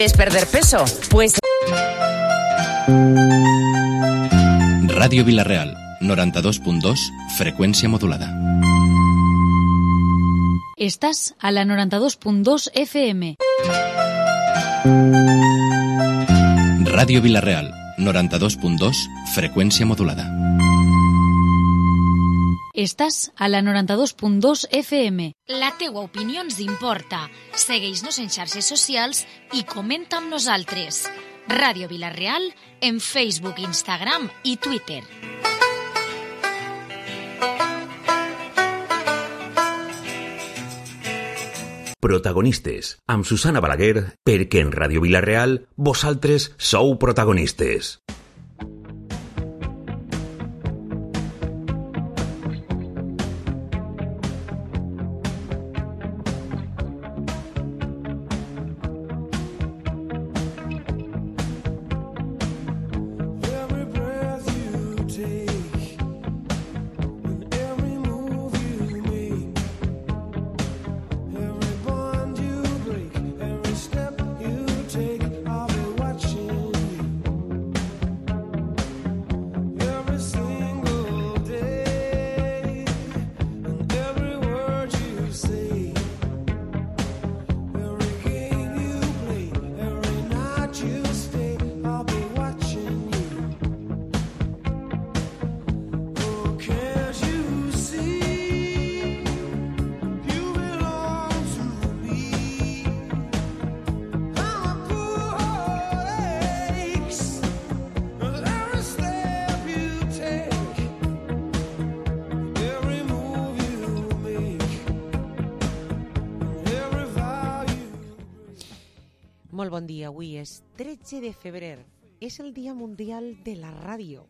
¿Es perder peso? Pues... Ràdio Vila-real, 92.2, freqüència modulada. Estás a la 92.2 FM. Ràdio Vila-real, 92.2, freqüència modulada. Estàs a la 92.2 FM. La teua opinió ens importa. Segueix-nos en xarxes socials i comenta amb nosaltres. Ràdio Vila-real en Facebook, Instagram i Twitter. Protagonistes, amb Susana Balaguer, perquè en Ràdio Vila-real vosaltres sou protagonistes. Molt bon dia, avui és 13 de febrer, és el Dia Mundial de la Ràdio.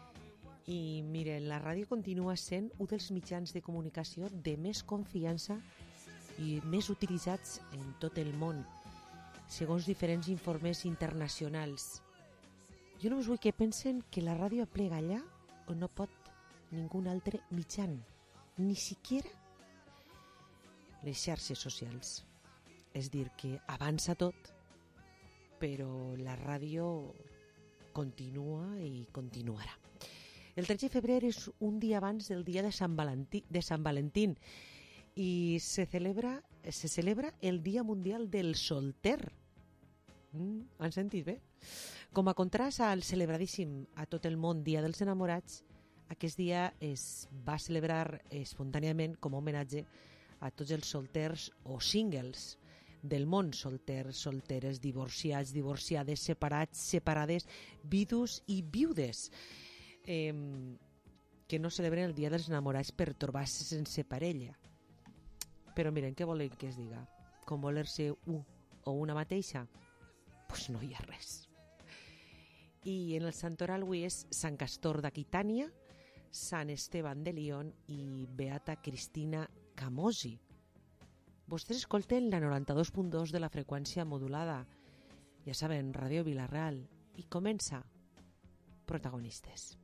I miren, la ràdio continua sent un dels mitjans de comunicació de més confiança i més utilitzats en tot el món, segons diferents informes internacionals. Jo només vull que pensen que la ràdio aplega allà on no pot ningú altre mitjan, ni siquiera les xarxes socials. És dir, que avança tot, però la ràdio continua i continuarà. El 13 de febrer és un dia abans del dia de Sant Valentín i se celebra el Dia Mundial del Solter. Han sentit bé? Com a contrast al celebradíssim a tot el món Dia dels Enamorats, aquest dia es va celebrar espontàniament com a homenatge a tots els solters o singles del món, solters, solteres, divorciats, divorciades, separats, separades, vidus i viudes, que no celebren el Dia dels Enamorats per trobar-se sense parella. Però miren, què volen que es diga? Com voler-se un o una mateixa? Doncs no hi ha res. I en el santoral avui és Sant Castor d'Aquitània, Sant Esteban de Lión i Beata Cristina Camosi. Vostès escolten la 92.2 de la freqüència modulada. Ja saben, Ràdio Vila-real. I comença Protagonistes.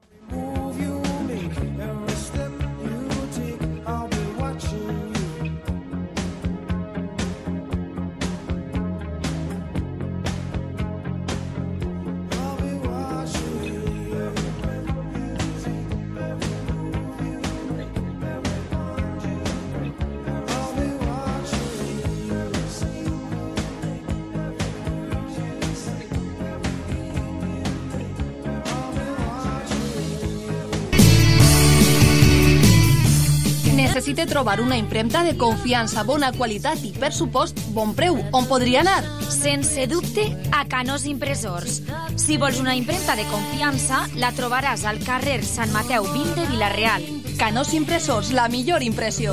Necessite trobar una impremta de confiança, bona qualitat i, per supost, bon preu. On podria anar? Sense dubte, a Canós Impressors. Si vols una impremta de confiança, la trobaràs al carrer Sant Mateu 20 de Vila-real. Canós Impressors, la millor impressió.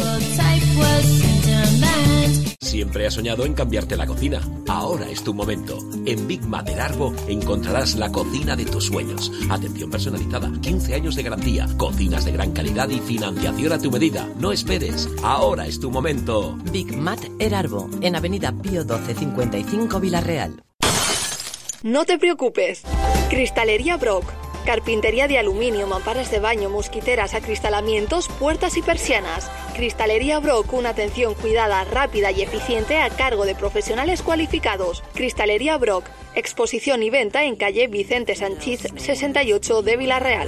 Siempre has soñado en cambiarte la cocina. Ahora es tu momento. En Big Mat Erarbo encontrarás la cocina de tus sueños. Atención personalizada, 15 años de garantía, cocinas de gran calidad y financiación a tu medida. No esperes. Ahora es tu momento. Big Mat Erarbo, en Avenida Pío 12 55 Vila-real. No te preocupes. Cristalería Brock. Carpintería de aluminio, mamparas de baño, mosquiteras, acristalamientos, puertas y persianas. Cristalería Brock, una atención cuidada, rápida y eficiente a cargo de profesionales cualificados. Cristalería Brock, exposición y venta en calle Vicente Sanchís 68 de Villarreal.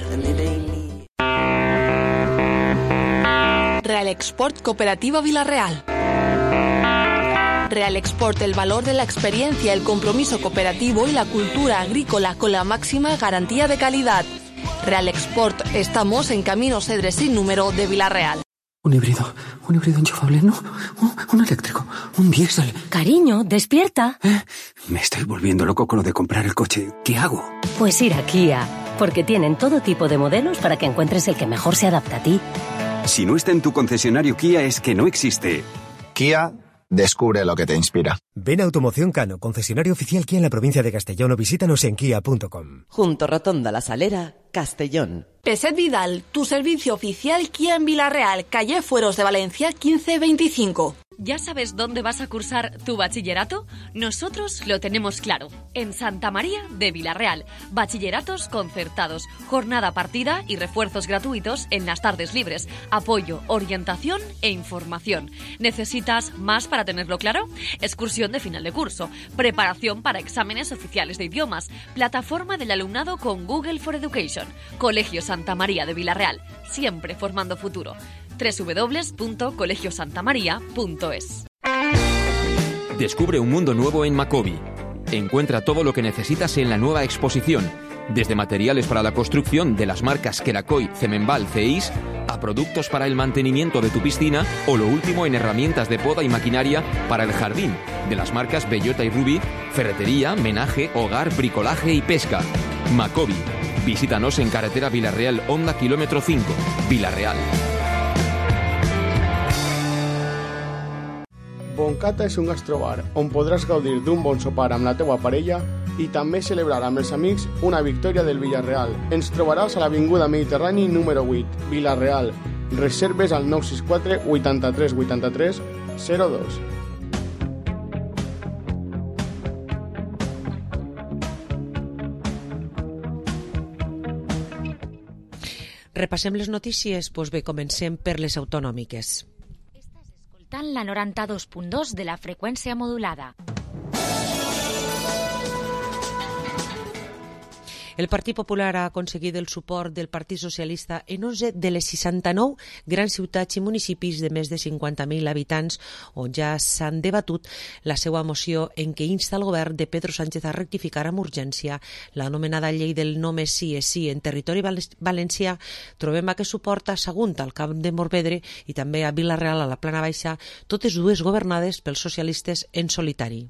Real Export Cooperativa Villarreal. Real Export, el valor de la experiencia, el compromiso cooperativo y la cultura agrícola con la máxima garantía de calidad. Real Export, estamos en Camino Cedres sin número de Villarreal. Un híbrido enchufable, no, un eléctrico, un diésel. Cariño, despierta. Me estoy volviendo loco con lo de comprar el coche. ¿Qué hago? Pues ir a Kia, porque tienen todo tipo de modelos para que encuentres el que mejor se adapta a ti. Si no está en tu concesionario Kia es que no existe. Kia, descubre lo que te inspira. Ven a Automoción Cano, concesionario oficial Kia en la provincia de Castellón, o visítanos en kia.com. Junto Rotonda La Salera, Castellón. Peset Vidal, tu servicio oficial Kia en Villarreal, calle Fueros de Valencia 1525. ¿Ya sabes dónde vas a cursar tu bachillerato? Nosotros lo tenemos claro. En Santa María de Villarreal. Bachilleratos concertados, jornada partida y refuerzos gratuitos en las tardes libres. Apoyo, orientación e información. ¿Necesitas más para tenerlo claro? Excursión de final de curso. Preparación para exámenes oficiales de idiomas. Plataforma del alumnado con Google for Education. Colegio Santa María de Villarreal. Siempre formando futuro. www.colegiosantamaria.es. Descubre un mundo nuevo en Macobi. Encuentra todo lo que necesitas en la nueva exposición, desde materiales para la construcción de las marcas Kerakoy, Cemenbal, Ceis, a productos para el mantenimiento de tu piscina o lo último en herramientas de poda y maquinaria para el jardín, de las marcas Bellota y Ruby, ferretería, menaje, hogar, bricolaje y pesca. Macobi. Visítanos en carretera Villarreal, Honda kilómetro 5, Villarreal. Boncata és un gastrobar on podràs gaudir d'un bon sopar amb la teua parella i també celebrar amb els amics una victòria del Villarreal. Ens trobaràs a l'Avinguda Mediterrani número 8, Villarreal. Reserves al 964 83 83 02. Repassem les notícies? Doncs bé, comencem per les autonòmiques. La 92.2 de la freqüència modulada. El Partit Popular ha aconseguit el suport del Partit Socialista en 11 de les 69 grans ciutats i municipis de més de 50.000 habitants on ja s'han debatut la seva moció en què insta el govern de Pedro Sánchez a rectificar amb urgència l'anomenada llei del només sí és sí en territori valencià. Trobem aquest suport a Sagunt, al Camp de Morvedre, i també a Vila-real, a la Plana Baixa, totes dues governades pels socialistes en solitari.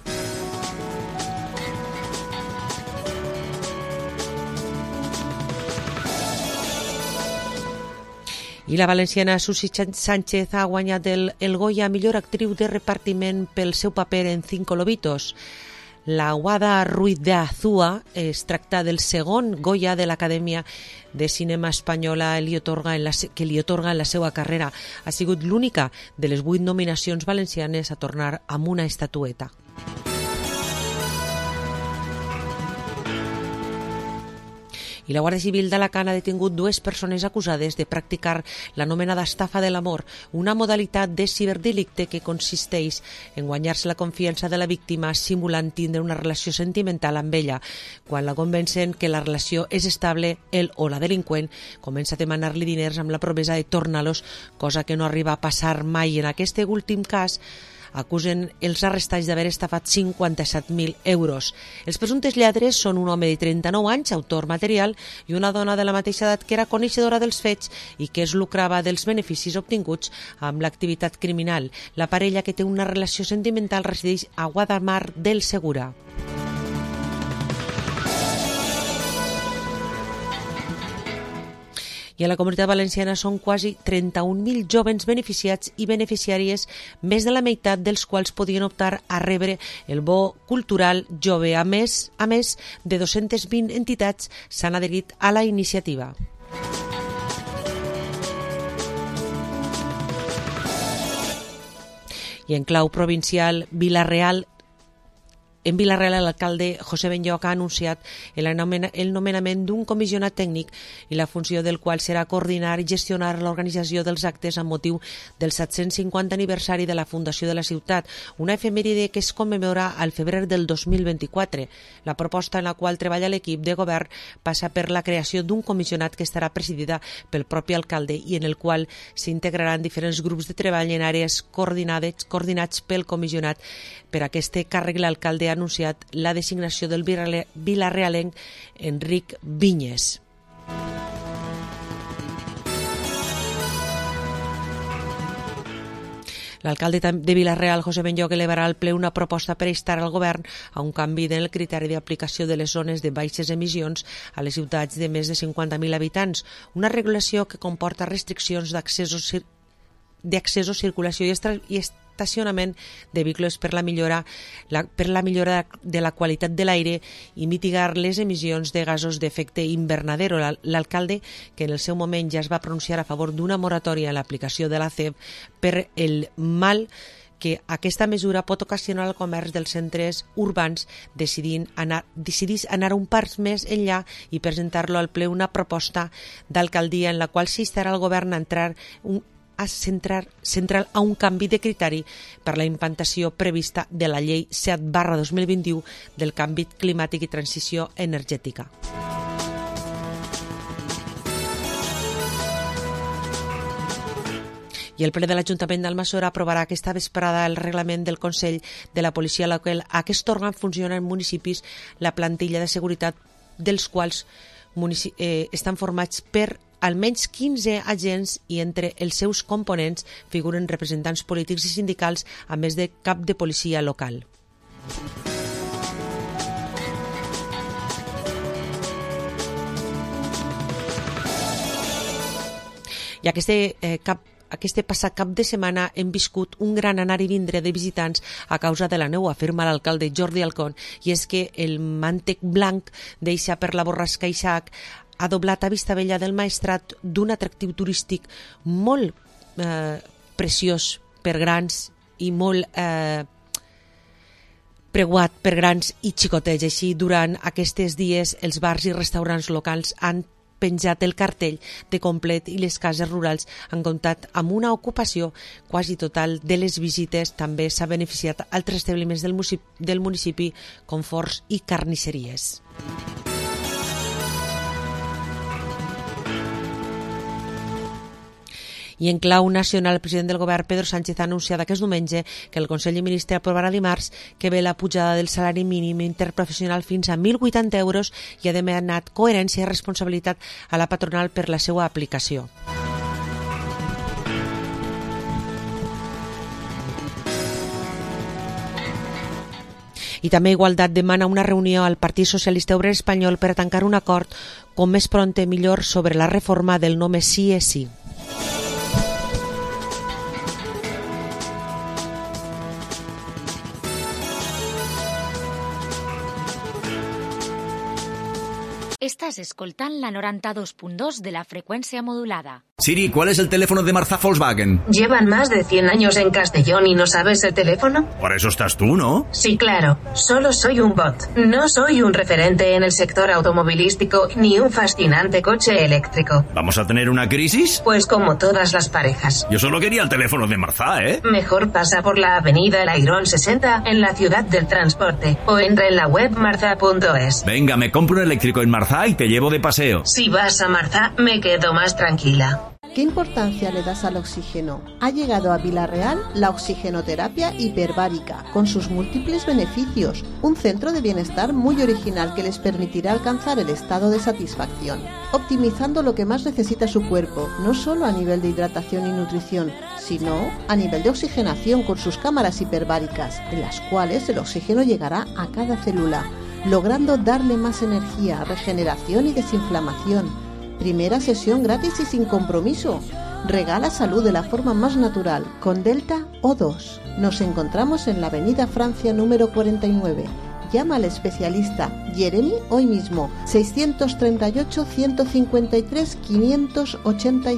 I la valenciana Susi Sánchez ha guanyat el Goya a millor actriu de repartiment pel seu paper en Cinco Lobitos. La Guada Ruiz de Azúa es tracta del segon Goya de l'Acadèmia de Cinema Espanyola que li otorga en la seva carrera. Ha sigut l'única de les 8 nominacions valencianes a tornar amb una estatueta. I la Guàrdia Civil d'Alacant ha detingut 2 persones acusades de practicar l'anomenada estafa de l'amor, una modalitat de ciberdelicte que consisteix en guanyar-se la confiança de la víctima simulant tindre una relació sentimental amb ella. Quan la convencen que la relació és estable, ell o la delinqüent comença a demanar-li diners amb la promesa de tornar-los, cosa que no arriba a passar mai. En aquest últim cas, acusen els arrestats d'haver estafat 57.000 euros. Els presumptes lladres són un home de 39 anys, autor material, i una dona de la mateixa edat que era coneixedora dels fets i que es lucrava dels beneficis obtinguts amb l'activitat criminal. La parella, que té una relació sentimental, resideix a Guadamar del Segura. I a la Comunitat Valenciana són quasi 31.000 jovens beneficiats i beneficiàries, més de la meitat dels quals podien optar a rebre el bo cultural jove. A més de 220 entitats s'han adherit a la iniciativa. I en clau provincial, Vila-real En Vila-real, l'alcalde José Benlloch ha anunciat el nomenament d'un comissionat tècnic i la funció del qual serà coordinar i gestionar l'organització dels actes amb motiu del 750 aniversari de la fundació de la ciutat, una efemèride que es commemora al febrer del 2024. La proposta en la qual treballa l'equip de govern passa per la creació d'un comissionat que estarà presidida pel propi alcalde i en el qual s'integraran diferents grups de treball en àrees coordinats pel comissionat. Per aquest càrrec, l'alcalde ha anunciat la designació del vilarealenc Enric Vinyes. L'alcalde de Vila-real, José Benlloch, elevarà al ple una proposta per instar al govern a un canvi en el criteri d'aplicació de les zones de baixes emissions a les ciutats de més de 50.000 habitants, una regulació que comporta restriccions d'accés, circulació i estacionament de vehicles per la millora de la qualitat de l'aire i mitigar les emissions de gasos d'efecte invernadero. L'alcalde, que en el seu moment ja es va pronunciar a favor d'una moratòria en l'aplicació de la CEP per el mal que aquesta mesura pot ocasionar al comerç dels centres urbans, decidís anar un pas més enllà i presentar-lo al ple una proposta d'alcaldia en la qual s'instarà al govern a entrar central a un canvi de criteri per la implantació prevista de la llei 7/2021 del canvi climàtic i transició energètica. I el ple de l'Ajuntament d'Almassora aprovarà aquesta vesprada el reglament del Consell de la Policia Local. Aquest òrgan funciona en municipis la plantilla de seguretat dels quals estan formats per almenys 15 agents i entre els seus components figuren representants polítics i sindicals, a més de cap de policia local. I aquest passat cap de setmana hem viscut un gran anar i vindre de visitants a causa de la neu, afirma l'alcalde Jordi Alcón, i és que el màntec blanc deixa per la borrasca Isaac ha doblat a Vistabella del Maestrat d'un atractiu turístic molt preciós per grans i molt preuat per grans i xicotets. Així, durant aquests dies, els bars i restaurants locals han penjat el cartell de complet i les cases rurals han comptat amb una ocupació quasi total de les visites. També s'ha beneficiat altres establiments del municipi com forns i carnisseries. I en clau nacional, el president del govern, Pedro Sánchez, ha anunciat aquest diumenge que el Consell de Ministres aprovarà dimarts que ve la pujada del salari mínim interprofessional fins a 1.080 euros i ha demanat coherència i responsabilitat a la patronal per la seva aplicació. I també Igualtat demana una reunió al Partit Socialista Obrer Espanyol per a tancar un acord com més prompte millor sobre la reforma del només sí és sí. Estás escoltant la 92.2 de la frecuencia modulada. Siri, ¿cuál es el teléfono de Marza Volkswagen? ¿Llevan más de 100 años en Castellón y no sabes el teléfono? Por eso estás tú, ¿no? Sí, claro. Solo soy un bot. No soy un referente en el sector automovilístico ni un fascinante coche eléctrico. ¿Vamos a tener una crisis? Pues como todas las parejas. Yo solo quería el teléfono de Marza, ¿eh? Mejor pasa por la avenida El Airón 60 en la ciudad del transporte o entra en la web marza.es. Venga, me compro un eléctrico en Marza y te llevo de paseo. Si vas a Marza, me quedo más tranquila. ¿Qué importancia le das al oxígeno? Ha llegado a Vila-real la oxigenoterapia hiperbárica, con sus múltiples beneficios. Un centro de bienestar muy original que les permitirá alcanzar el estado de satisfacción, optimizando lo que más necesita su cuerpo, no solo a nivel de hidratación y nutrición, sino a nivel de oxigenación con sus cámaras hiperbáricas, en las cuales el oxígeno llegará a cada célula, logrando darle más energía, regeneración y desinflamación. Primera sesión gratis y sin compromiso. Regala salud de la forma más natural, con Delta O2. Nos encontramos en la avenida Francia número 49. Llama al especialista Jeremy hoy mismo,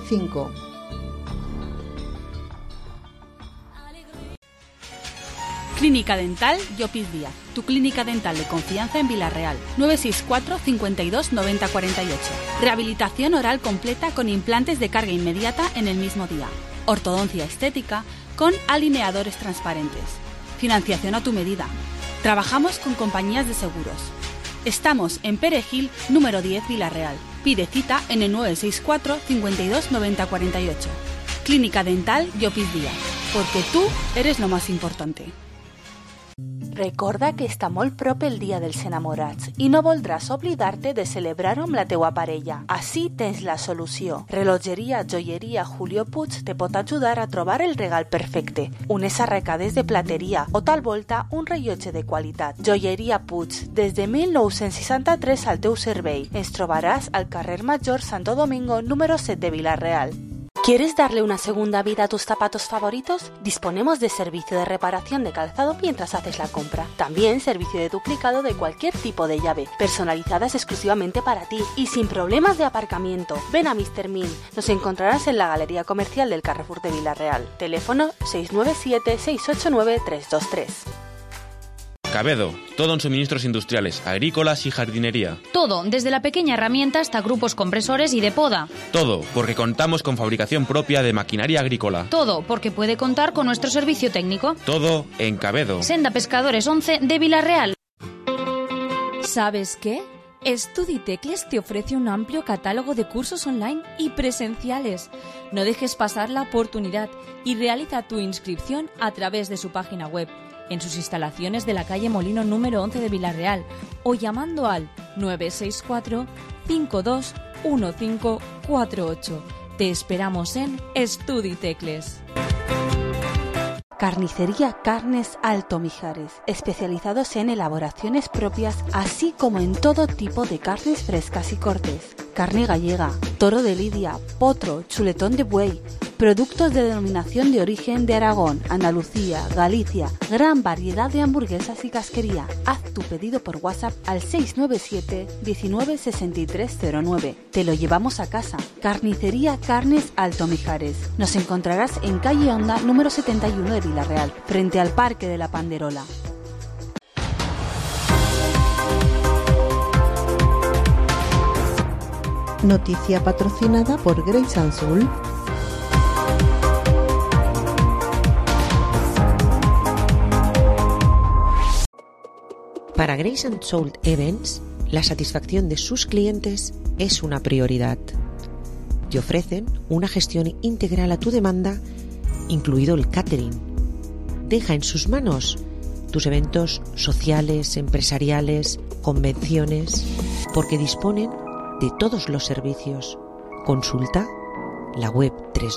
638-153-585. Clínica Dental Llopis Díaz, tu clínica dental de confianza en Vila-real. 964 52 90 48. Rehabilitación oral completa con implantes de carga inmediata en el mismo día. Ortodoncia estética con alineadores transparentes. Financiación a tu medida. Trabajamos con compañías de seguros. Estamos en Perejil, número 10, Vila-real. Pide cita en el 964 52 90 48. Clínica Dental Llopis Díaz, porque tú eres lo más importante. Recorda que està molt prop el dia dels enamorats i no voldràs oblidar-te de celebrar-ho amb la teua parella. Així tens la solució. Relojeria Joieria Julio Puig te pot ajudar a trobar el regal perfecte. Unes arracades de plateria o tal volta un rellotge de qualitat. Joieria Puig, des de 1963 al teu servei. Ens trobaràs al carrer Major Santo Domingo, número 7 de Vila-real. ¿Quieres darle una segunda vida a tus zapatos favoritos? Disponemos de servicio de reparación de calzado mientras haces la compra. También servicio de duplicado de cualquier tipo de llave, personalizadas exclusivamente para ti y sin problemas de aparcamiento. Ven a Mr. Min. Nos encontrarás en la Galería Comercial del Carrefour de Vila-real. Teléfono 697-689-323. Cabedo, todo en suministros industriales, agrícolas y jardinería. Todo, desde la pequeña herramienta hasta grupos compresores y de poda. Todo, porque contamos con fabricación propia de maquinaria agrícola. Todo, porque puede contar con nuestro servicio técnico. Todo en Cabedo. Senda Pescadores 11 de Vila-real. ¿Sabes qué? Estuditecles te ofrece un amplio catálogo de cursos online y presenciales. No dejes pasar la oportunidad y realiza tu inscripción a través de su página web, en sus instalaciones de la calle Molino número 11 de Vila-real o llamando al 964 52 1548. Te esperamos en Estuditecles. Carnicería Carnes Alto Mijares, especializados en elaboraciones propias, así como en todo tipo de carnes frescas y cortes. Carne gallega, toro de lidia, potro, chuletón de buey, productos de denominación de origen de Aragón, Andalucía, Galicia, gran variedad de hamburguesas y casquería. Haz tu pedido por WhatsApp al 697 19 6309. Te lo llevamos a casa. Carnicería Carnes Alto Mijares. Nos encontrarás en calle Honda número 71 de Vila-real, frente al Parque de la Panderola. Noticia patrocinada por Grace and Soul. Para Grace and Soul Events, la satisfacción de sus clientes es una prioridad y ofrecen una gestión integral a tu demanda, incluido el catering. Deja en sus manos tus eventos sociales, empresariales, convenciones, porque disponen de todos los servicios. Consulta la web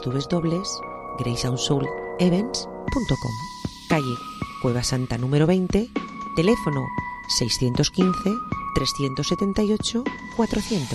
www.graceandsoulevents.com. Calle Cueva Santa número 20, teléfono 615 378 400.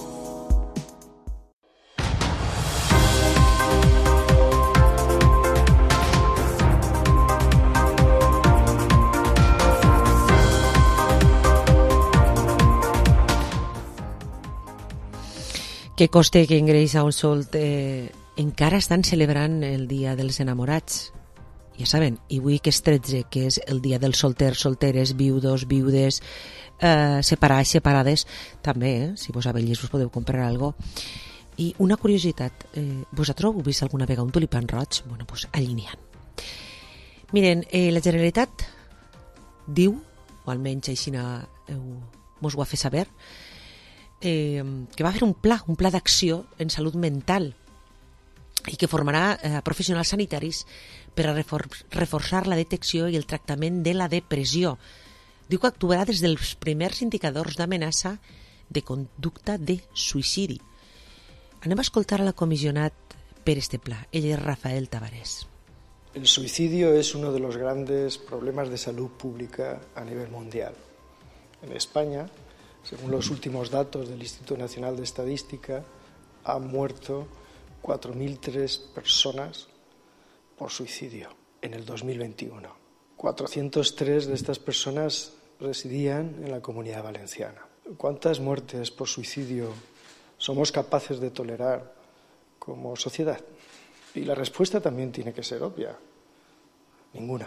Que coste que en Grace and Soul encara estan celebrant el Dia dels Enamorats. Ja saben, i avui que és 13, que és el dia dels solters, solteres, viudos, viudes, separats, separades, també, si vos abelles us podeu comprar algo. I una curiositat, vosaltres heu vist alguna vegada un tulipan roig? Bueno, doncs allí n'hi ha. Miren, la Generalitat diu, o almenys així mos ho va fer saber, que va fer un pla d'acció en salut mental i que formarà professionals sanitaris per a reforçar la detecció i el tractament de la depressió. Diu que actuarà des dels primers indicadors d'amenaça de conducta de suïcidi. Anem a escoltar a la comissionat per este pla. Ell és Rafael Tavares. El suicidio es uno de los grandes problemas de salud pública a nivel mundial. En España, según los últimos datos del Instituto Nacional de Estadística, han muerto 4.003 personas por suicidio en el 2021. 403 de estas personas residían en la Comunidad Valenciana. ¿Cuántas muertes por suicidio somos capaces de tolerar como sociedad? Y la respuesta también tiene que ser obvia. Ninguna.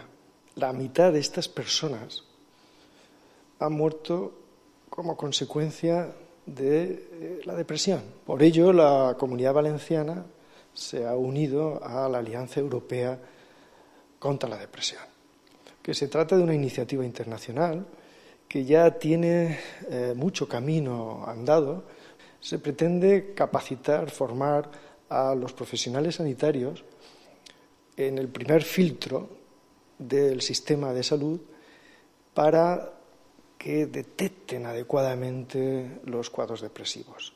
la mitad de estas personas han muerto como consecuencia de la depresión. Por ello, la Comunidad Valenciana se ha unido a la Alianza Europea contra la Depresión, que se trata de una iniciativa internacional que ya tiene mucho camino andado. Se pretende capacitar, formar a los profesionales sanitarios en el primer filtro del sistema de salud para que detecten adecuadamente los cuadros depresivos.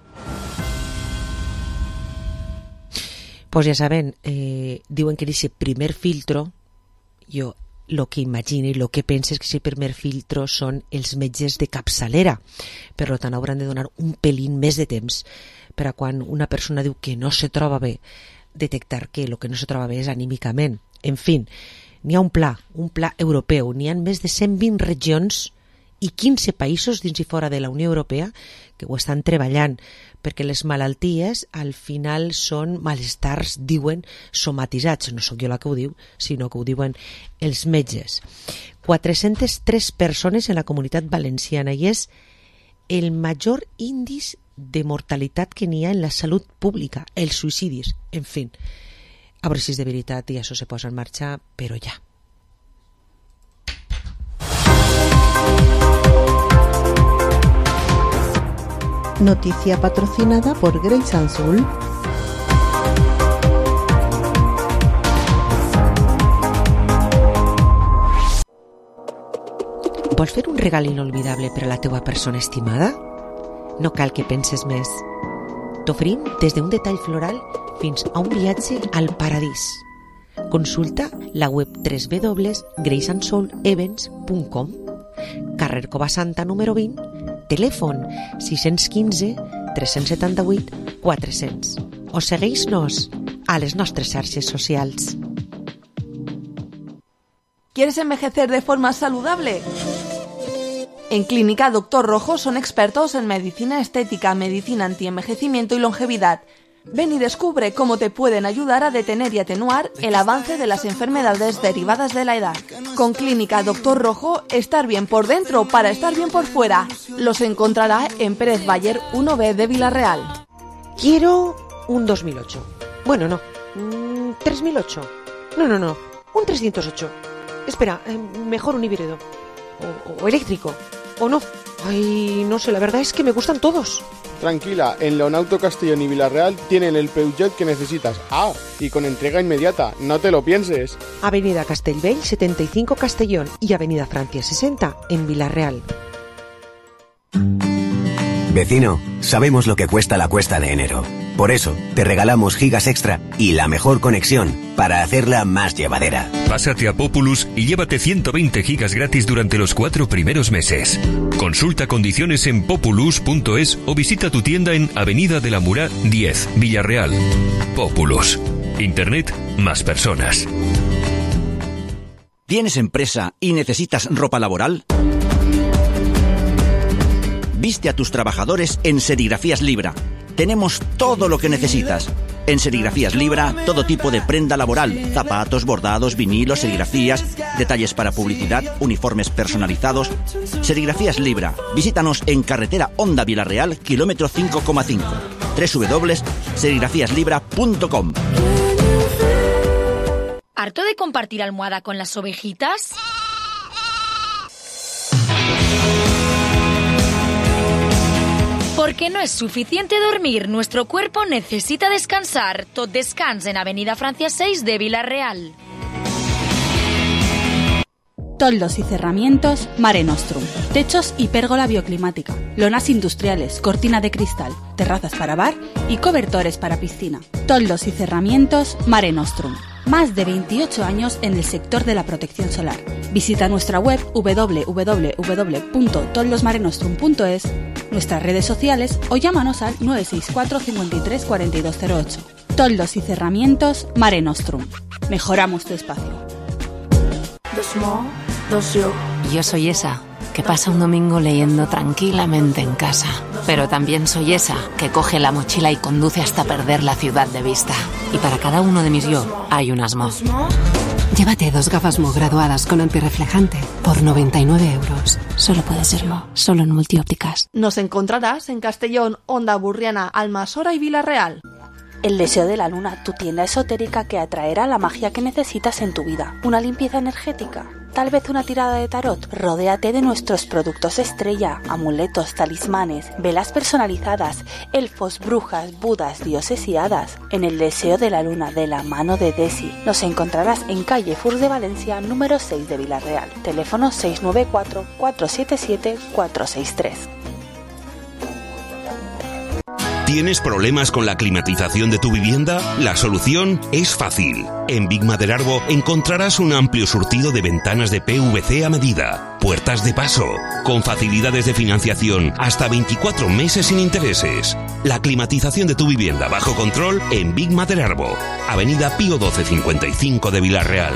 Pues ja saben, diuen que aquest primer filtro, jo el que imagino i el que penso és que aquest primer filtro són els metges de capçalera. Per tant, hauran de donar un pelín més de temps per a quan una persona diu que no se troba bé, detectar que el que no se troba bé és anímicament. En fi, n'hi ha un pla europeu, n'hi ha més de 120 regions i 15 països dins i fora de la Unió Europea que ho estan treballant, perquè les malalties al final són malestars, diuen, somatitzats. No sóc jo la que ho diu, sinó que ho diuen els metges. 403 persones en la Comunitat Valenciana i és el major índice de mortalitat que n'hi ha en la salut pública, els suïcidis. En fi, a veure si és de veritat i això se posa en marxa, però ja. Noticia patrocinada por Grace Ansul. Vols fer un regal inolvidable per a la teua persona estimada? No cal que penses més. T'oferim des d'un detall floral fins a un viatge al paradís. Consulta la web www.graceandsoulevents.com, carrer Covasanta número 20, telèfon 615 378 400 o segueix-nos a les nostres xarxes socials. ¿Quieres envejecer de forma saludable? En Clínica Dr. Rojo son expertos en medicina estética, medicina antienvejecimiento y longevidad. Ven y descubre cómo te pueden ayudar a detener y atenuar el avance de las enfermedades derivadas de la edad. Con Clínica Dr. Rojo, estar bien por dentro para estar bien por fuera. Los encontrará en Pérez Bayer 1B de Villarreal. Quiero un 2008. Bueno, no. 3008. No. Un 308. Espera, mejor un híbrido. O eléctrico. O no. Ay, no sé, la verdad es que me gustan todos. Tranquila, en Leonauto Castellón y Villarreal tienen el Peugeot que necesitas. Ah, y con entrega inmediata, no te lo pienses. Avenida Castellbell 75 Castellón y Avenida Francia 60 en Villarreal. Vecino, sabemos lo que cuesta la cuesta de enero. Por eso, te regalamos gigas extra y la mejor conexión para hacerla más llevadera. Pásate a Populus y llévate 120 gigas gratis durante los 4 primeros meses. Consulta condiciones en populus.es o visita tu tienda en Avenida de la Murá 10, Villarreal. Populus. Internet más personas. ¿Tienes empresa y necesitas ropa laboral? Viste a tus trabajadores en Serigrafías Libra. Tenemos todo lo que necesitas. En Serigrafías Libra, todo tipo de prenda laboral, zapatos, bordados, vinilos, serigrafías, detalles para publicidad, uniformes personalizados. Serigrafías Libra. Visítanos en carretera Honda Villarreal, kilómetro 5,5. www.serigrafíaslibra.com. ¿Harto de compartir almohada con las ovejitas? Porque no es suficiente dormir, nuestro cuerpo necesita descansar. Tot Descans en Avenida Francia 6 de Villarreal. Toldos y cerramientos Mare Nostrum. Techos y pérgola bioclimática. Lonas industriales, cortina de cristal, terrazas para bar y cobertores para piscina. Toldos y cerramientos Mare Nostrum. Más de 28 años en el sector de la protección solar. Visita nuestra web www.toldosmarenostrum.es, nuestras redes sociales o llámanos al 964 53 4208. Toldos y cerramientos Mare Nostrum. Mejoramos tu espacio. Yo soy esa que pasa un domingo leyendo tranquilamente en casa. Pero también soy esa que coge la mochila y conduce hasta perder la ciudad de vista. Y para cada uno de mis yo hay un Asmo. Llévate 2 gafas Mo graduadas con antirreflejante por 99 euros. Solo puede ser Mo, solo en Multiópticas. Nos encontrarás en Castellón, Onda Burriana, Almasora y Villarreal. El Deseo de la Luna, tu tienda esotérica que atraerá la magia que necesitas en tu vida. Una limpieza energética, tal vez una tirada de tarot. Rodéate de nuestros productos estrella, amuletos, talismanes, velas personalizadas, elfos, brujas, budas, dioses y hadas. En El Deseo de la Luna, de la mano de Desi. Nos encontrarás en calle Furs de Valencia, número 6 de Villarreal. Teléfono 694 477 463. ¿Tienes problemas con la climatización de tu vivienda? La solución es fácil. En Big Mother Arbo encontrarás un amplio surtido de ventanas de PVC a medida, puertas de paso, con facilidades de financiación hasta 24 meses sin intereses. La climatización de tu vivienda bajo control en Big Mother Arbo, Avenida Pío 1255 de Villarreal.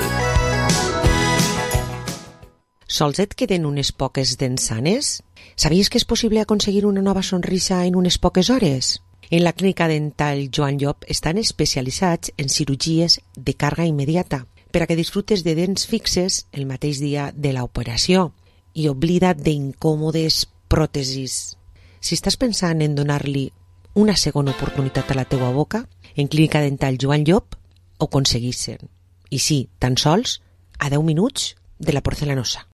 Sols et queden unes poques dents sanes? ¿Sabías que es posible conseguir una nova sonrisa en unes poques hores? En la clínica dental Joan Llop estan especialitzats en cirurgies de càrrega immediata per a que disfrutes de dents fixes el mateix dia de l'operació i oblida't d'incòmodes pròtesis. Si estàs pensant en donar-li una segona oportunitat a la teua boca, en clínica dental Joan Llop ho aconseguissin. I sí, tan sols a 10 minuts de la porcelanosa.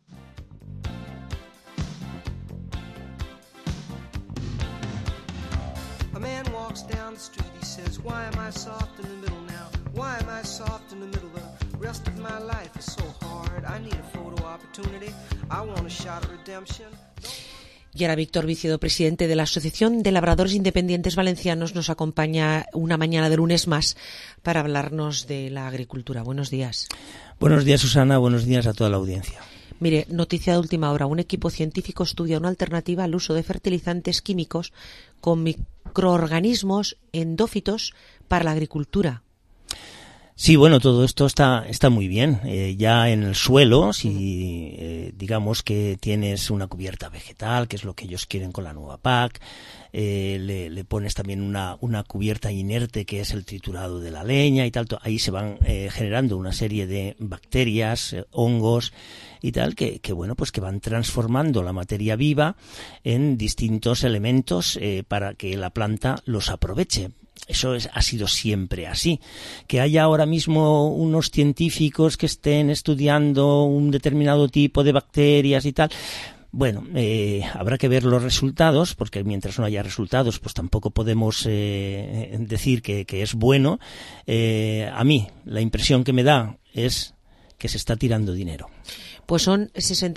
Why am I soft in the middle now? Why am I soft in the middle? The rest of my life is so hard. I need a photo opportunity. I want a shot at redemption. Y ahora Víctor Vicedo, presidente de la Asociación de Labradores Independientes Valencianos, nos acompaña una mañana de lunes más para hablarnos de la agricultura. Buenos días. Buenos días, Susana. Buenos días a toda la audiencia. Mire, noticia de última hora. Un equipo científico estudia una alternativa al uso de fertilizantes químicos con microorganismos endófitos para la agricultura. Sí, bueno, todo esto está muy bien. Ya en el suelo, si digamos que tienes una cubierta vegetal, que es lo que ellos quieren con la nueva PAC, le pones también una cubierta inerte, que es el triturado de la leña y tal, ahí se van generando una serie de bacterias, hongos y tal, que bueno, pues que van transformando la materia viva en distintos elementos para que la planta los aproveche. Eso ha sido siempre así. Que haya ahora mismo unos científicos que estén estudiando un determinado tipo de bacterias y tal, bueno, habrá que ver los resultados, porque mientras no haya resultados, pues tampoco podemos decir que es bueno. A mí, la impresión que me da es que se está tirando dinero. Pues son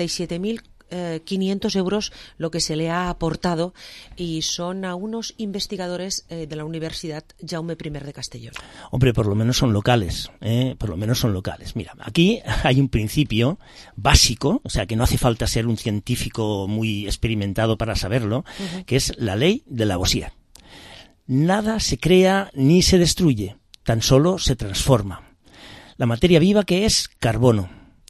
67.500 euros lo que se le ha aportado y son a unos investigadores de la Universidad Jaume I de Castellón. Hombre, por lo menos son locales, por lo menos son locales. Mira, aquí hay un principio básico, o sea que no hace falta ser un científico muy experimentado para saberlo, que es la ley de Lavoisier. Nada se crea ni se destruye, tan solo se transforma. La materia viva, que es carbono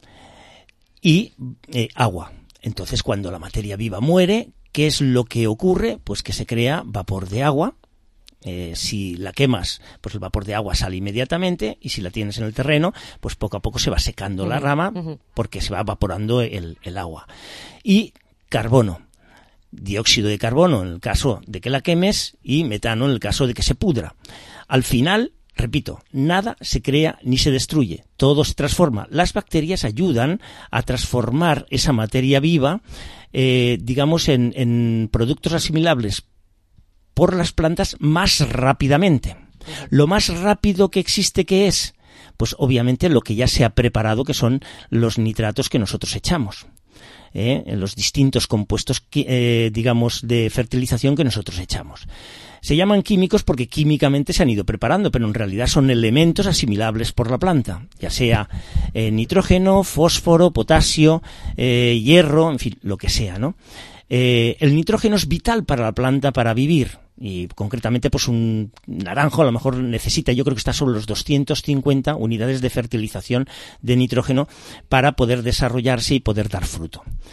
y agua. Entonces, cuando la materia viva muere, ¿qué es lo que ocurre? Pues que se crea vapor de agua. Si la quemas, pues el vapor de agua sale inmediatamente, y si la tienes en el terreno, pues poco a poco se va secando la rama porque se va evaporando el agua. Y carbono, dióxido de carbono en el caso de que la quemes y metano en el caso de que se pudra. Al final, repito, nada se crea ni se destruye, todo se transforma. Las bacterias ayudan a transformar esa materia viva, digamos, en productos asimilables por las plantas más rápidamente. Lo más rápido que existe, ¿qué es? Pues obviamente lo que ya se ha preparado, que son los nitratos que nosotros echamos. En los distintos compuestos, digamos, de fertilización que nosotros echamos. Se llaman químicos porque químicamente se han ido preparando, pero en realidad son elementos asimilables por la planta, ya sea nitrógeno, fósforo, potasio, hierro, en fin, lo que sea, ¿no? El nitrógeno es vital para la planta para vivir, y concretamente pues un naranjo a lo mejor necesita, yo creo que está sobre los 250 unidades de fertilización de nitrógeno para poder desarrollarse y poder dar fruto.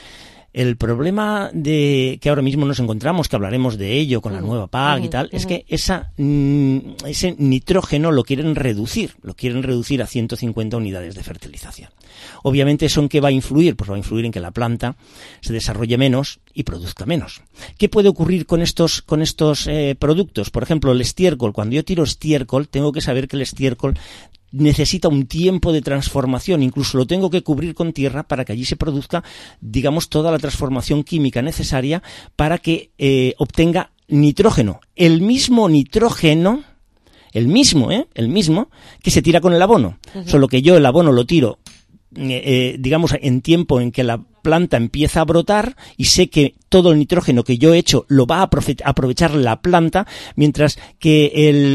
El problema de que ahora mismo nos encontramos, que hablaremos de ello con la nueva PAC y tal, es que ese nitrógeno lo quieren reducir a 150 unidades de fertilización. Obviamente, ¿eso en qué va a influir? Pues va a influir en que la planta se desarrolle menos y produzca menos. ¿Qué puede ocurrir con estos productos? Por ejemplo, el estiércol. Cuando yo tiro estiércol, tengo que saber que el estiércol necesita un tiempo de transformación, incluso lo tengo que cubrir con tierra para que allí se produzca, digamos, toda la transformación química necesaria para que obtenga nitrógeno. El mismo nitrógeno, el mismo que se tira con el abono, solo que yo el abono lo tiro digamos, en tiempo en que la planta empieza a brotar y sé que todo el nitrógeno que yo he hecho lo va a aprovechar la planta, mientras que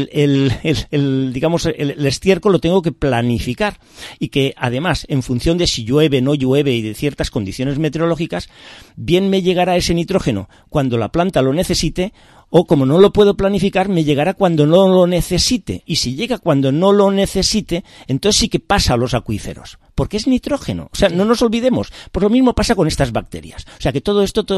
el estiércol lo tengo que planificar y que además, en función de si llueve, no llueve y de ciertas condiciones meteorológicas, bien me llegará ese nitrógeno cuando la planta lo necesite, o como no lo puedo planificar, me llegará cuando no lo necesite. Y si llega cuando no lo necesite, entonces sí que pasa a los acuíferos, porque es nitrógeno. O sea, no nos olvidemos. Pues lo mismo pasa con estas bacterias. O sea, que todo esto,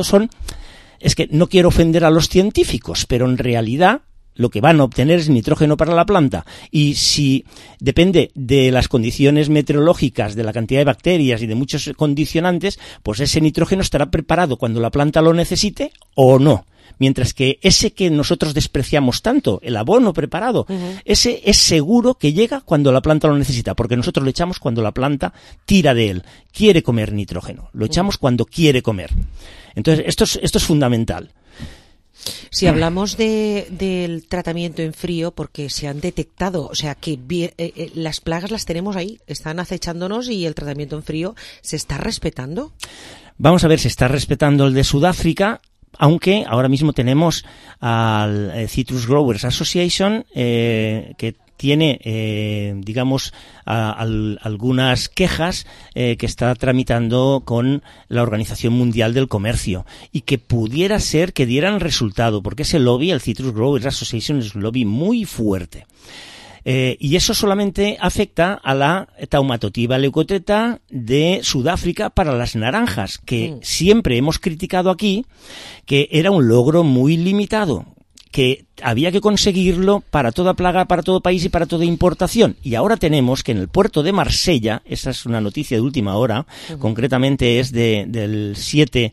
es que no quiero ofender a los científicos, pero en realidad lo que van a obtener es nitrógeno para la planta. Y si depende de las condiciones meteorológicas, de la cantidad de bacterias y de muchos condicionantes, pues ese nitrógeno estará preparado cuando la planta lo necesite o no. Mientras que ese que nosotros despreciamos tanto, el abono preparado, ese es seguro que llega cuando la planta lo necesita, porque nosotros lo echamos cuando la planta tira de él, quiere comer nitrógeno, lo echamos cuando quiere comer. Entonces, esto es fundamental. Si hablamos del tratamiento en frío, porque se han detectado, o sea, que las plagas las tenemos ahí, están acechándonos y el tratamiento en frío se está respetando. Vamos a ver, se está respetando el de Sudáfrica, aunque ahora mismo tenemos al Citrus Growers Association, que tiene, digamos, algunas quejas que está tramitando con la Organización Mundial del Comercio, y que pudiera ser que dieran resultado, porque ese lobby, el Citrus Growers Association, es un lobby muy fuerte. Y eso solamente afecta a la Taumatotiba leucoteta de Sudáfrica para las naranjas, que siempre hemos criticado aquí, que era un logro muy limitado, que había que conseguirlo para toda plaga, para todo país y para toda importación. Y ahora tenemos que en el puerto de Marsella, esa es una noticia de última hora, concretamente es del 7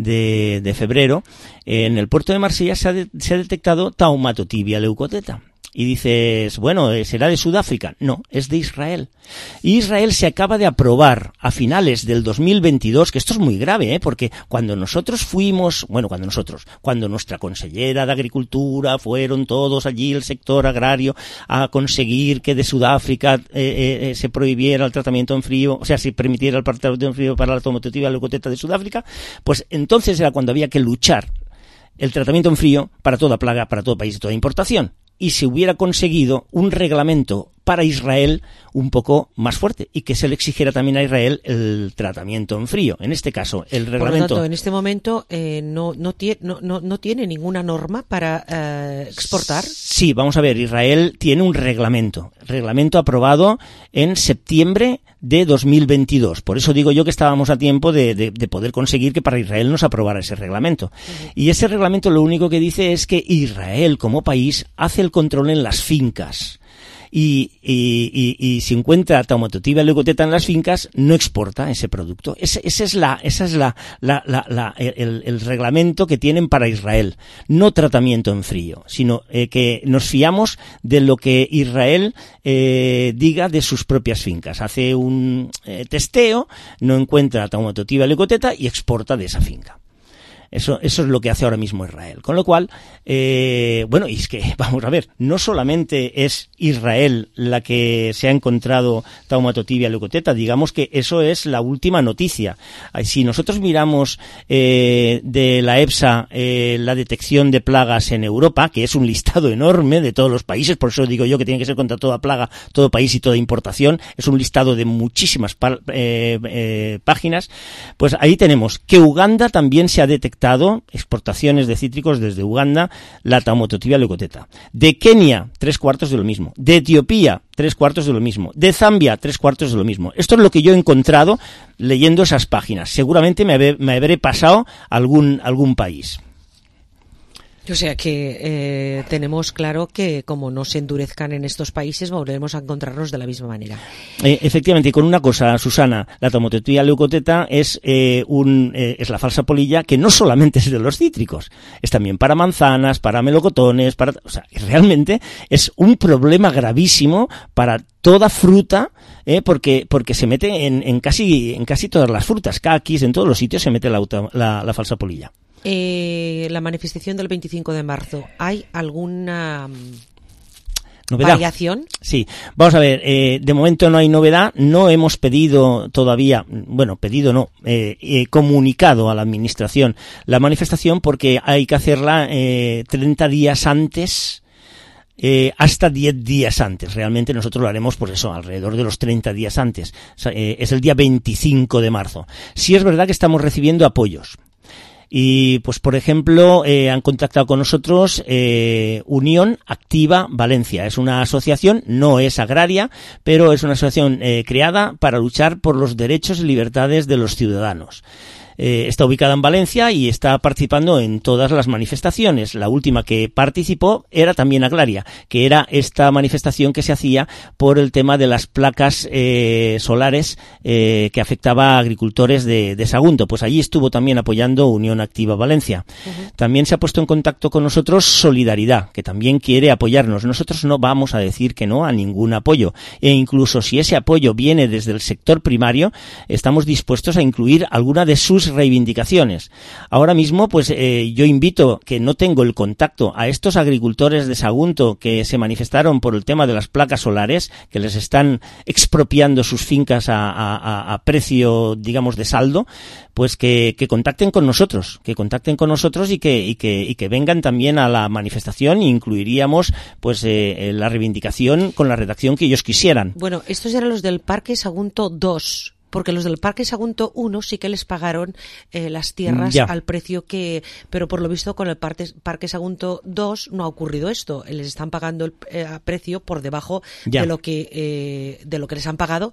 de febrero, en el puerto de Marsella se ha detectado Taumatotibia leucoteta. Y dices, bueno, ¿será de Sudáfrica? No, es de Israel. Y Israel se acaba de aprobar a finales del 2022, que esto es muy grave, porque cuando nosotros fuimos, cuando nuestra consellera de Agricultura fueron todos allí, el sector agrario, a conseguir que de Sudáfrica se prohibiera el tratamiento en frío, o sea, se permitiera el tratamiento en frío para la Taumatotiba leucoteta de Sudáfrica, pues entonces era cuando había que luchar el tratamiento en frío para toda plaga, para todo país y toda importación. Y se hubiera conseguido un reglamento para Israel un poco más fuerte y que se le exigiera también a Israel el tratamiento en frío. En este caso, el reglamento... Por lo tanto, en este momento no tiene ninguna norma para exportar. Sí, vamos a ver, Israel tiene un reglamento aprobado en septiembre de 2022. Por eso digo yo que estábamos a tiempo de poder conseguir que para Israel nos aprobara ese reglamento. Y ese reglamento lo único que dice es que Israel como país hace el control en las fincas. Y si encuentra Taumatotiba leucoteta en las fincas, no exporta ese producto. Ese es el reglamento que tienen para Israel. No tratamiento en frío, sino que nos fiamos de lo que Israel diga de sus propias fincas. Hace un testeo, no encuentra Taumatotiba leucoteta y exporta de esa finca. Eso es lo que hace ahora mismo Israel. Con lo cual, y es que, vamos a ver, no solamente es Israel la que se ha encontrado Taumatotibia leucoteta, digamos que eso es la última noticia. Si nosotros miramos de la EFSA la detección de plagas en Europa, que es un listado enorme de todos los países, por eso digo yo que tiene que ser contra toda plaga, todo país y toda importación, es un listado de muchísimas páginas, pues ahí tenemos que Uganda también se ha detectado detectado exportaciones de cítricos desde Uganda, la Taumototivia leucoteta. De Kenia, 3/4 de lo mismo. De Etiopía, 3/4 de lo mismo. De Zambia, 3/4 de lo mismo. Esto es lo que yo he encontrado leyendo esas páginas. Seguramente me habré pasado algún país. O sea que tenemos claro que como no se endurezcan en estos países volveremos a encontrarnos de la misma manera. Efectivamente, y con una cosa, Susana, la Taumototivia leucoteta es la falsa polilla que no solamente es de los cítricos, es también para manzanas, para melocotones, o sea, realmente es un problema gravísimo para toda fruta, porque se mete en casi todas las frutas, caquis, en todos los sitios se mete la falsa polilla. La manifestación del 25 de marzo, ¿hay alguna novedad? ¿Variación? Sí, vamos a ver, de momento no hay novedad, no hemos pedido todavía, comunicado a la administración la manifestación porque hay que hacerla 30 días antes, hasta 10 días antes. Realmente nosotros lo haremos, pues eso, alrededor de los 30 días antes. O sea, es el día 25 de marzo. Sí es verdad que estamos recibiendo apoyos. Y, pues, por ejemplo, han contactado con nosotros Unión Activa Valencia. Es una asociación, no es agraria, pero es una asociación creada para luchar por los derechos y libertades de los ciudadanos. Está ubicada en Valencia y está participando en todas las manifestaciones. La última que participó era también agraria, que era esta manifestación que se hacía por el tema de las placas solares que afectaba a agricultores de Sagunto. Pues allí estuvo también apoyando Unión Activa Valencia. También se ha puesto en contacto con nosotros Solidaridad, que también quiere apoyarnos. Nosotros no vamos a decir que no a ningún apoyo. E incluso si ese apoyo viene desde el sector primario, estamos dispuestos a incluir alguna de sus reivindicaciones. Ahora mismo, pues yo invito, que no tengo el contacto, a estos agricultores de Sagunto que se manifestaron por el tema de las placas solares, que les están expropiando sus fincas a precio, digamos, de saldo, pues que contacten con nosotros, y que vengan también a la manifestación, e incluiríamos pues la reivindicación con la redacción que ellos quisieran. Bueno, estos eran los del Parque Sagunto 2. Porque los del Parque Sagunto 1 sí que les pagaron las tierras al precio que... Pero por lo visto con el Parque Sagunto 2 no ha ocurrido esto. Les están pagando el precio por debajo de lo que les han pagado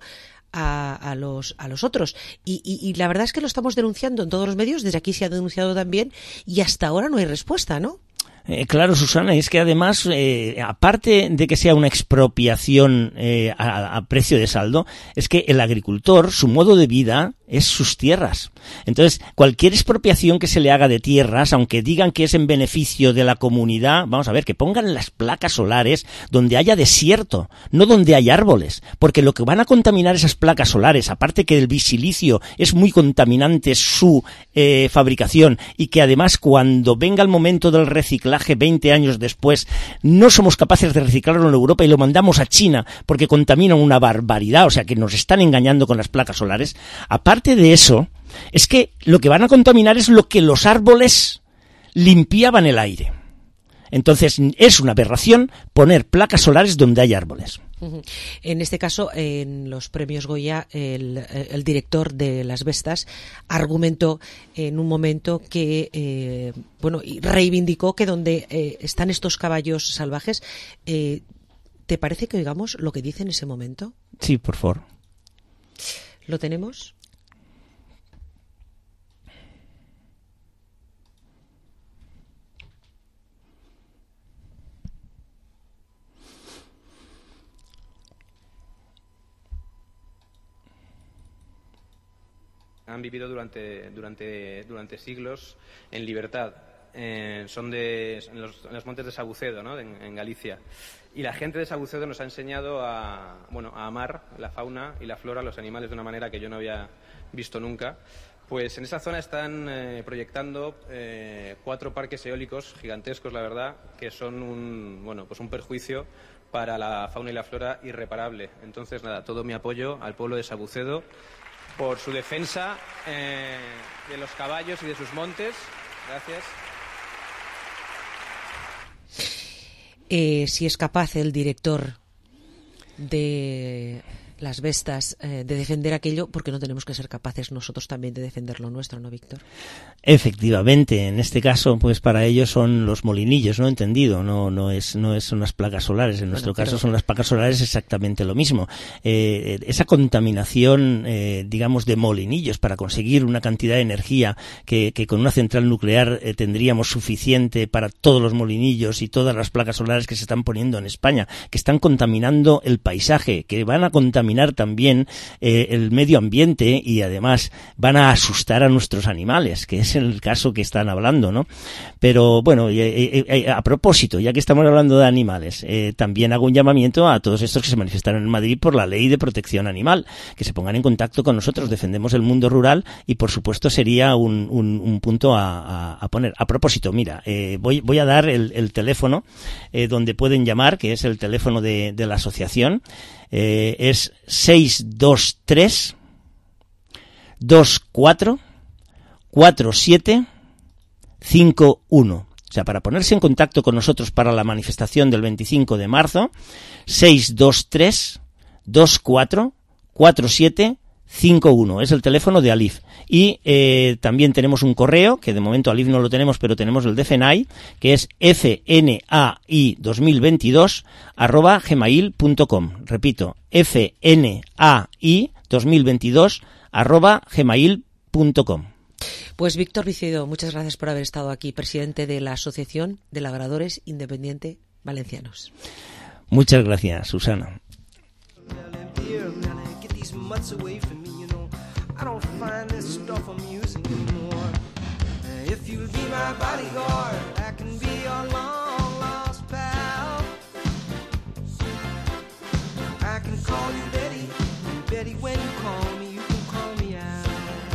a los otros. Y la verdad es que lo estamos denunciando en todos los medios. Desde aquí se ha denunciado también y hasta ahora no hay respuesta, ¿no? Claro, Susana, es que además, aparte de que sea una expropiación a precio de saldo, es que el agricultor, su modo de vida es sus tierras. Entonces, cualquier expropiación que se le haga de tierras, aunque digan que es en beneficio de la comunidad, vamos a ver, que pongan las placas solares donde haya desierto, no donde hay árboles, porque lo que van a contaminar esas placas solares, aparte que el bisilicio es muy contaminante su fabricación, y que además cuando venga el momento del reciclaje 20 años después, no somos capaces de reciclarlo en Europa y lo mandamos a China porque contaminan una barbaridad, o sea que nos están engañando con las placas solares. Aparte de eso, es que lo que van a contaminar es lo que los árboles limpiaban el aire. Entonces es una aberración poner placas solares donde hay árboles. En este caso, en los premios Goya, el director de Las Vestas argumentó en un momento que, y reivindicó que donde están estos caballos salvajes, ¿te parece que oigamos lo que dice en ese momento? Sí, por favor. ¿Lo tenemos? Han vivido durante siglos en libertad. Son en los montes de Sabucedo, ¿no? en Galicia. Y la gente de Sabucedo nos ha enseñado a amar la fauna y la flora, los animales, de una manera que yo no había visto nunca. Pues en esa zona están proyectando 4 parques eólicos gigantescos, la verdad, que son un perjuicio para la fauna y la flora irreparable. Entonces, nada, todo mi apoyo al pueblo de Sabucedo por su defensa de los caballos y de sus montes. Gracias. Si es capaz el director de las bestas de defender aquello, porque no tenemos que ser capaces nosotros también de defender lo nuestro, ¿no, Víctor? Efectivamente, en este caso, pues para ellos son los molinillos, ¿no? Entendido, son las placas solares. En nuestro caso son las placas solares exactamente lo mismo. Esa contaminación, digamos, de molinillos para conseguir una cantidad de energía que con una central nuclear tendríamos suficiente para todos los molinillos y todas las placas solares que se están poniendo en España, que están contaminando el paisaje, que van a contaminar también el medio ambiente y además van a asustar a nuestros animales, que es el caso que están hablando, ¿no? Pero bueno, a propósito, ya que estamos hablando de animales, también hago un llamamiento a todos estos que se manifestaron en Madrid por la ley de protección animal, que se pongan en contacto con nosotros. Defendemos el mundo rural y por supuesto sería un punto a poner. A propósito, mira, voy a dar el teléfono donde pueden llamar, que es el teléfono de la asociación, es 623 24 47 51. O sea, para ponerse en contacto con nosotros para la manifestación del 25 de marzo, 623 24 47 51. Es el teléfono de Alif. Y también tenemos un correo, que de momento Alif no lo tenemos, pero tenemos el de FENAI, que es fnai2022@gmail.com. Repito, fnai2022@gmail.com. Pues Víctor Vicedo, muchas gracias por haber estado aquí, presidente de la Asociación de Labradores Independiente Valencianos. Muchas gracias, Susana. Mutts away from me, you know. I don't find this stuff amusing anymore. If you'll be my bodyguard, I can be your long lost pal. I can call you Betty, and Betty, when you call me, you can call me out.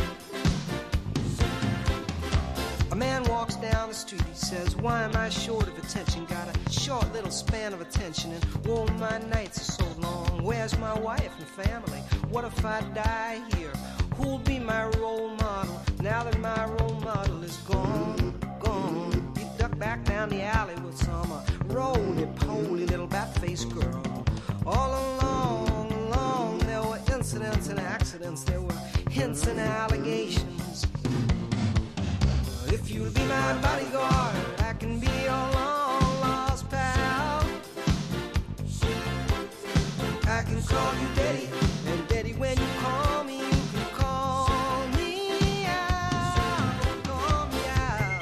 A man walks down the street, he says, why am I short of attention? Got a short little span of attention, and oh, my nights are so long. Where's my wife and family? What if I die here? Who'll be my role model now that my role model is gone, gone? You duck back down the alley with some roly-poly little bat-faced girl. All along, there were incidents and accidents, there were hints and allegations. If you'll be my bodyguard, I can be your long-lost pal. I can call you Daddy, and Daddy, when you call me, you can call me out, call me out.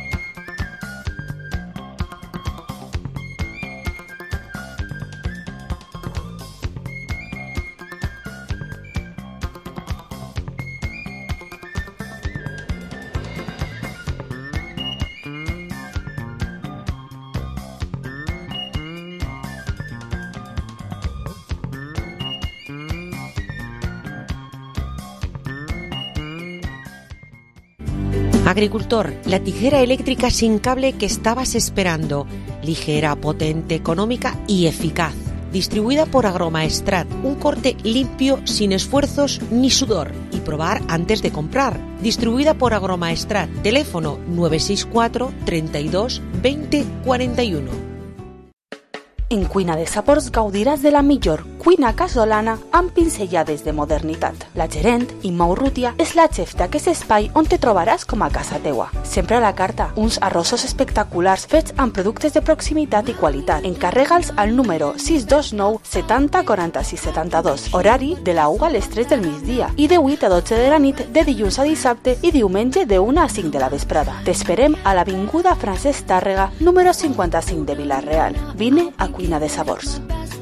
Agricultor, la tijera eléctrica sin cable que estabas esperando. Ligera, potente, económica y eficaz. Distribuida por Agromaestrat. Un corte limpio, sin esfuerzos ni sudor. Y probar antes de comprar. Distribuida por Agromaestrat. Teléfono 964 32 20 41. En Cuina de Sabors gaudiràs de la millor cuina casolana amb pinzellades de modernitat. La gerent, Imma Urrutia, és la xef d'aquest espai on te trobaràs com a casa teua. Sempre a la carta, uns arrossos espectaculars fets amb productes de proximitat i qualitat. Encarrega'ls al número 629 70 46 72. Horari de la 1 a les 3 del migdia i de 8 a 12 de la nit de dilluns a dissabte i diumenge de 1 a 5 de la vesprada. T'esperem a l'avinguda Francesc Tàrrega, número 55 de Vila-real. Vine a Cuina de Sabors.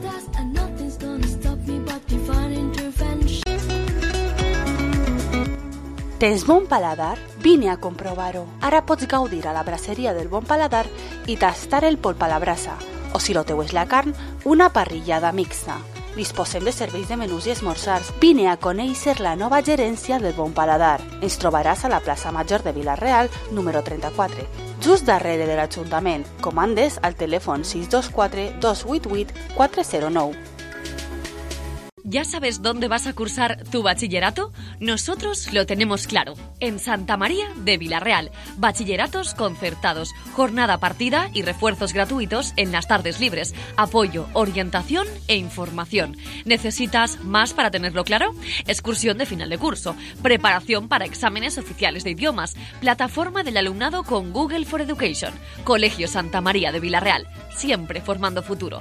Tens bon paladar? Vine a comprovar-ho. Ara pots gaudir a la braseria del Bon Paladar i tastar el polp a la brasa, o si lo teu és la carn, una parrillada mixta. Disposem de serveis de menús i esmorzars. Vine a conèixer la nova gerència del Bon Paladar. Ens trobaràs a la plaça Major de Vila-real, número 34, just darrere de l'Ajuntament. Comandes al telèfon 624 288 409. ¿Ya sabes dónde vas a cursar tu bachillerato? Nosotros lo tenemos claro. En Santa María de Vilarreal. Bachilleratos concertados, jornada partida y refuerzos gratuitos en las tardes libres. Apoyo, orientación e información. ¿Necesitas más para tenerlo claro? Excursión de final de curso. Preparación para exámenes oficiales de idiomas. Plataforma del alumnado con Google for Education. Colegio Santa María de Vilarreal. Siempre formando futuro.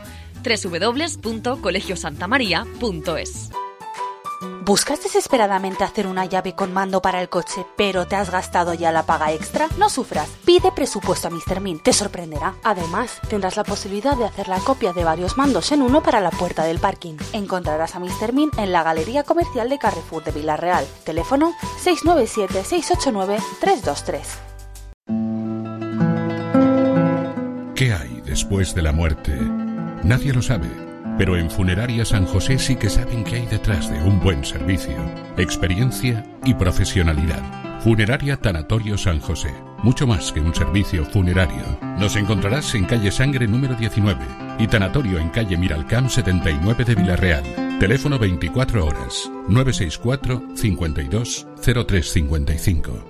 www.colegiosantamaria.es. ¿Buscas desesperadamente hacer una llave con mando para el coche, pero te has gastado ya la paga extra? No sufras, pide presupuesto a Mr. Min, te sorprenderá. Además, tendrás la posibilidad de hacer la copia de varios mandos en uno para la puerta del parking. Encontrarás a Mr. Min en la Galería Comercial de Carrefour de Vilarreal. Teléfono 697-689-323. ¿Qué hay después de la muerte? Nadie lo sabe, pero en Funeraria San José sí que saben qué hay detrás de un buen servicio, experiencia y profesionalidad. Funeraria Tanatorio San José, mucho más que un servicio funerario. Nos encontrarás en calle Sangre número 19 y Tanatorio en calle Miralcamp 79 de Vilarreal. Teléfono 24 horas, 964 52 0355.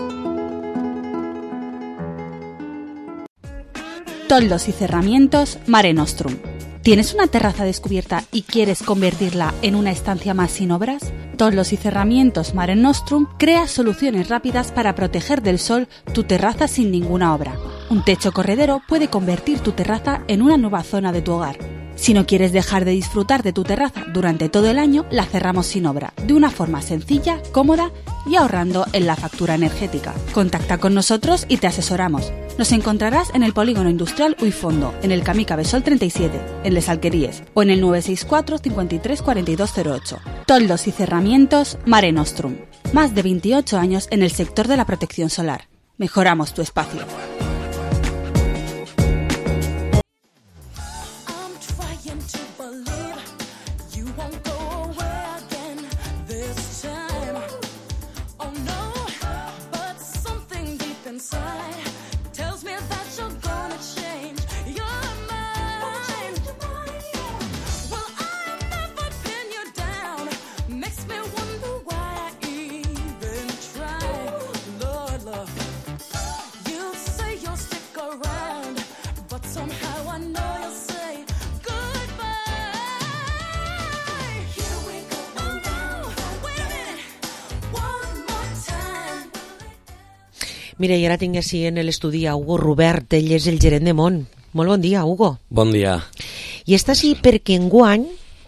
Toldos y cerramientos Mare Nostrum. ¿Tienes una terraza descubierta y quieres convertirla en una estancia más sin obras? Toldos y cerramientos Mare Nostrum crea soluciones rápidas para proteger del sol tu terraza sin ninguna obra. Un techo corredero puede convertir tu terraza en una nueva zona de tu hogar. Si no quieres dejar de disfrutar de tu terraza durante todo el año, la cerramos sin obra, de una forma sencilla, cómoda y ahorrando en la factura energética. Contacta con nosotros y te asesoramos. Nos encontrarás en el Polígono Industrial Uifondo, en el Camí Cabesol 37, en Les Alqueríes, o en el 964 53 4208. Toldos y cerramientos Mare Nostrum. Más de 28 años en el sector de la protección solar. Mejoramos tu espacio. Mira, i ara tinc així en l'estudi a Hugo Robert, ell és el gerent de Mont. Molt bon dia, Hugo. Bon dia. I està així perquè enguany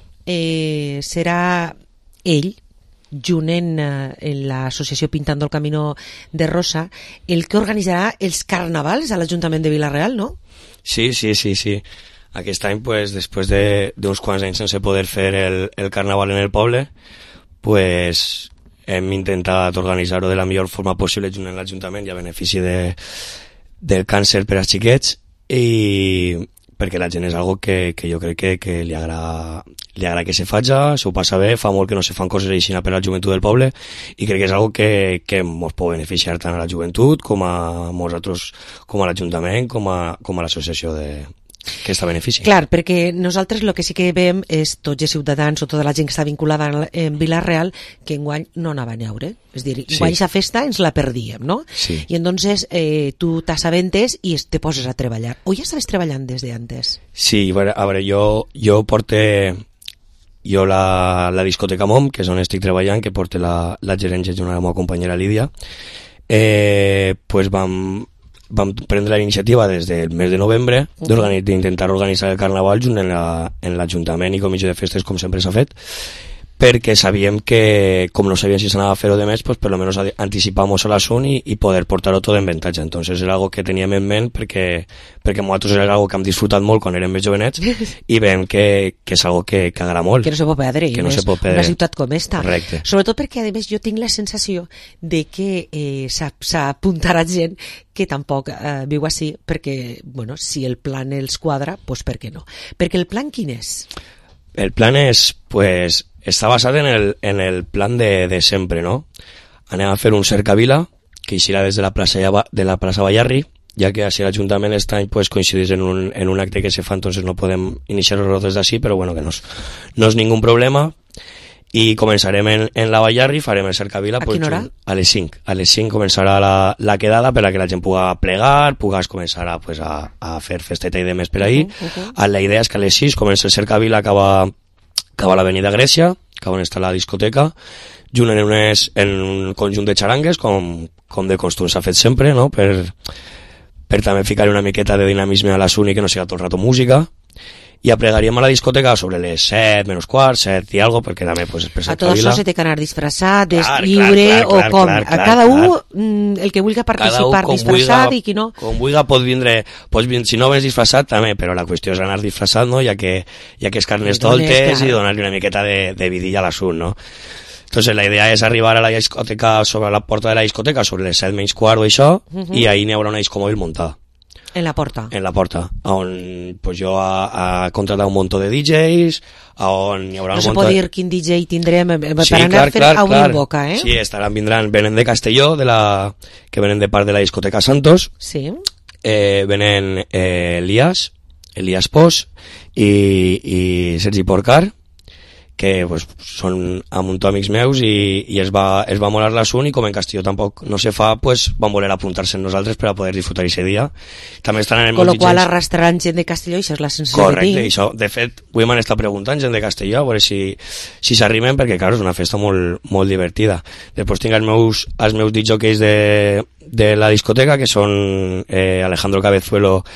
serà ell, junt en l'associació Pintando el Camino de Rosa, el que organitzarà els carnavals a l'Ajuntament de Vilarreal, no? Sí. Aquest any, pues, després d'uns quants anys sense poder fer el carnaval en el poble, pues, hem intentat organitzar-ho de la millor forma possible junt amb l'Ajuntament i a benefici del càncer per als xiquets, i perquè la gent és algo que jo crec que li agrada que se faci, s'ho passa bé, fa molt que no se fan coses així per a la joventut del poble i crec que és algo que ens pot beneficiar tant a la joventut com a nosaltres, com a l'Ajuntament, com a l'associació que està benefici. Clar, perquè nosaltres el que sí que veiem és tots els ciutadans o tota la gent que està vinculada en Vilarreal que enguany no anava a neure. És dir, enguany aquesta festa ens la perdíem, no? Sí. I entonces tu t'assabentes i te poses a treballar. O ja estaves treballant des d'antes? Sí, a veure, jo porte la discoteca MOM, que és on estic treballant, que porta la gerència junt amb la meva companyera Lídia, pues vam prendre la iniciativa des del mes de novembre d'intentar organitzar el carnaval junt en l'Ajuntament i Comissió de Festes, com sempre s'ha fet, perquè sabíem que, com no sabíem si s'anava a fer-ho de més, pues per lo menos anticipamos l'assunt i poder portar-ho tot en avantatge. Entonces era algo que teníem en ment perquè nosaltres era algo que hem disfrutat molt quan érem més jovenets i veiem que és algo que agrada molt. Que no se pot perdre, que no se pot perdre. Una ciutat com esta. Correcte. Sobretot perquè, a més, jo tinc la sensació de que s'apuntarà gent que tampoc viu així, perquè, bueno, si el plan els quadra, pues per què no? Perquè el plan quin és? El plan és, pues, està basat en el plan de sempre, no? Anem a fer un cercavila que eixirà des de la plaça Ballarri, ja que així l'Ajuntament aquest any pues, coincideix en un acte que se fa, entonces no podem iniciar-ho des d'ací, però bueno, que no és ningú problema. i començarem en la Ballarri, farem el Cercavila a quina hora? A les 5. A les 5 començarà la quedada per a que la gent pugui plegar, pugues començar a fer festeta i demés per ahir. La idea és que a les 6 comença el Cercavila, acaba l'avenida Grècia, que on està la discoteca, junt en un conjunt de xarangues, com de costum s'ha fet sempre, no? per també ficar una miqueta de dinamisme a la Suni, que no sigui tot el rato música, i aplegaríem a la discoteca sobre les 7, menys quart, 7 i algo, perquè també pues, per a tot això se té que anar disfressat, lliure, o com? A cada un, el que vulgui participar disfressat i qui no... Com vulgui pot vindre, si no vens disfressat també, però la qüestió és anar disfressat, no? Ja que és carnes toltes i donar-li una miqueta de vidilla a l'assunt, no? Entonces la idea és arribar a la discoteca, sobre la porta de la discoteca, sobre les 7 menys quart o això, i ahí n'hi haurà una discomòbil muntada. En la porta? En la porta, on pues, jo he contratat un munt de DJs, on hi haurà no un munt de... No se pot dir quin DJ tindrem per anar fent a obrir boca, eh? Sí, venen de Castelló, que venen de part de la discoteca Santos, sí. Venen Elías Pos i Sergi Porcar, que pues, són un munt d'amics meus i es va molar l'assunt, i com en Castelló tampoc no se fa, pues, van voler apuntar-se en nosaltres per a poder disfrutar aquest dia. També estan en con lo qual arrastraran gent de Castelló, i això és la sensació correcte, de això, de fet avui m'han estat preguntant gent de Castelló a veure si s'arrimen, perquè clar, és una festa molt, molt divertida. Després tinc els meus disjockeys de la discoteca, que són Alejandro Cabezuelo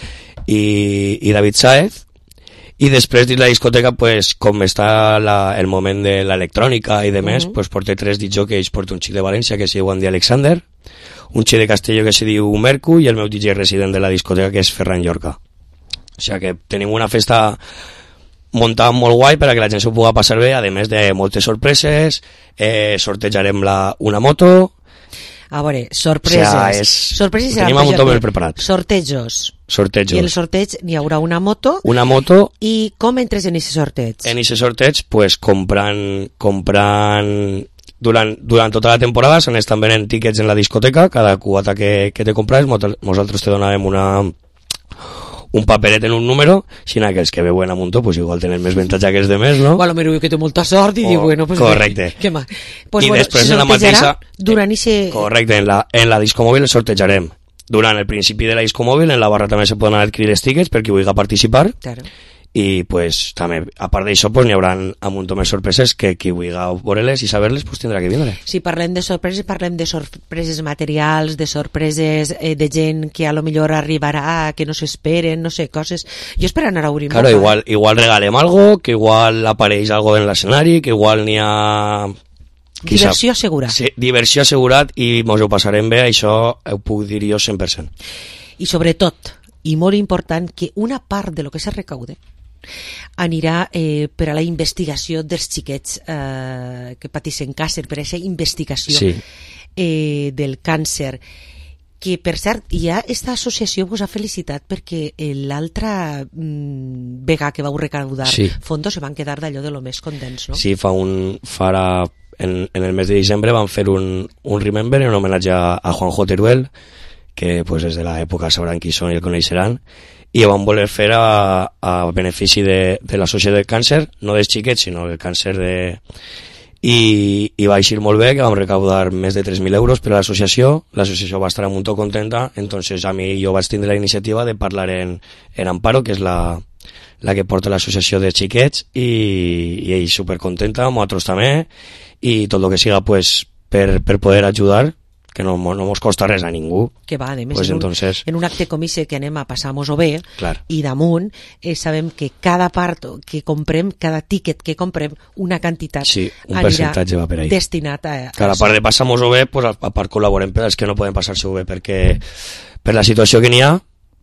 i David Sáez. I després dins la discoteca, pues, com està el moment de l'electrònica i demés, pues, porto 3 DJs, porto un xic de València que se diu Andy Alexander, un xic de Castelló que se diu Mercu, i el meu DJ resident de la discoteca, que és Ferran Llorca. O sigui que tenim una festa muntada molt guai per a que la gent s'ho pugui passar bé, a més de moltes sorpreses, sortejarem una moto... A veure, sorpreses. Sorpreses tenim un munt ben preparat. Sortejos. I en el sorteig n'hi haurà una moto. Una moto. I com entres en aquest sorteig? En aquest sorteig, pues, comprant durant tota la temporada se n'estan venent tíquets en la discoteca, cada cubata que te compres, nosaltres te donarem un paperet en un número, si que els que veuen a muntó, pues igual tenen més avantatge que els de més, no? O a lo millor que té molta sort i diu, bueno, pues... Correcte. Pues I bueno, després en la mateixa... Durant ixe... Correcte, en la discomòbil el sortejarem. Durant el principi de la discomòbil, en la barra també se poden adquirir els tíquets per qui vulgui participar. Claro. I pues també, a part d'això, pues n'hi haurà un munt més sorpreses que qui vulgui veure-les i saber-les pues tindrà que vindre. Si parlem de sorpreses materials, de sorpreses de gent que a lo millor arribarà, que no s'esperen, no sé, coses... Jo espero anar a obrir claro, igual regalem algo, que igual apareix algo en l'escenari, que igual n'hi ha... Diversió assegurat. Sí, diversió assegurat, i mos ho passarem bé, això ho puc dir jo 100%. I sobretot, i molt important, que una part de lo que se recaude anirà per a la investigació dels xiquets que pateixen càncer, per a aquesta investigació del càncer, que per cert ja esta associació vos ha felicitat perquè l'altra vegada que vau recaudar fondos se van quedar d'allò de lo més contents, no? Sí, en el mes de diciembre van fer un remember en homenatge a Juanjo Teruel, que pues, des de l'època sabran qui són i el coneixeran, i ho van voler fer a benefici de l'associació del càncer, no dels xiquets, sinó del càncer i va eixir molt bé, que vam recaudar més de 3.000 euros per a l'associació va estar molt contenta, entonces jo vaig tindre la iniciativa de parlar en Amparo, que és la que porta l'associació de xiquets, i ell supercontenta, nosaltres també, i tot el que siga pues, per poder ajudar, que no mos costa res a ningú. Que va, a més, pues entonces... en un acte com ese que anem a passar-nos-ho bé, clar. I damunt sabem que cada part que comprem, cada tíquet que comprem, una quantitat un percentatge va per ahí. Destinat a... Cada part de passar-nos-ho bé, pues, a part col·laborem per als que no poden passar-se-ho bé, perquè per la situació que n'hi ha,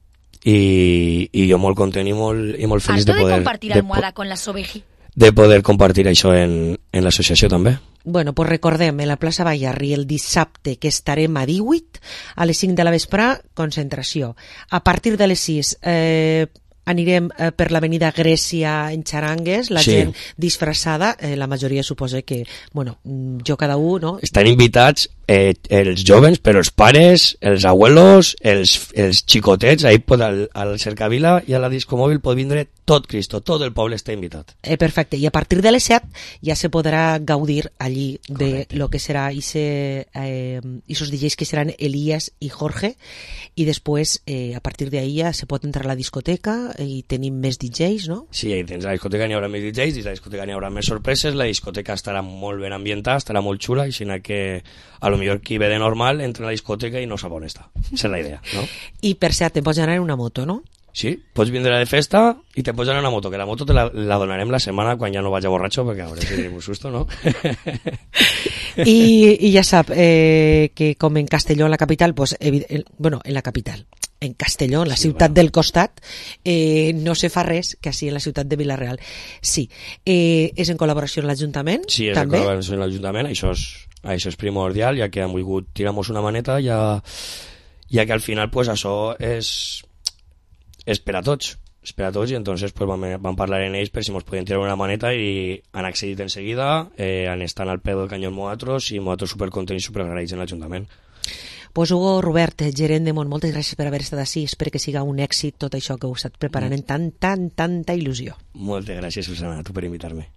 i jo molt content i molt feliç de compartir almohada con la Sobeji. De poder compartir això en l'associació també. Bueno, pues recordem, en la plaça Ballarri el dissabte, que estarem a 18, a les 5 de la vespre, concentració. A partir de les 6 anirem per l'avenida Grècia en xarangues, la gent disfressada, la majoria suposa que, bueno, jo cada un, no? Estan invitats els jovens, però els pares, els abuelos, els xicotets, ahí al Cercavila i a la discomòbil pot vindre tot Cristo, tot el poble està invitat. Perfecte, i a partir de les 7 ja se podrà gaudir allí de lo que serà esos DJs que seran Elías i Jorge, i després a partir d'ahí ja se pot entrar a la discoteca i tenim més DJs, no? Sí, dins la discoteca n'hi haurà més DJs, dins la discoteca n'hi haurà més sorpreses, la discoteca estarà molt ben ambientada, estarà molt xula, així que a lo millor qui ve de normal entra a la discoteca i no sap on està. Esa és la idea, no? I per cert, te pots anar en una moto, no? Sí, pots vindre de festa i te pots anar en una moto, que la moto te la donarem la setmana quan ja no vaig a borratxo, perquè a veure si tenim un susto, no? I ja sap que com en Castelló, en la capital, pues, bueno, en la capital, en Castelló, en la ciutat del costat, no se fa res que així en la ciutat de Vila-real. Sí, és en col·laboració amb l'Ajuntament? Sí, és també? en col·laboració amb l'Ajuntament, això és primordial, ja que han volgut tirar-nos una maneta, ja que al final pues, això és per a tots, i entonces pues, vam parlar en ells per si ens podien tirar una maneta i han accedit en seguida, han estat al peu del canyó amb nosaltres i nosaltres supercontents i superagraïts en l'Ajuntament. Pues Hugo Robert, gerent de Mont, moltes gràcies per haver estat així. Espero que siga un èxit tot això que heu estat preparant amb tanta il·lusió. Moltes gràcies, Susana, a tu per invitar-me.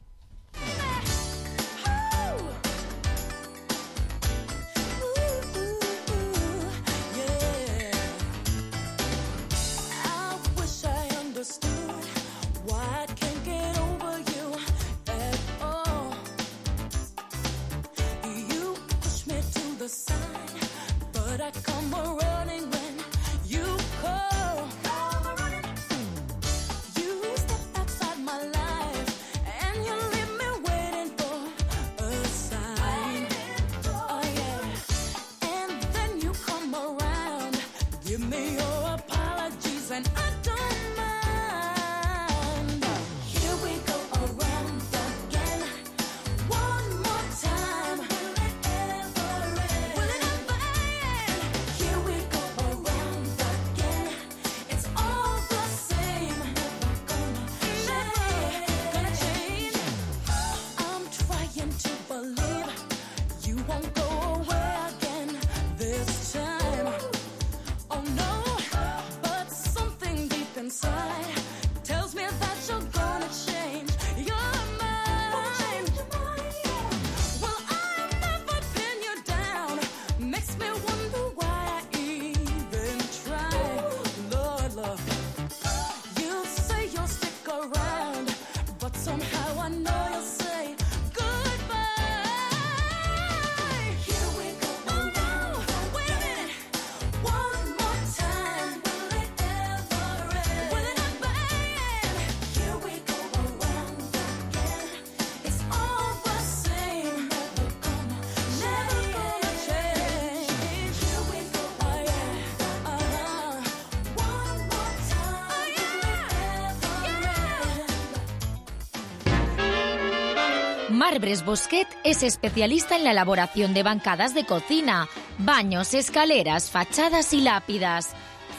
Marbres Bosquet es especialista en la elaboración de bancadas de cocina, baños, escaleras, fachadas y lápidas.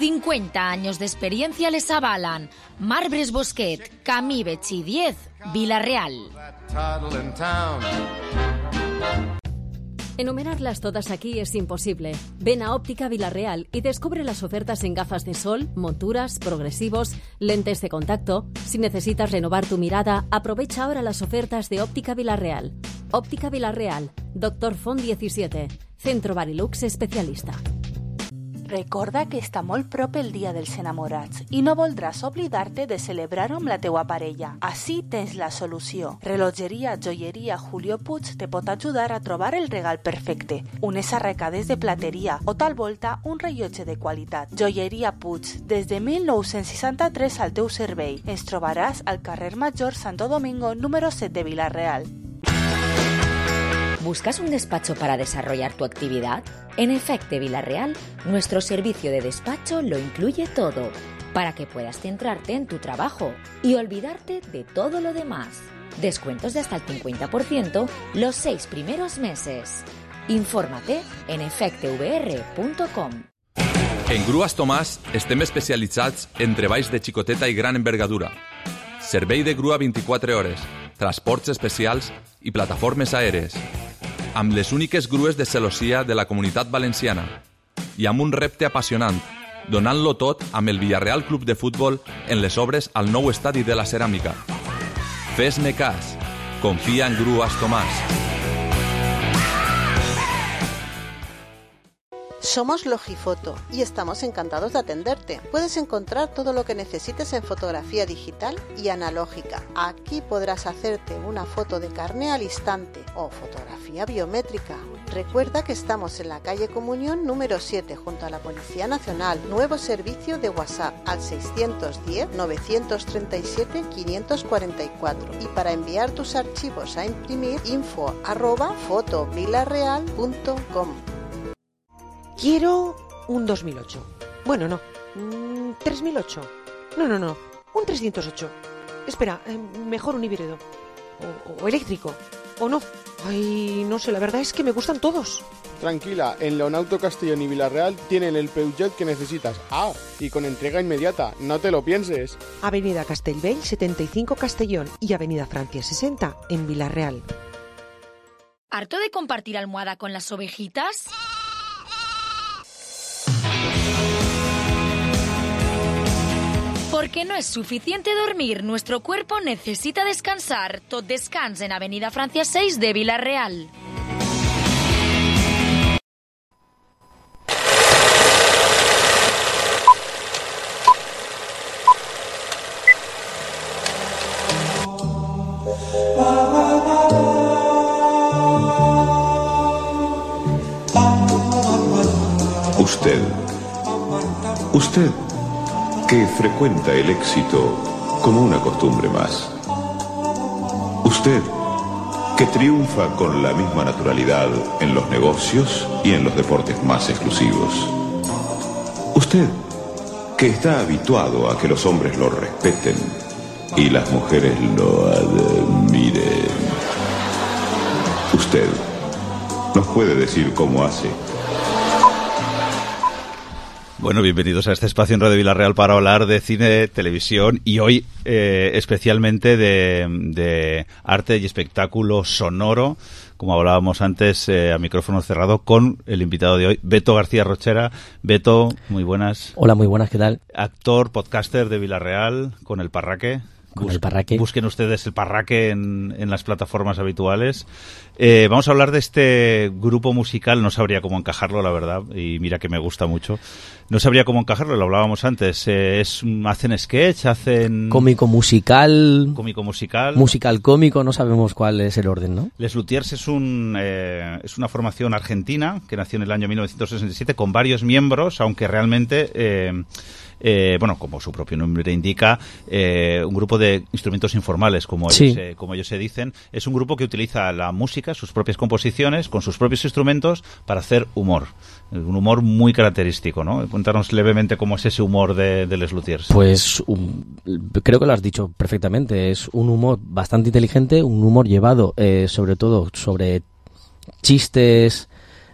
50 años de experiencia les avalan. Marbres Bosquet, Camí Betxí 10, Vila-real. Enumerarlas todas aquí es imposible. Ven a Óptica Vila-real y descubre las ofertas en gafas de sol, monturas, progresivos, lentes de contacto. Si necesitas renovar tu mirada, aprovecha ahora las ofertas de Óptica Vila-real. Óptica Vila-real, Dr. Font 17, Centro Barilux especialista. Recorda que està molt prop el Dia dels Enamorats i no voldràs oblidar-te de celebrar-ho amb la teua parella. Així tens la solució. Relojeria Joieria Julio Puig te pot ajudar a trobar el regal perfecte. Unes arracades de plateria o tal volta un rellotge de qualitat. Joieria Puig, des de 1963 al teu servei. Ens trobaràs al carrer Major Santo Domingo número 7 de Vila-real. ¿Buscas un despacho para desarrollar tu actividad? En Efecte Vila-real, nuestro servicio de despacho lo incluye todo, para que puedas centrarte en tu trabajo y olvidarte de todo lo demás. Descuentos de hasta el 50% los 6 primeros meses. Infórmate en efectevr.com. En Grues Tomàs estem especialitzats en treballs de xicoteta i gran envergadura. Servei de grua 24 hores, transports especials i plataformes aèries. amb les úniques grues de celossia de la Comunitat Valenciana i amb un repte apassionant, donant-lo tot amb el Villarreal Club de Futbol en les obres al nou estadi de la Ceràmica. Fes-me cas, confia en Grues Tomàs. Somos Logifoto y estamos encantados de atenderte. Puedes encontrar todo lo que necesites en fotografía digital y analógica. Aquí podrás hacerte una foto de carné al instante o fotografía biométrica. Recuerda que estamos en la calle Comunión número 7 junto a la Policía Nacional. Nuevo servicio de WhatsApp al 610-937-544. Y para enviar tus archivos a imprimir, info@fotovilareal.com. Quiero un 2008. Bueno, no. 3008. No. Un 308. Espera, mejor un híbrido. O eléctrico. O no. Ay, no sé, la verdad es que me gustan todos. Tranquila, en Leonauto Castellón y Villarreal tienen el Peugeot que necesitas. Ah, y con entrega inmediata, no te lo pienses. Avenida Castellbell 75 Castellón y Avenida Francia 60 en Villarreal. ¿Harto de compartir almohada con las ovejitas? Porque no es suficiente dormir, nuestro cuerpo necesita descansar. Tot descans en Avenida Francia 6 de Villarreal. Usted que frecuenta el éxito como una costumbre más. Usted que triunfa con la misma naturalidad en los negocios y en los deportes más exclusivos. Usted que está habituado a que los hombres lo respeten y las mujeres lo admiren. Usted nos puede decir cómo hace. Bueno, bienvenidos a este espacio en Radio Villarreal para hablar de cine, televisión y hoy especialmente de arte y espectáculo sonoro, como hablábamos antes a micrófono cerrado con el invitado de hoy, Beto García Rochera. Beto, muy buenas. Hola, muy buenas, ¿qué tal? Actor, podcaster de Villarreal con El Parraque. El Parraque. Busquen ustedes El Parraque en las plataformas habituales. Vamos a hablar de este grupo musical. No sabría cómo encajarlo, la verdad, y mira que me gusta mucho. No sabría cómo encajarlo, lo hablábamos antes. Hacen sketch, hacen... Cómico musical... Musical cómico, no sabemos cuál es el orden, ¿no? Les Luthiers es una formación argentina que nació en el año 1967 con varios miembros, aunque realmente... como su propio nombre indica, un grupo de instrumentos informales, como ellos se dicen. Es un grupo que utiliza la música, sus propias composiciones, con sus propios instrumentos, para hacer humor. Un humor muy característico, ¿no? Cuéntanos levemente cómo es ese humor de Les Luthiers. Pues creo que lo has dicho perfectamente. Es un humor bastante inteligente, un humor llevado sobre todo sobre chistes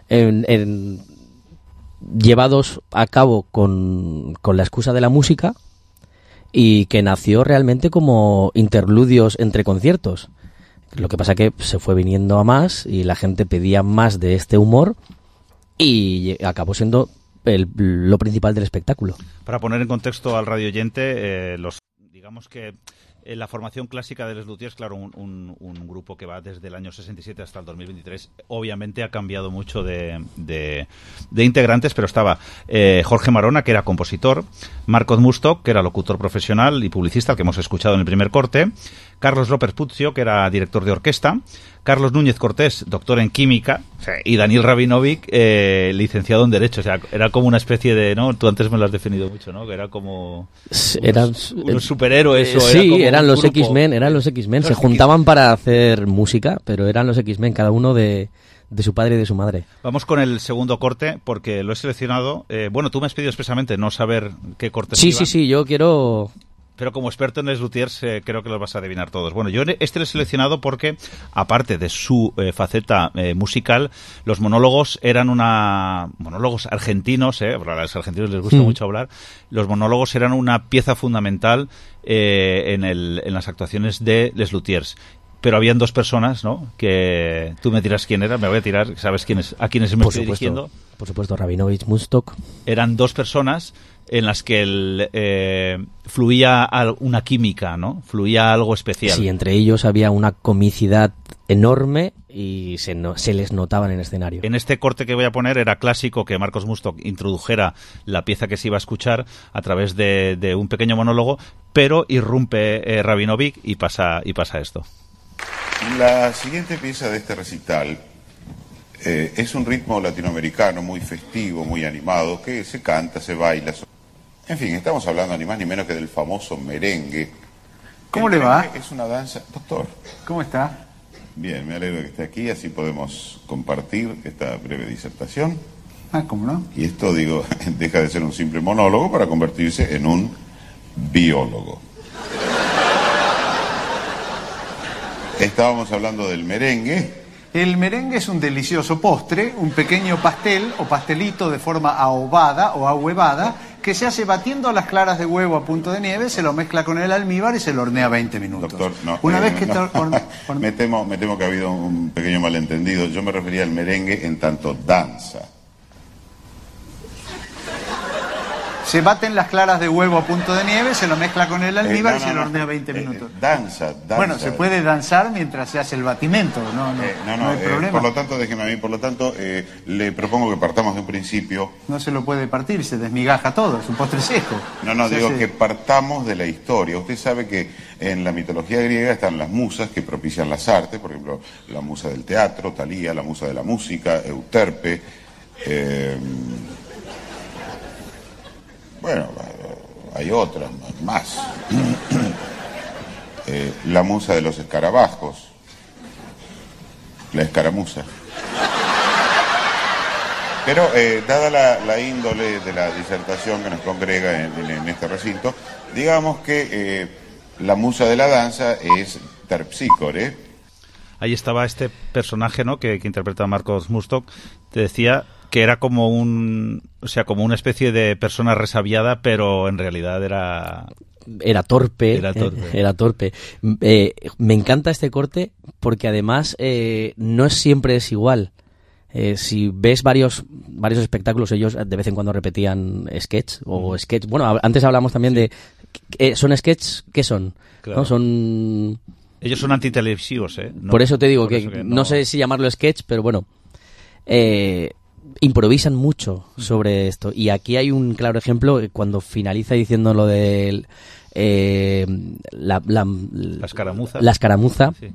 llevados a cabo con la excusa de la música y que nació realmente como interludios entre conciertos. Lo que pasa que se fue viniendo a más y la gente pedía más de este humor y acabó siendo lo principal del espectáculo. Para poner en contexto al radioyente, digamos que la formación clásica de Les Luthiers, claro, un grupo que va desde el año 67 hasta el 2023, obviamente ha cambiado mucho de integrantes, pero estaba Jorge Marona, que era compositor, Marcos Mustok, que era locutor profesional y publicista, al que hemos escuchado en el primer corte, Carlos López Puccio, que era director de orquesta, Carlos Núñez Cortés, doctor en química, y Daniel Rabinovic, licenciado en Derecho. O sea, era como una especie de... ¿no? Tú antes me lo has definido mucho, ¿no? Que era como... unos superhéroes. Eran los X-Men. Se juntaban para hacer música, pero eran los X-Men, cada uno de su padre y de su madre. Vamos con el segundo corte, porque lo he seleccionado. Tú me has pedido expresamente no saber qué cortes iban. Sí, yo quiero... Pero como experto en Les Luthiers creo que los vas a adivinar todos. Bueno, yo este lo he seleccionado porque, aparte de su faceta musical, los monólogos eran monólogos argentinos, a los argentinos les gusta mucho hablar, los monólogos eran una pieza fundamental en las actuaciones de Les Luthiers. pero habían dos personas, ¿no? Que tú me dirás quién era, me voy a tirar, sabes a quiénes me estoy dirigiendo. Por supuesto, Rabinovich, Mustok. Eran dos personas en las que fluía una química, ¿no? Fluía algo especial. Sí, entre ellos había una comicidad enorme y se les notaba en el escenario. En este corte que voy a poner era clásico que Marcos Mustok introdujera la pieza que se iba a escuchar a través de un pequeño monólogo, pero irrumpe Rabinovich y pasa esto. La siguiente pieza de este recital es un ritmo latinoamericano muy festivo, muy animado, que se canta, se baila. En fin, estamos hablando ni más ni menos que del famoso merengue. ¿Cómo le va? Es una danza... Doctor. ¿Cómo está? Bien, me alegro de que esté aquí, así podemos compartir esta breve disertación. Ah, ¿cómo no? Y esto, digo, deja de ser un simple monólogo para convertirse en un biólogo. Estábamos hablando del merengue. El merengue es un delicioso postre, un pequeño pastel o pastelito de forma ahobada o ahuevada que se hace batiendo las claras de huevo a punto de nieve, se lo mezcla con el almíbar y se lo hornea 20 minutos. Doctor, no. Una vez que me temo que ha habido un pequeño malentendido. Yo me refería al merengue en tanto danza. Se baten las claras de huevo a punto de nieve, se lo mezcla con el almíbar y se lo hornea 20 minutos. Danza. Bueno, se puede danzar mientras se hace el batimento, no hay problema. Por lo tanto, déjeme a mí, le propongo que partamos de un principio. No se lo puede partir, se desmigaja todo, es un postre seco. Digo que partamos de la historia. Usted sabe que en la mitología griega están las musas que propician las artes, por ejemplo, la musa del teatro, Talía, la musa de la música, Euterpe, bueno, hay otras más. La musa de los escarabajos, la escaramuza. Pero dada la índole de la disertación que nos congrega en este recinto, digamos que la musa de la danza es Terpsícore. Ahí estaba este personaje, ¿no?, que interpreta Marcos Mustok. Te decía que era como como una especie de persona resabiada, pero en realidad era torpe. Me encanta este corte porque además no siempre es igual. Si ves varios espectáculos, ellos de vez en cuando repetían sketch o sketch. Bueno, antes hablamos también de ¿son sketch? ¿Qué son? Claro. ¿No? Son... Ellos son antitelevisivos, ¿eh? Por eso te digo que no sé si llamarlo sketch, pero bueno, improvisan mucho sobre esto. Y aquí hay un claro ejemplo cuando finaliza diciendo lo de la escaramuza. La escaramuza. Sí.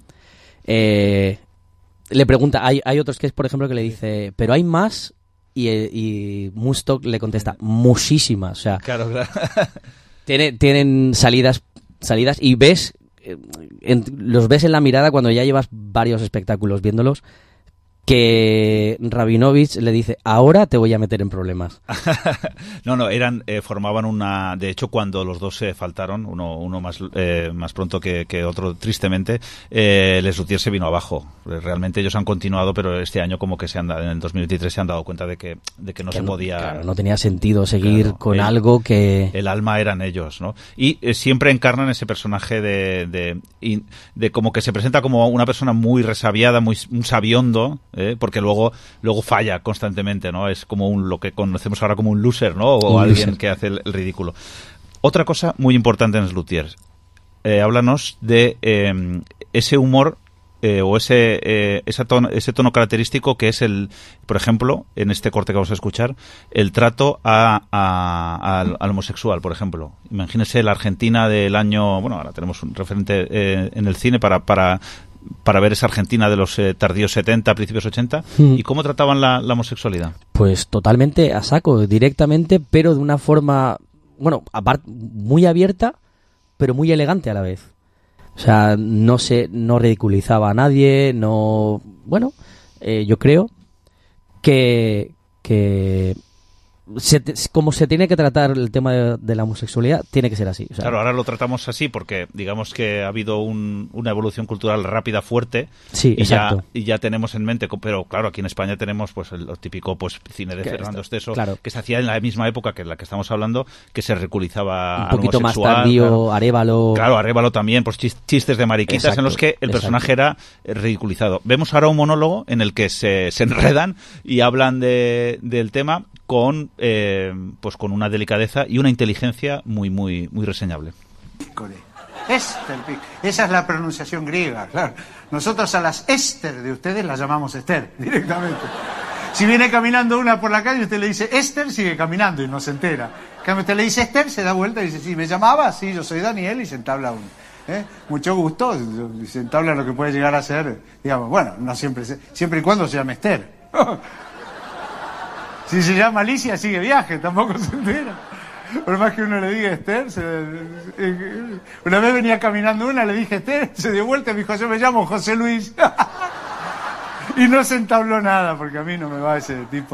Le pregunta, hay otro sketch, por ejemplo, que le dice, ¿pero hay más? Y Mustok le contesta, muchísimas. O sea, claro. tienen salidas y ves... los ves en la mirada cuando ya llevas varios espectáculos viéndolos, que Rabinovich le dice, ahora te voy a meter en problemas. Formaban una... De hecho, cuando los dos se faltaron, uno más pronto que otro, tristemente, Les Luthiers se vino abajo. Realmente ellos han continuado, pero este año como que en el 2023 se han dado cuenta de que no se podía... Claro, no tenía sentido seguir con algo que... El alma eran ellos, ¿no? Y siempre encarnan ese personaje de como que se presenta como una persona muy resabiada, un sabiondo, porque luego falla constantemente, ¿no? Es como lo que conocemos ahora como un loser, ¿no? O alguien que hace el ridículo. Otra cosa muy importante en Les Luthiers. Háblanos de ese humor o ese tono característico que es por ejemplo, en este corte que vamos a escuchar, el trato al homosexual, por ejemplo. Imagínese la Argentina del año... Bueno, ahora tenemos un referente en el cine para ver esa Argentina de los tardíos 70, principios 80, ¿y cómo trataban la homosexualidad? Pues totalmente a saco, directamente, pero de una forma, bueno, muy abierta, pero muy elegante a la vez. O sea, no ridiculizaba a nadie, yo creo que como se tiene que tratar el tema de la homosexualidad, tiene que ser así. O sea, claro, ahora lo tratamos así porque digamos que ha habido una evolución cultural rápida, fuerte, sí, exacto. Y ya tenemos en mente, pero claro, aquí en España tenemos pues lo típico pues cine de Fernando Esteso, claro, que se hacía en la misma época que en la que estamos hablando, que se ridiculizaba un poquito al más homosexual, tardío, claro. Arévalo. Claro, Arévalo también, pues chistes de mariquitas, exacto, en los que el personaje era ridiculizado. Vemos ahora un monólogo en el que se enredan y hablan del tema con pues con una delicadeza y una inteligencia muy reseñable. Esa es la pronunciación griega, claro. Nosotros a las Esther de ustedes las llamamos Esther directamente. Si viene caminando una por la calle y usted le dice Esther, sigue caminando y no se entera. Cuando usted le dice Esther, se da vuelta y dice, sí, me llamaba, sí, yo soy Daniel, y se entabla mucho gusto, y se entabla lo que puede llegar a ser, digamos, bueno, no siempre y cuando se llame Esther. Si se llama Alicia, sigue viaje, tampoco se entera. Por más que uno le diga Esther, una vez venía caminando una, le dije Esther, se dio vuelta y me dijo, yo me llamo José Luis. Y no se entabló nada, porque a mí no me va ese tipo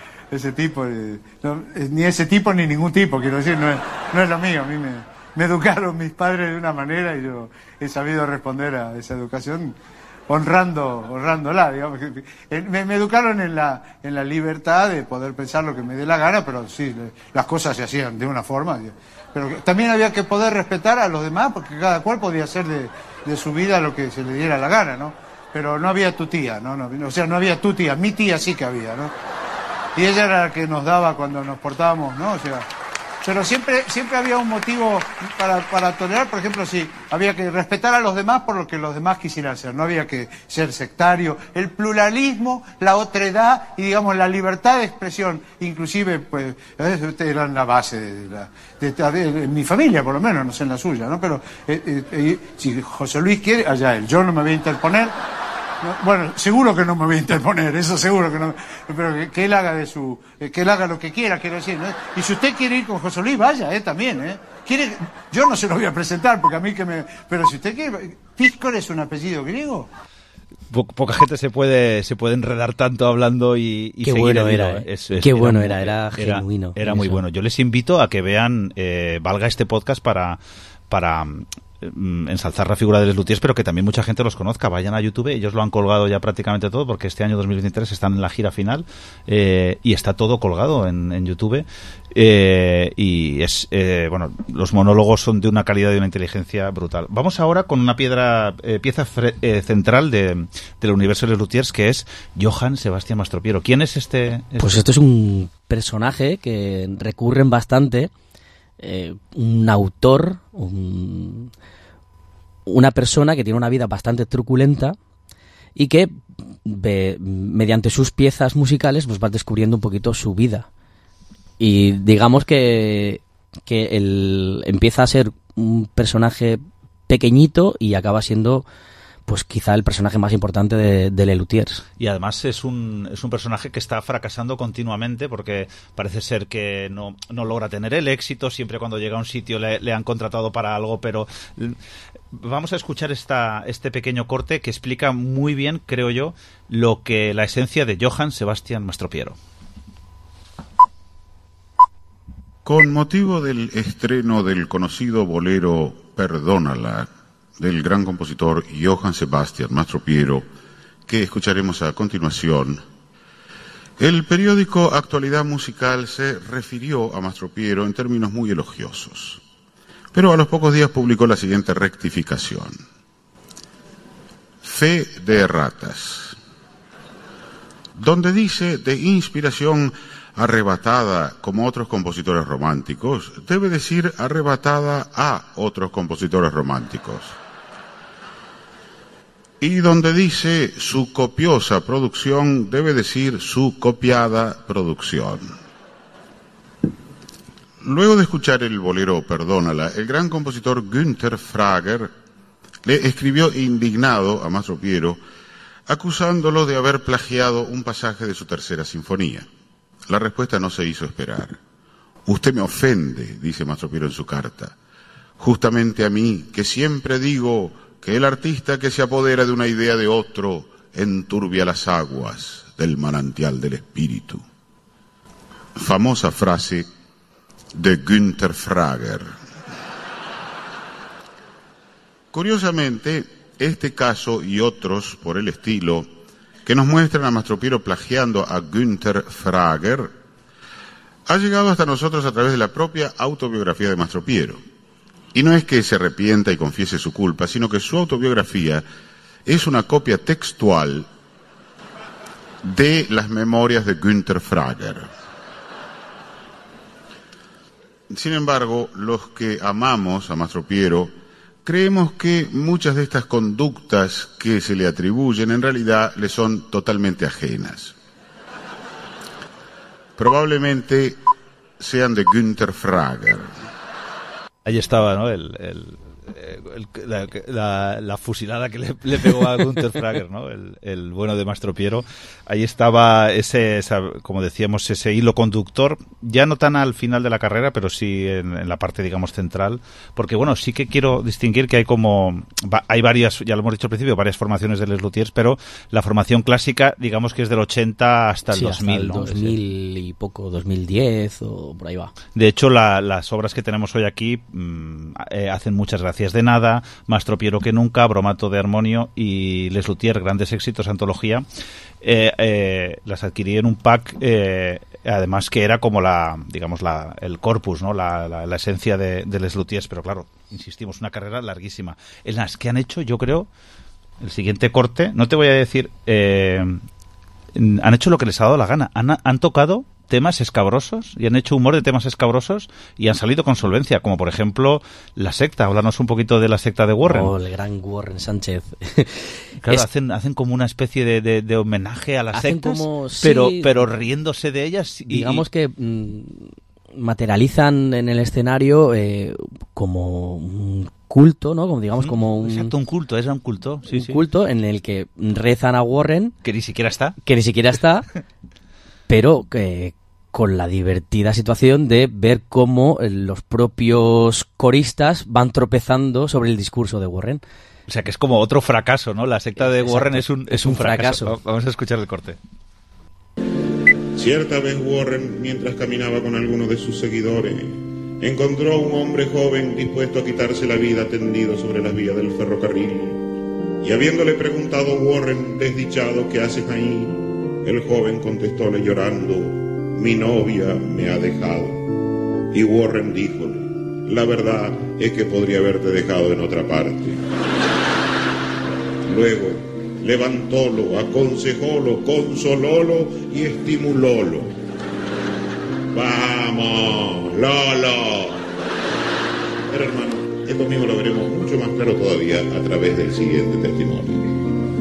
ni ese tipo ni ningún tipo, quiero decir, no es lo mío. A mí me educaron mis padres de una manera y yo he sabido responder a esa educación honrándola, digamos. Me educaron en la libertad de poder pensar lo que me dé la gana, pero sí, las cosas se hacían de una forma. Pero también había que poder respetar a los demás, porque cada cual podía hacer de su vida lo que se le diera la gana, ¿no? Pero no había tu tía, ¿no? O sea, no había tu tía, mi tía sí que había, ¿no? Y ella era la que nos daba cuando nos portábamos, ¿no? O sea, pero siempre había un motivo para tolerar. Por ejemplo, si había que respetar a los demás por lo que los demás quisieran ser, no había que ser sectario. El pluralismo, la otredad y, digamos, la libertad de expresión, inclusive, pues, eran la base de mi familia, por lo menos, no sé en la suya, ¿no? Pero si José Luis quiere, allá él. Yo no me voy a interponer. Bueno, seguro que no me voy a interponer, eso seguro que no, pero que él haga que él haga lo que quiera, quiero decir, ¿no? Y si usted quiere ir con José Luis, vaya, también, yo no se lo voy a presentar, porque a mí pero si usted quiere, ¿Píscor es un apellido griego? Poca gente se puede enredar tanto hablando y qué seguir bueno era, qué bueno era genuino. Era muy bueno. Yo les invito a que vean, valga este podcast para ensalzar la figura de Les Luthiers, pero que también mucha gente los conozca. Vayan a YouTube, ellos lo han colgado ya prácticamente todo, porque este año 2023 están en la gira final, y está todo colgado en YouTube, y es bueno, los monólogos son de una calidad y una inteligencia brutal. Vamos ahora con una pieza central del universo de Les Luthiers, que es Johann Sebastian Mastropiero. ¿Quién es este? Pues esto es un personaje que recurren bastante. Un autor, una persona que tiene una vida bastante truculenta y que mediante sus piezas musicales pues va descubriendo un poquito su vida, y digamos que él empieza a ser un personaje pequeñito y acaba siendo pues quizá el personaje más importante de Les Luthiers. Y además es un personaje que está fracasando continuamente, porque parece ser que no logra tener el éxito. Siempre cuando llega a un sitio le han contratado para algo, pero vamos a escuchar este pequeño corte que explica muy bien, creo yo, la esencia de Johann Sebastian Mastropiero. Con motivo del estreno del conocido bolero Perdónala, del gran compositor Johann Sebastian Mastropiero, que escucharemos a continuación, el periódico Actualidad Musical se refirió a Mastropiero en términos muy elogiosos, pero a los pocos días publicó la siguiente rectificación: fe de erratas. Donde dice de inspiración arrebatada como otros compositores románticos, debe decir arrebatada a otros compositores románticos. Y donde dice su copiosa producción, debe decir su copiada producción. Luego de escuchar el bolero Perdónala, el gran compositor Günther Frager le escribió indignado a Mastropiero, acusándolo de haber plagiado un pasaje de su tercera sinfonía. La respuesta no se hizo esperar. Usted me ofende, dice Mastropiero en su carta, justamente a mí, que siempre digo que el artista que se apodera de una idea de otro enturbia las aguas del manantial del espíritu. famosa frase de Günther Frager. Curiosamente, este caso y otros por el estilo que nos muestran a Mastropiero plagiando a Günther Frager ha llegado hasta nosotros a través de la propia autobiografía de Mastropiero. Y no es que se arrepienta y confiese su culpa, sino que su autobiografía es una copia textual de las memorias de Günther Frager. Sin embargo, los que amamos a Mastropiero creemos que muchas de estas conductas que se le atribuyen en realidad le son totalmente ajenas. Probablemente sean de Günther Frager. Ahí estaba, ¿no? La fusilada que le pegó a Günther Frager, ¿no? El bueno de Mastropiero. Ahí estaba como decíamos, ese hilo conductor, ya no tan al final de la carrera, pero sí en la parte, digamos, central. Porque, bueno, sí que quiero distinguir que hay varias, ya lo hemos dicho al principio, varias formaciones de Les Luthiers, pero la formación clásica, digamos que es del 80 hasta el 2000, hasta el ¿no? 2000 y poco, 2010 o por ahí va. De hecho, las obras que tenemos hoy aquí hacen muchas gracias. De nada, Mastropiero que nunca, Bromato de Armonio y Les Luthiers, grandes éxitos, antología. Las adquirí en un pack, además que era como el corpus, ¿no? La esencia de Les Luthiers, pero claro, insistimos, una carrera larguísima. En las que han hecho, yo creo, el siguiente corte, no te voy a decir, han hecho lo que les ha dado la gana, han tocado temas escabrosos y han hecho humor de temas escabrosos y han salido con solvencia, como por ejemplo La Secta. Háblanos un poquito de La Secta de Warren. Oh, el gran Warren Sánchez. Claro, hacen como una especie de homenaje a las sectas, pero riéndose de ellas. Digamos que materializan en el escenario como un culto, ¿no? Como digamos como un... Exacto, un culto, era un culto. Sí, un culto en el que rezan a Warren. Que ni siquiera está. Pero con la divertida situación de ver cómo los propios coristas van tropezando sobre el discurso de Warren. O sea que es como otro fracaso, ¿no? La secta de Warren es un fracaso. Vamos a escuchar el corte. Cierta vez Warren, mientras caminaba con algunos de sus seguidores, encontró a un hombre joven dispuesto a quitarse la vida tendido sobre las vías del ferrocarril. Y habiéndole preguntado Warren, desdichado, ¿qué haces ahí?, el joven contestóle llorando, mi novia me ha dejado. Y Warren díjole, la verdad es que podría haberte dejado en otra parte. Luego levantólo, aconsejólo, consolólo y estimulólo. ¡Vamos, Lolo! Pero hermano, el domingo lo veremos mucho más claro todavía a través del siguiente testimonio.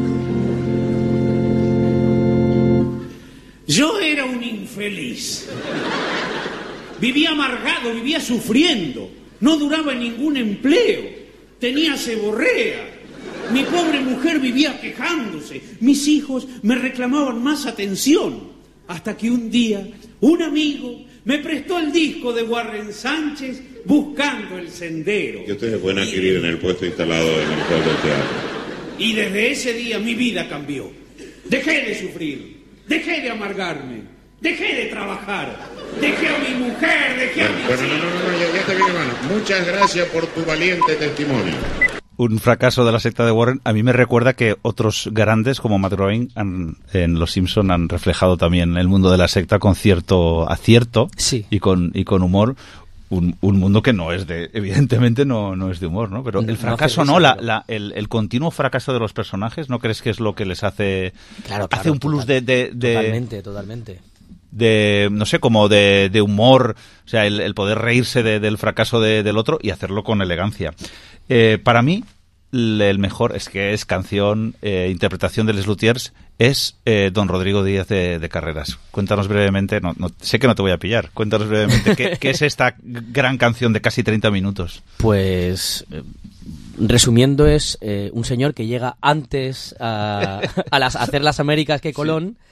Yo era un infeliz. Vivía amargado, vivía sufriendo. No duraba en ningún empleo. Tenía seborrea. Mi pobre mujer vivía quejándose. Mis hijos me reclamaban más atención. Hasta que un día, un amigo me prestó el disco de Warren Sánchez, Buscando el Sendero. Que ustedes pueden adquirir en el puesto instalado en el hall del teatro. Y desde ese día mi vida cambió. Dejé de sufrir. Dejé de amargarme, dejé de trabajar, dejé a mi mujer, dejé a mi... Bueno, no, ya está bien, hermano. Muchas gracias por tu valiente testimonio. Un fracaso de la secta de Warren. A mí me recuerda que otros grandes como Matt Groening en Los Simpson han reflejado también el mundo de la secta con cierto acierto y con humor. Un mundo que no es evidentemente no es de humor, ¿no? Pero el fracaso el continuo fracaso de los personajes, ¿no crees que es lo que les hace hace un plus totalmente de no sé, como de humor, o sea, el poder reírse del fracaso del otro y hacerlo con elegancia. Para mí el mejor es que es canción, interpretación de Les Luthiers, es Don Rodrigo Díaz de Carreras. Cuéntanos brevemente, no sé que no te voy a pillar, cuéntanos brevemente qué es esta gran canción de casi 30 minutos. Pues resumiendo, es un señor que llega antes a hacer las Américas que Colón,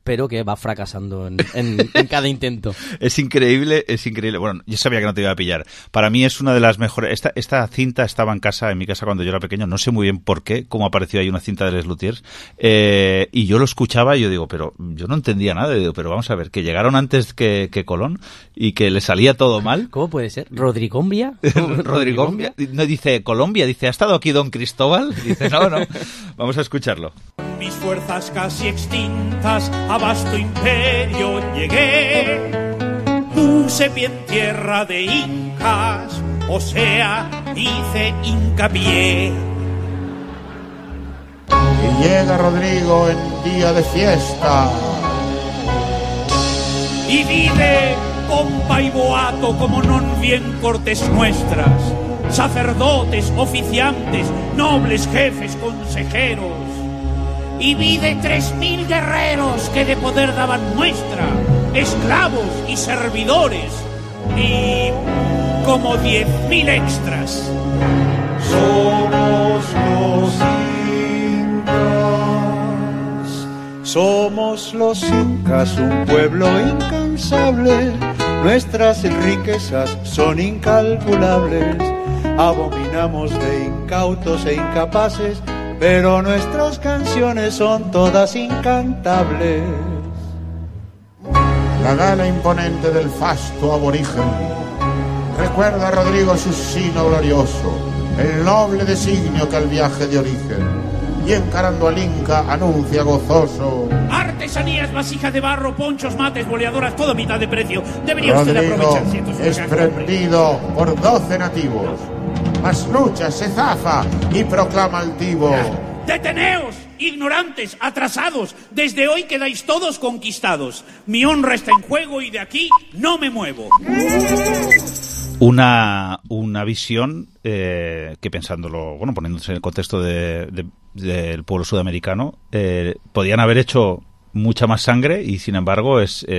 pero que va fracasando en cada intento. Es increíble. Bueno, yo sabía que no te iba a pillar. Para mí es una de las mejores. Esta cinta estaba en mi casa cuando yo era pequeño. No sé muy bien por qué, cómo apareció ahí una cinta de Les Luthiers. Y yo lo escuchaba y yo digo, pero yo no entendía nada. Digo, pero vamos a ver, que llegaron antes que Colón y que le salía todo mal. ¿Cómo puede ser? ¿Rodrigombia? Rodrigombia. No dice Colombia, dice, ¿ha estado aquí Don Cristóbal? Dice, no. Vamos a escucharlo. Mis fuerzas casi extintas a vasto imperio llegué. Puse pie en tierra de incas, o sea, hice hincapié. Y llega Rodrigo en día de fiesta. Y vive compa y boato como non bien cortes nuestras, sacerdotes, oficiantes, nobles, jefes, consejeros. Y vi de 3.000 guerreros que de poder daban muestra, esclavos y servidores, y como 10.000 extras. Somos los incas, somos los incas, un pueblo incansable. Nuestras riquezas son incalculables. Abominamos de incautos e incapaces, pero nuestras canciones son todas incantables. La gala imponente del fasto aborigen recuerda a Rodrigo su sino glorioso, el noble designio que al viaje de origen, y encarando al Inca anuncia gozoso: artesanías, vasijas de barro, ponchos, mates, boleadoras, todo a mitad de precio. Debería usted Rodrigo aprovechar ciertos es prendido por 12 nativos, mas lucha, se zafa y proclama altivo: ¡deteneos, ignorantes, atrasados! Desde hoy quedáis todos conquistados. Mi honra está en juego y de aquí no me muevo. Una visión que, pensándolo, bueno, poniéndose en el contexto del pueblo sudamericano, podían haber hecho mucha más sangre y sin embargo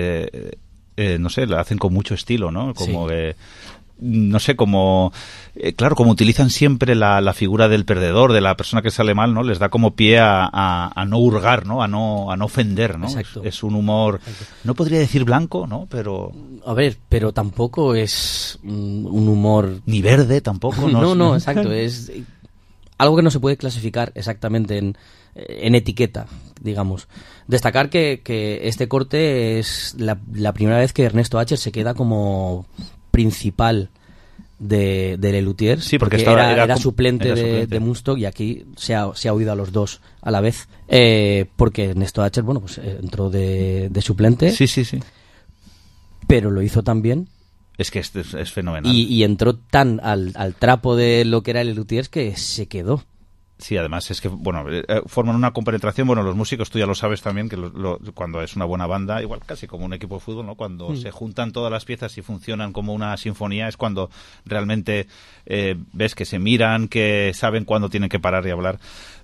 no sé, la hacen con mucho estilo, ¿no? Como Sí. No sé, como claro, como utilizan siempre la figura del perdedor, de la persona que sale mal, ¿no? Les da como pie a no hurgar, ¿no? A no ofender, ¿no? Exacto. Es un humor, no podría decir blanco, ¿no? Pero A ver, pero tampoco es un humor... ni verde tampoco, ¿no? No, exacto. Es algo que no se puede clasificar exactamente en etiqueta, digamos. Destacar que este corte es la primera vez que Ernesto Acher se queda como principal de Les Luthiers, Sí, porque era suplente era suplente. de Munstock, y aquí se ha oído a los dos a la vez, porque Ernesto Acher, bueno, pues entró de suplente. Sí. Pero lo hizo tan bien. Es que es fenomenal. Y entró tan al trapo de lo que era Les Luthiers que se quedó. Sí, además es que, bueno, forman una compenetración. Bueno, los músicos, tú ya lo sabes también, que cuando es una buena banda, igual casi como un equipo de fútbol, ¿no? Cuando se juntan todas las piezas y funcionan como una sinfonía, es cuando realmente ves que se miran, que saben cuándo tienen que parar y hablar.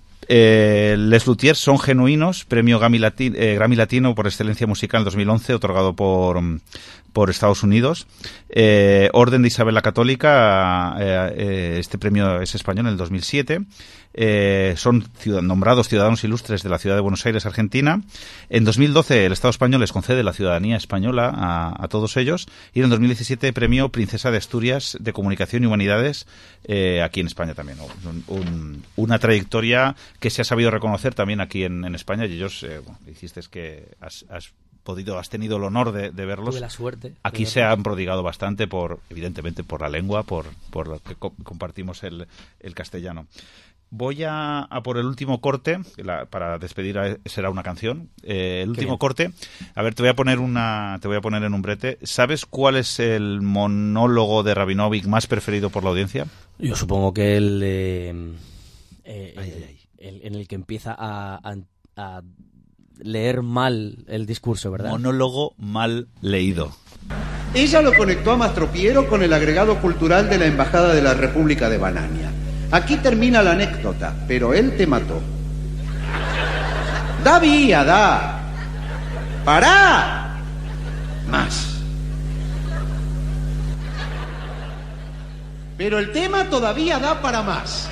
Les Luthiers son genuinos, premio Grammy Latino por excelencia musical en 2011, otorgado por Estados Unidos. Orden de Isabel la Católica, este premio es español en el 2007. Son nombrados ciudadanos ilustres de la ciudad de Buenos Aires, Argentina. En 2012 el Estado español les concede la ciudadanía española a todos ellos, y en el 2017 premio Princesa de Asturias de Comunicación y Humanidades aquí en España también. Una trayectoria que se ha sabido reconocer también aquí en España, y ellos, dijiste que has tenido el honor de verlos. Tuve la suerte. Aquí se han prodigado bastante evidentemente por la lengua, por lo que compartimos el castellano. Voy a por el último corte, para despedir será una canción. El último corte, a ver, te voy a poner en un brete. ¿Sabes cuál es el monólogo de Rabinovich más preferido por la audiencia? Yo supongo que en el que empieza a leer mal el discurso, ¿verdad? Monólogo mal leído. Ella lo conectó a Mastropiero con el agregado cultural de la Embajada de la República de Banania. Aquí termina la anécdota, pero él te mató. Da vía, da. ¡Pará! Más. Pero el tema todavía da para más.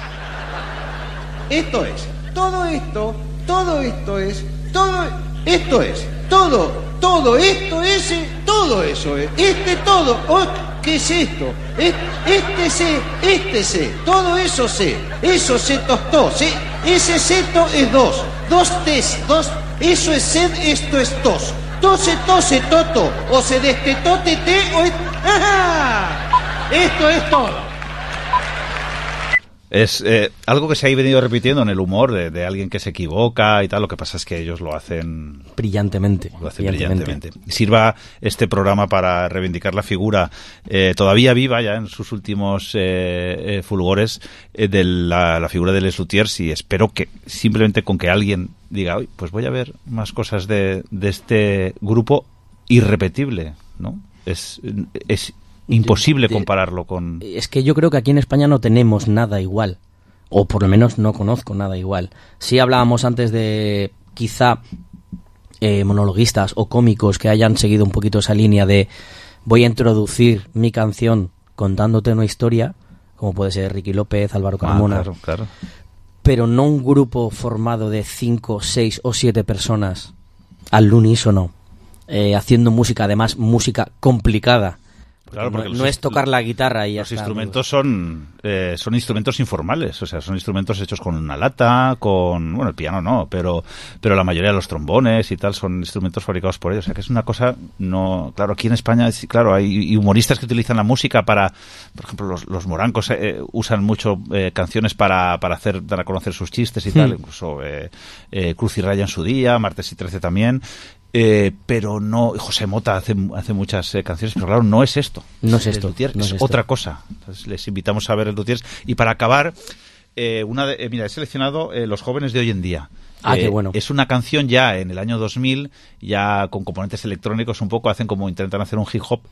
Esto es todo esto, todo eso es. Todo. ¿Qué es esto? Este sé, todo eso sé. Eso sé tostó, ¿sí? Ese seto es dos tes, eso es sed, esto es tos. Tose, toto, o se destetó, tete, o es... ¡Ajá! Esto es todo. Es algo que se ha venido repitiendo en el humor de alguien que se equivoca y tal. Lo que pasa es que ellos lo hacen brillantemente. Sirva este programa para reivindicar la figura todavía viva ya en sus últimos fulgores de la figura de Les Luthiers, y espero que simplemente con que alguien diga, oye, pues voy a ver más cosas de este grupo irrepetible, ¿no? Es imposible compararlo con... Es que yo creo que aquí en España no tenemos nada igual, o por lo menos no conozco nada igual. Sí hablábamos antes de quizá monologuistas o cómicos que hayan seguido un poquito esa línea de voy a introducir mi canción contándote una historia, como puede ser Ricky López, Álvaro Carmona. Claro. Pero no un grupo formado de 5, 6 o 7 personas al unísono, haciendo música, además música complicada. Claro, porque no es tocar la guitarra y ya los está. Instrumentos son instrumentos informales, o sea, son instrumentos hechos con una lata, bueno, el piano no, pero la mayoría de los trombones y tal son instrumentos fabricados por ellos, o sea, que es una cosa, no, claro, aquí en España, claro, hay humoristas que utilizan la música para, por ejemplo, los morancos usan mucho canciones para dar a conocer sus chistes y tal, incluso Cruz y Raya en su día, Martes y 13 también. Pero no, José Mota hace muchas canciones, pero claro, no es esto. No es esto. Luthiers, es otra cosa. Entonces les invitamos a ver el Luthiers. Y para acabar, mira, he seleccionado Los jóvenes de hoy en día. Qué bueno. Es una canción ya en el año 2000, ya con componentes electrónicos un poco, intentan hacer un hip hop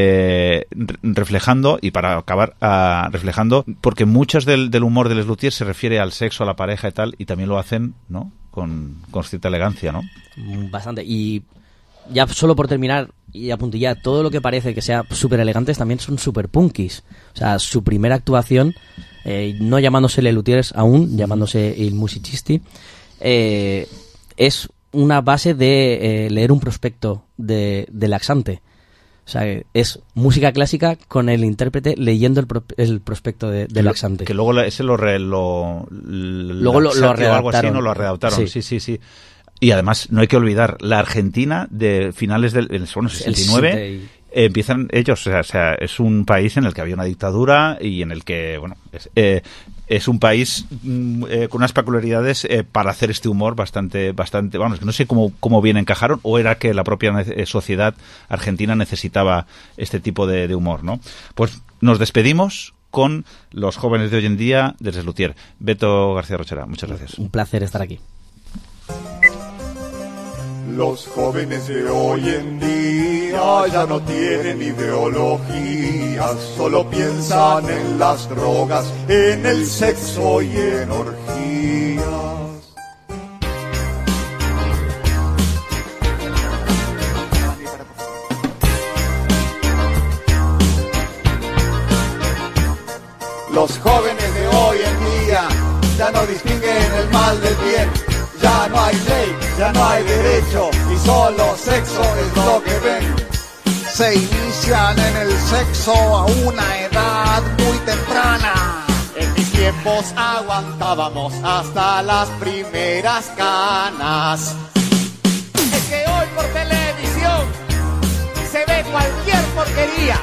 reflejando, y para acabar reflejando, porque muchos del humor de Les Luthiers se refiere al sexo, a la pareja y tal, y también lo hacen, ¿no? Con cierta elegancia, ¿no? Bastante. Y ya solo por terminar y apuntillar, todo lo que parece que sea súper elegantes también son súper punkis. O sea, su primera actuación, no llamándose Les Luthiers aún, llamándose Il Musicisti, es una base de leer un prospecto de laxante. O sea, es música clásica con el intérprete leyendo el prospecto de laxante. Que luego ese lo readaptaron. Algo así, no lo readaptaron. Sí. Y además, no hay que olvidar, la Argentina de finales del 69... empiezan ellos, o sea, es un país en el que había una dictadura y en el que, bueno, es un país con unas peculiaridades para hacer este humor bastante, vamos, que no sé cómo bien encajaron, o era que la propia sociedad argentina necesitaba este tipo de humor, ¿no? Pues nos despedimos con Los jóvenes de hoy en día de Les Luthiers. Beto García Rochera, muchas gracias. Un placer estar aquí. Los jóvenes de hoy en día ya no tienen ideologías, solo piensan en las drogas, en el sexo y en orgías. Los jóvenes de hoy en día ya no distinguen el mal del bien. Ya no hay ley, ya no hay derecho, y solo sexo es lo que ven. Se inician en el sexo a una edad muy temprana. En mis tiempos aguantábamos hasta las primeras canas. Es que hoy por televisión se ve cualquier porqueria.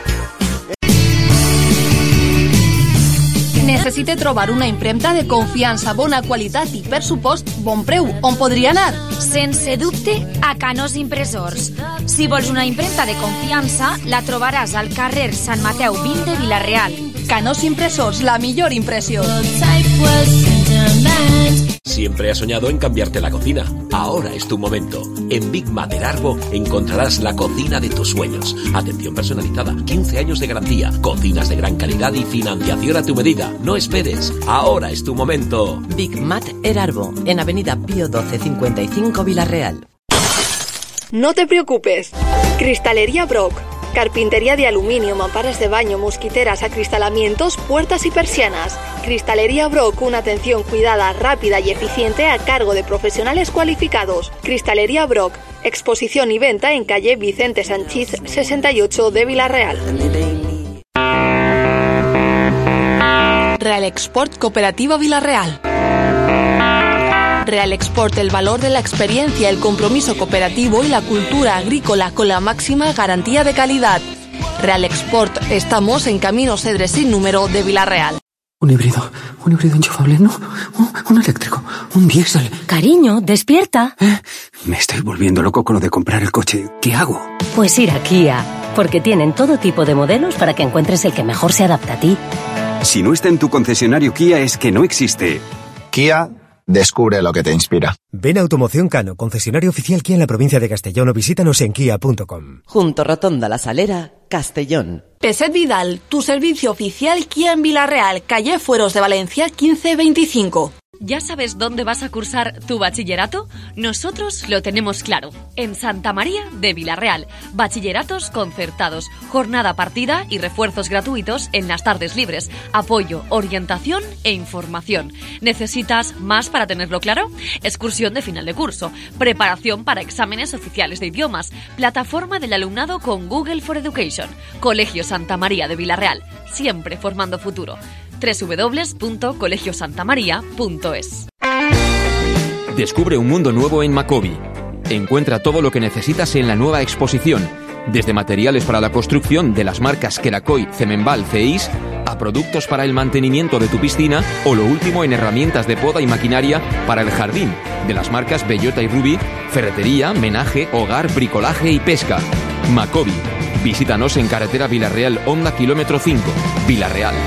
Necessite trobar una impremta de confiança, bona qualitat i, per supost, bon preu. On podria anar? Sense dubte, a Canós Impressors. Si vols una impremta de confiança, la trobaràs al carrer Sant Mateu 20 de Vila-real. Canós Impressors, la millor impressió. Siempre has soñado en cambiarte la cocina. Ahora es tu momento. En Big Mater Arbo encontrarás la cocina de tus sueños. Atención personalizada, 15 años de garantía, cocinas de gran calidad y financiación a tu medida. No esperes. Ahora es tu momento. Big Mater Arbo, en Avenida Pío 12 55 Vila-real. No te preocupes. Cristalería Brock. Carpintería de aluminio, mamparas de baño, mosquiteras, acristalamientos, puertas y persianas. Cristalería Brock, una atención cuidada, rápida y eficiente a cargo de profesionales cualificados. Cristalería Brock, exposición y venta en calle Vicente Sanchís 68 de Villarreal. Real Export Cooperativa Villarreal. Real Export, el valor de la experiencia, el compromiso cooperativo y la cultura agrícola con la máxima garantía de calidad. Real Export, estamos en Camino Cedres sin número de Villarreal. Un híbrido enchufable, no, un eléctrico, un diésel. Cariño, despierta. Me estoy volviendo loco con lo de comprar el coche. ¿Qué hago? Pues ir a Kia, porque tienen todo tipo de modelos para que encuentres el que mejor se adapta a ti. Si no está en tu concesionario Kia es que no existe. Kia, descubre lo que te inspira. Ven a Automoción Cano, concesionario oficial Kia en la provincia de Castellón, o visítanos en kia.com. Junto Rotonda La Salera, Castellón. Peset Vidal, tu servicio oficial Kia en Villarreal, calle Fueros de Valencia 1525. ¿Ya sabes dónde vas a cursar tu bachillerato? Nosotros lo tenemos claro. En Santa María de Villarreal. Bachilleratos concertados, jornada partida y refuerzos gratuitos en las tardes libres. Apoyo, orientación e información. ¿Necesitas más para tenerlo claro? Excursión de final de curso. Preparación para exámenes oficiales de idiomas. Plataforma del alumnado con Google for Education. Colegio Santa María de Villarreal. Siempre formando futuro. www.colegiosantamaria.es. Descubre un mundo nuevo en Macobi. Encuentra todo lo que necesitas en la nueva exposición, desde materiales para la construcción de las marcas Kerakoy, Cemenbal, Ceis, a productos para el mantenimiento de tu piscina o lo último en herramientas de poda y maquinaria para el jardín, de las marcas Bellota y Ruby, ferretería, menaje, hogar, bricolaje y pesca. Macobi. Visítanos en carretera Villarreal, Honda, kilómetro 5, Villarreal.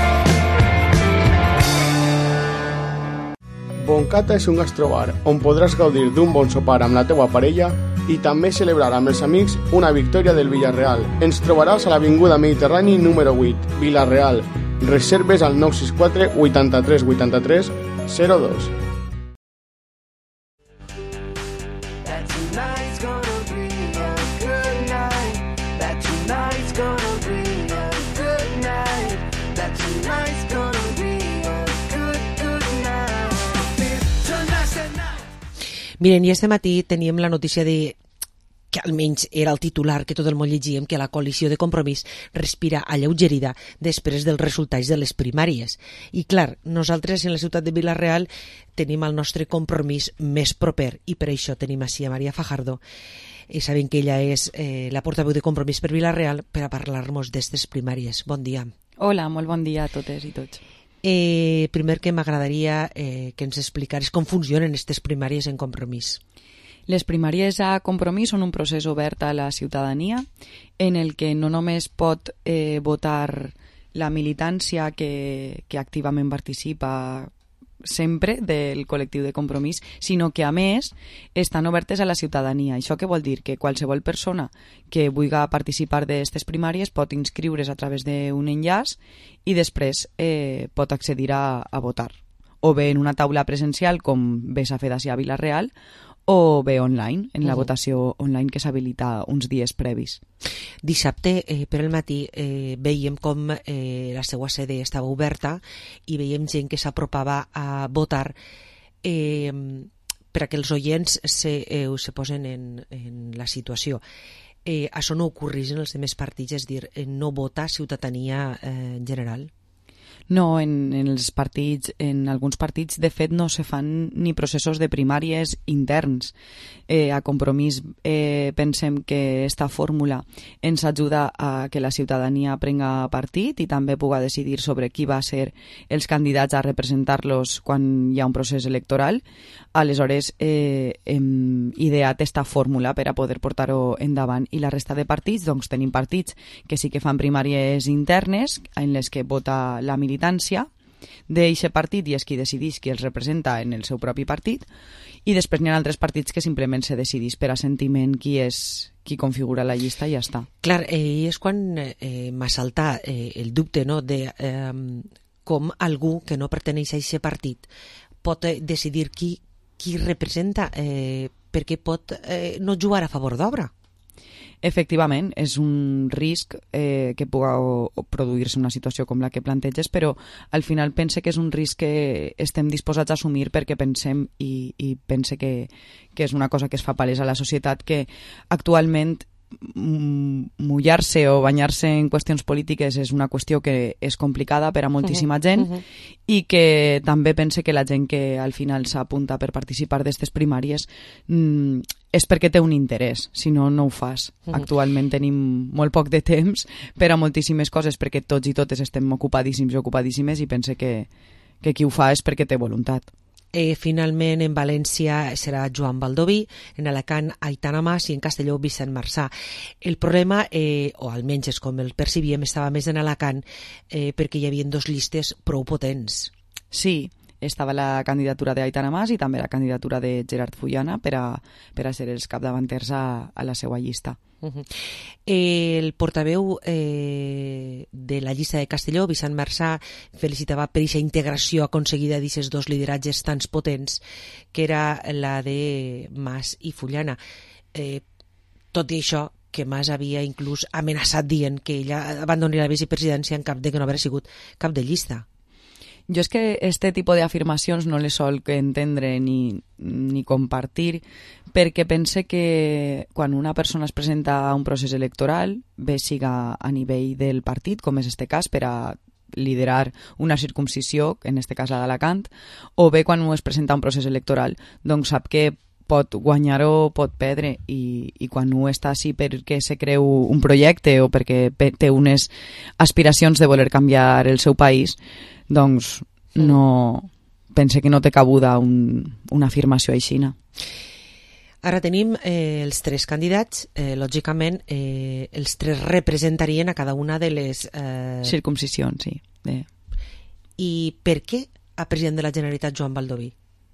Boncata és un gastrobar on podràs gaudir d'un bon sopar amb la teua parella i també celebrar amb els amics una victòria del Villarreal. Ens trobaràs a l'Avinguda Mediterrani número 8, Villarreal. Reserves al 964 83 83 02. Miren, i este matí teníem la notícia de que almenys era el titular que tot el món llegíem, que la coalició de Compromís respira alleugerida després dels resultats de les primàries. I clar, nosaltres en la ciutat de Villarreal tenim el nostre Compromís més proper i per això tenim així a Maria Fajardo. Sabem que ella és la portaveu de Compromís per Villarreal per a parlar-nos d'estes primàries. Bon dia. Hola, molt bon dia a totes i tots. Primer que m'agradaria que ens explicares com funcionen aquestes primàries en Compromís. Les primàries a Compromís són un procés obert a la ciutadania en el que no només pot votar la militància que activament participa sempre del col·lectiu de Compromís, sinó que a més estan obertes a la ciutadania. Això què vol dir? Que qualsevol persona que vulgui participar d'aquestes primàries pot inscriure's a través d'un enllaç i després pot accedir a votar, o bé en una taula presencial com bé s'ha fet a Villarreal, o bé online, en la votació online que s'habilita uns dies previs. Dissabte per al matí veiem com la seva sede estava oberta i veiem gent que s'apropava a votar per a que els oients se posen en la situació. Això no ocorreix en els demés partits, és dir, no vota ciutadania en general? No, en alguns partits, de fet, no se fan ni processos de primàries interns. A Compromís pensem que esta fórmula ens ajuda a que la ciutadania prenga partit i també puga decidir sobre qui va ser els candidats a representar-los quan hi ha un procés electoral. Aleshores, hem ideat esta fórmula per a poder portar-ho endavant. I la resta de partits, doncs tenim partits que sí que fan primàries internes en les que vota la militància d'eixe partit i és qui decidís qui els representa en el seu propi partit, i després n'hi ha altres partits que simplement se decidís per assentiment qui configura la llista i ja està. Clar, i és quan m'ha saltat el dubte, no?, de com algú que no perteneix a aquest partit pot decidir qui representa, perquè pot no jugar a favor d'obra. Efectivament, és un risc que pugui produir-se una situació com la que planteges, però al final pense que és un risc que estem disposats a assumir perquè pensem i pense que és una cosa que es fa palès a la societat, que actualment mullar-se o banyar-se en qüestions polítiques és una qüestió que és complicada per a moltíssima gent i que també pense que la gent que al final s'apunta per participar d'estes primàries és perquè té un interès, si no, no ho fas. Actualment tenim molt poc de temps per a moltíssimes coses perquè tots i totes estem ocupadíssims i ocupadíssimes i pense que qui ho fa és perquè té voluntat. Finalment, en València serà Joan Baldoví, en Alacant Aitana Mas i en Castelló Vicent Marsà. El problema, o almenys és com el percibíem, estava més en Alacant perquè hi havia dues llistes prou potents. Sí, estava la candidatura d'Aitana Mas i també la candidatura de Gerard Fullana per a ser els capdavanters a la seva llista. El portaveu de la llista de Castelló, Vicent Marsà, felicitava per aquesta integració aconseguida d'aquests dos lideratges tan potents que era la de Mas i Fullana. Tot i això, que Mas havia inclús amenaçat dient que ella abandonaria la vicepresidència en cap de que no hauria sigut cap de llista. Jo és que este tipus d'afirmacions no les sol entendre ni compartir perquè pense que quan una persona es presenta a un procés electoral, bé siga a nivell del partit, com és este cas, per a liderar una circumcisió, en este cas la d'Alacant, o bé quan es presenta a un procés electoral, doncs sap que pot guanyar o pot perdre i quan no està així perquè se creu un projecte o perquè té unes aspiracions de voler canviar el seu país, doncs no pense que no té cabuda una afirmació aixina. Ara tenim els tres candidats, lògicament els tres representarien a cada una de les circumcisions, sí. I per què a president de la Generalitat Joan Baldoví?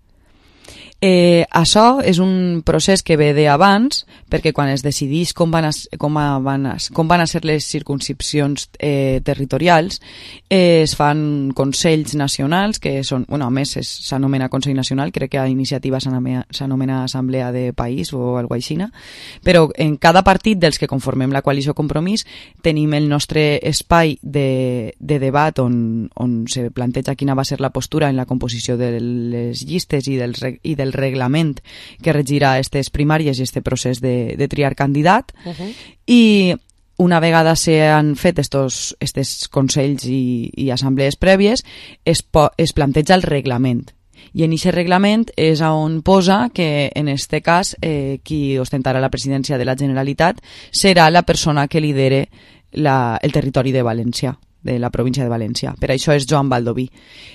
Això és un procés que ve d'abans, perquè quan es decidís com van a ser les circumscripcions territorials, es fan consells nacionals, que són, a més s'anomena Consell Nacional, crec que a iniciativa s'anomena Assemblea de País o alguna cosa així, però en cada partit dels que conformem la coalició Compromís tenim el nostre espai de debat on se planteja quina va ser la postura en la composició de les llistes i del reglament que regirà aquestes primàries i aquest procés de triar candidat i una vegada s'han fet estos consells i assemblees prèvies es planteja el reglament i en aquest reglament és on posa que en este cas qui ostentarà la presidència de la Generalitat serà la persona que lidere el territori de València, de la província de València. Per això és Joan Baldoví.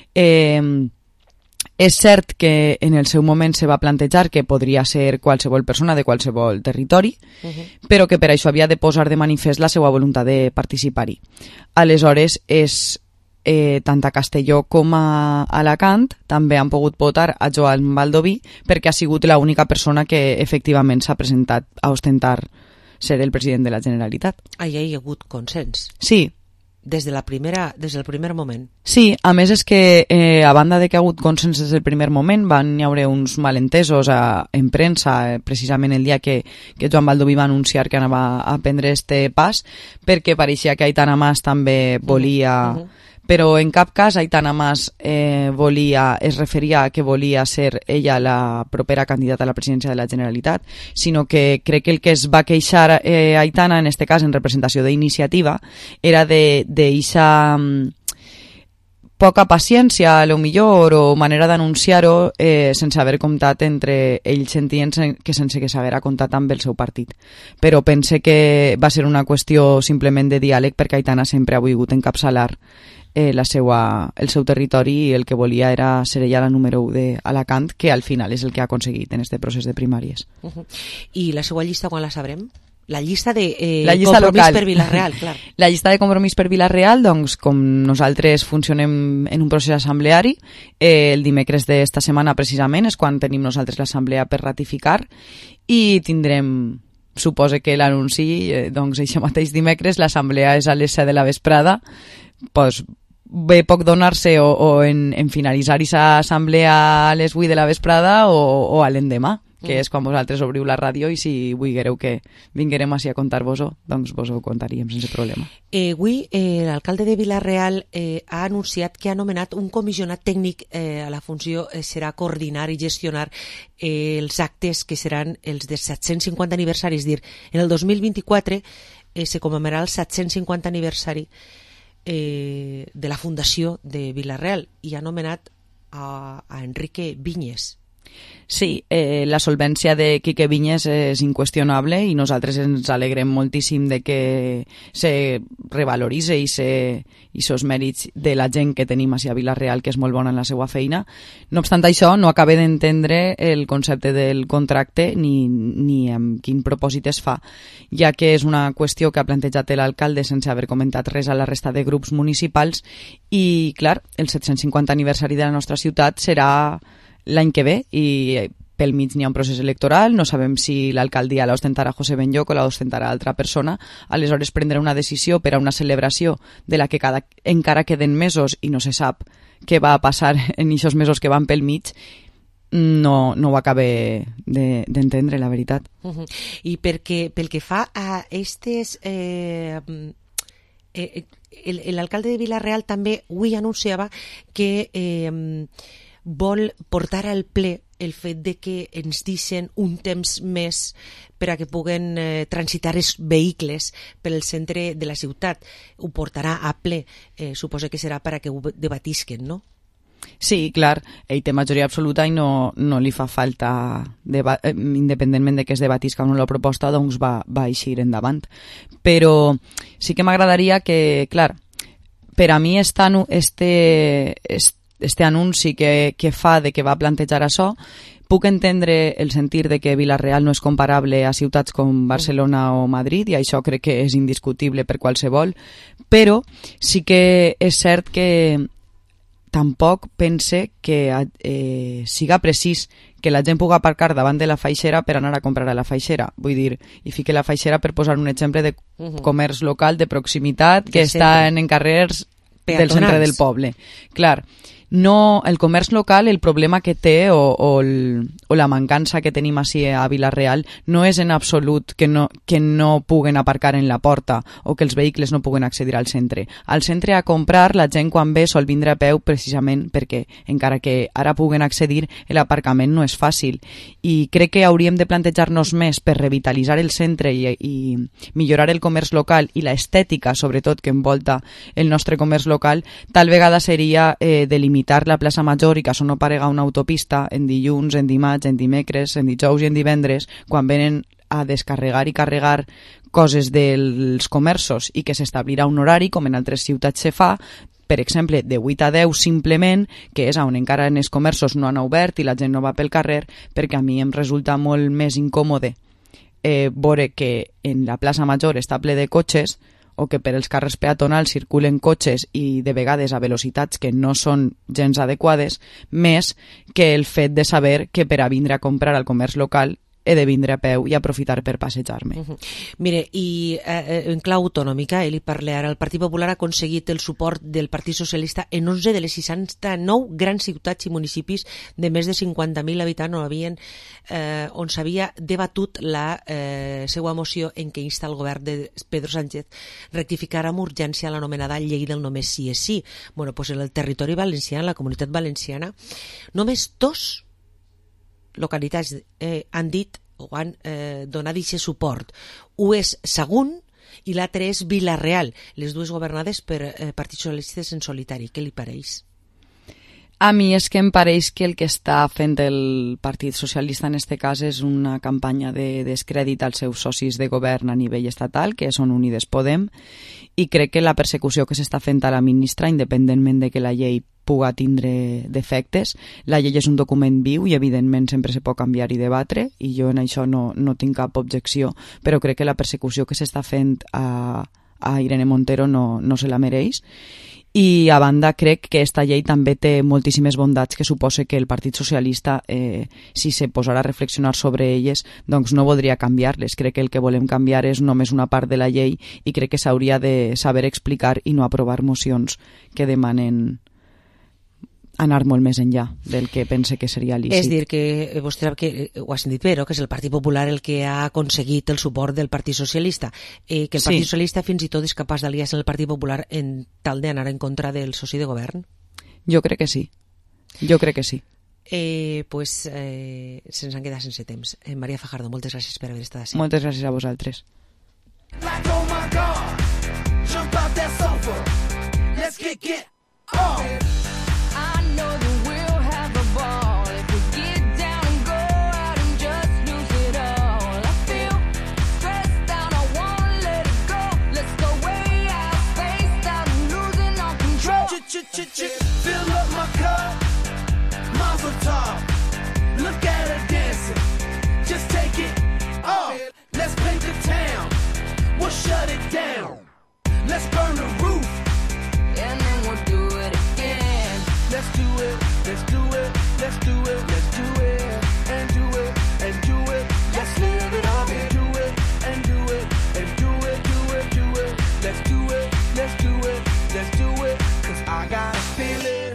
És cert que en el seu moment se va plantejar que podria ser qualsevol persona de qualsevol territori, però que per això havia de posar de manifest la seva voluntat de participar-hi. Aleshores, tant a Castelló com a Alacant també han pogut votar a Joan Baldoví perquè ha sigut l'única persona que efectivament s'ha presentat a ostentar ser el president de la Generalitat. Allà hi ha hagut consens. Sí. Des del primer moment. Sí, a més és que a banda de que ha hagut consens des del primer moment hi haurà uns malentesos en premsa precisament el dia que Joan Baldoví va anunciar que anava a prendre este pas perquè pareixia que Aitana Mas també volia però en cap cas Aitana Mas es referia a que volia ser ella la propera candidata a la presidència de la Generalitat, sinó que crec que el que es va queixar Aitana, en este cas en representació d'Iniciativa, era d'eixa poca paciència, a lo millor, o manera d'anunciar-ho sense haver comptat entre ells sentien que sense que s'haguera comptat amb el seu partit. Però pense que va ser una qüestió simplement de diàleg perquè Aitana sempre ha volgut encapçalar el seu territori i el que volia era ser ella la número 1 d'Alacant, que al final és el que ha aconseguit en este procés de primàries. I la seva llista quan la sabrem? La llista de Compromís local. Per Vila-real, clar. La llista de Compromís per Vila-real, doncs, com nosaltres funcionem en un procés assembleari, el dimecres d'esta setmana precisament és quan tenim nosaltres l'assemblea per ratificar i tindrem, supose que l'anunci, doncs, això mateix dimecres, l'assemblea és a les 7 de la vesprada, doncs bé poc donar-se o en finalitzar aquesta assemblea a les 8 de la vesprada o a l'endemà, que és quan vosaltres obriu la ràdio, i si vulguereu que vinguerem així a contar-vos-ho, doncs vos ho contaríem sense problema. Avui l'alcalde de Vila-real ha anunciat que ha nomenat un comissionat tècnic a la funció serà coordinar i gestionar els actes que seran els de 750 aniversari, és dir, en el 2024 se commemorarà el 750 aniversari de la fundació de Vila-real, i ha nomenat a Enrique Viñes. Sí, la solvència de Quique Viñes és inqüestionable i nosaltres ens alegrem moltíssim de que se revaloritze i sos mèrits de la gent que tenim a Vila-real, que és molt bona en la seva feina. No obstant això, no acabe d'entendre el concepte del contracte ni amb quin propòsit es fa, ja que és una qüestió que ha plantejat l'alcalde sense haver comentat res a la resta de grups municipals i, clar, el 750 aniversari de la nostra ciutat serà l'any que ve i pel mig n'hi ha un procés electoral, no sabem si l'alcaldia l'ostentarà José Benlloc o l'ostentarà altra persona, aleshores prendrà una decisió per a una celebració de la que encara queden mesos i no se sap què va passar en aquests mesos que van pel mig. No ho acabe d'entendre, la veritat. I pel que fa a aquestes... l'alcalde de Vila-real també avui anunciava que vol portar al ple el fet de que ens deixen un temps més per a que puguen transitar els vehicles pel centre de la ciutat. Ho portarà a ple, suposo que serà per a que ho debatisquen, no? Sí, clar, ell té majoria absoluta i no li fa falta, independentment de que es debatisca o no la proposta, doncs va eixir endavant. Però sí que m'agradaria que, clar, per a mi este anunci que fa de que va plantejar això, puc entendre el sentir de que Vila-real no és comparable a ciutats com Barcelona o Madrid, i això crec que és indiscutible per qualsevol, però sí que és cert que tampoc pense que siga precís que la gent pugui aparcar davant de la faixera per anar a comprar a la faixera. Vull dir, i fique la faixera per posar un exemple de comerç local de proximitat que està en carrers del centre del poble. Clar, no, el comerç local, el problema que té o la mancança que tenim així a Vila-real no és en absolut que no puguen aparcar en la porta o que els vehicles no puguen accedir al centre. Al centre a comprar la gent quan ve sol vindre a peu precisament perquè encara que ara puguen accedir l'aparcament no és fàcil, i crec que hauríem de plantejar-nos més per revitalitzar el centre i millorar el comerç local i l'estètica sobretot que envolta el nostre comerç local. Tal vegada seria delimitar la plaça Major i que això no parega una autopista en dilluns, en dimarts, en dimecres, en dijous i en divendres, quan venen a descarregar i carregar coses dels comerços, i que s'establirà un horari, com en altres ciutats se fa, per exemple, de 8 a 10 simplement, que és on encara en els comerços no han obert i la gent no va pel carrer, perquè a mi em resulta molt més incòmode veure que en la plaça Major està ple de cotxes, o que per els carrers peatonals circulen cotxes i de vegades a velocitats que no són gens adequades, més que el fet de saber que per a vindre a comprar al comerç local he de vindre a peu i aprofitar per passejar-me. Mire, i en clau autonòmica, li parlé ara, el Partit Popular ha aconseguit el suport del Partit Socialista en 11 de les 69 grans ciutats i municipis de més de 50.000 habitants on s'havia debatut la seva moció en què insta el govern de Pedro Sánchez rectificar amb urgència l'anomenada llei del només sí és sí. Bueno, pues en el territori valencià, en la comunitat valenciana, només 2 localitats han dit o han donat aquest suport. Un és Sagunt i l'altre és Vila-real, les dues governades per partits socialistes en solitari. Què li pareix? A mi és que em pareix que el que està fent el Partit Socialista en este cas és una campanya de descrèdit als seus socis de govern a nivell estatal, que són Unides Podem, i crec que la persecució que s'està fent a la ministra, independentment de que la llei puga tindre defectes, la llei és un document viu i evidentment sempre se pot canviar i debatre, i jo en això no tinc cap objecció, però crec que la persecució que s'està fent a Irene Montero no se la mereix. I a banda crec que aquesta llei també té moltíssimes bondats que suposa que el Partit Socialista, si se posarà a reflexionar sobre elles, doncs no voldria canviar-les. Crec que el que volem canviar és només una part de la llei i crec que s'hauria de saber explicar i no aprovar mocions que demanen anar molt més enllà del que pense que seria lícit. És dir, que vostè que ho ha sentit bé, no? Que és el Partit Popular el que ha aconseguit el suport del Partit Socialista, que el Partit Socialista fins i tot és capaç d'aliar-se amb el Partit Popular en tal d'anar en contra del soci de govern? Jo crec que sí. Se'ns han quedat sense temps. Maria Fajardo, moltes gràcies per haver estat així. Moltes gràcies a vosaltres. Fill up my cup, mazel tov. Look at her dancing, just take it off. Let's paint the town, we'll shut it down. Let's burn the roof, and then we'll do it again. Let's do it, let's do it, let's do it, let's do it, and do it, and do it. Let's live it up and do it, and do it, and do it, do it, do it. Let's do it, let's do it, let's do it. I got a feeling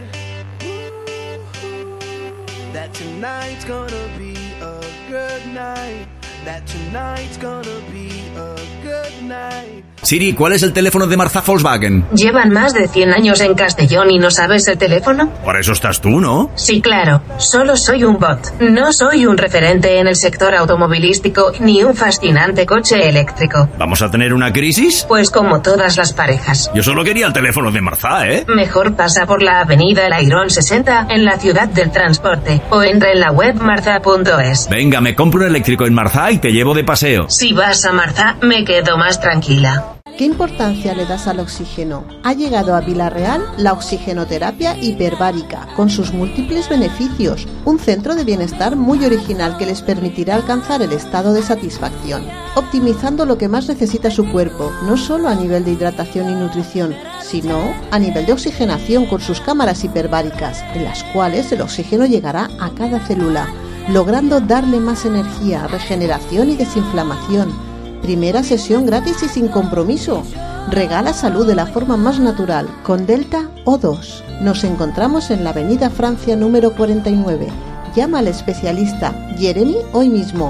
that tonight's gonna be a good night. That tonight's gonna be a good night. Siri, ¿cuál es el teléfono de Marza Volkswagen? ¿Llevan más de 100 años en Castellón y no sabes el teléfono? Para eso estás tú, ¿no? Sí, claro. Solo soy un bot. No soy un referente en el sector automovilístico ni un fascinante coche eléctrico. ¿Vamos a tener una crisis? Pues como todas las parejas. Yo solo quería el teléfono de Marza, ¿eh? Mejor pasa por la avenida El Airón 60 en la ciudad del transporte o entra en la web marza.es. Venga, me compro un eléctrico en Marza y te llevo de paseo. Si vas a Marza, me quedo más tranquila. ¿Qué importancia le das al oxígeno? Ha llegado a Vila-real la oxigenoterapia hiperbárica, con sus múltiples beneficios, un centro de bienestar muy original que les permitirá alcanzar el estado de satisfacción, optimizando lo que más necesita su cuerpo, no solo a nivel de hidratación y nutrición, sino a nivel de oxigenación con sus cámaras hiperbáricas, en las cuales el oxígeno llegará a cada célula, logrando darle más energía, regeneración y desinflamación. Primera sesión gratis y sin compromiso. Regala salud de la forma más natural, con Delta O2. Nos encontramos en la avenida Francia número 49. Llama al especialista Jeremy hoy mismo.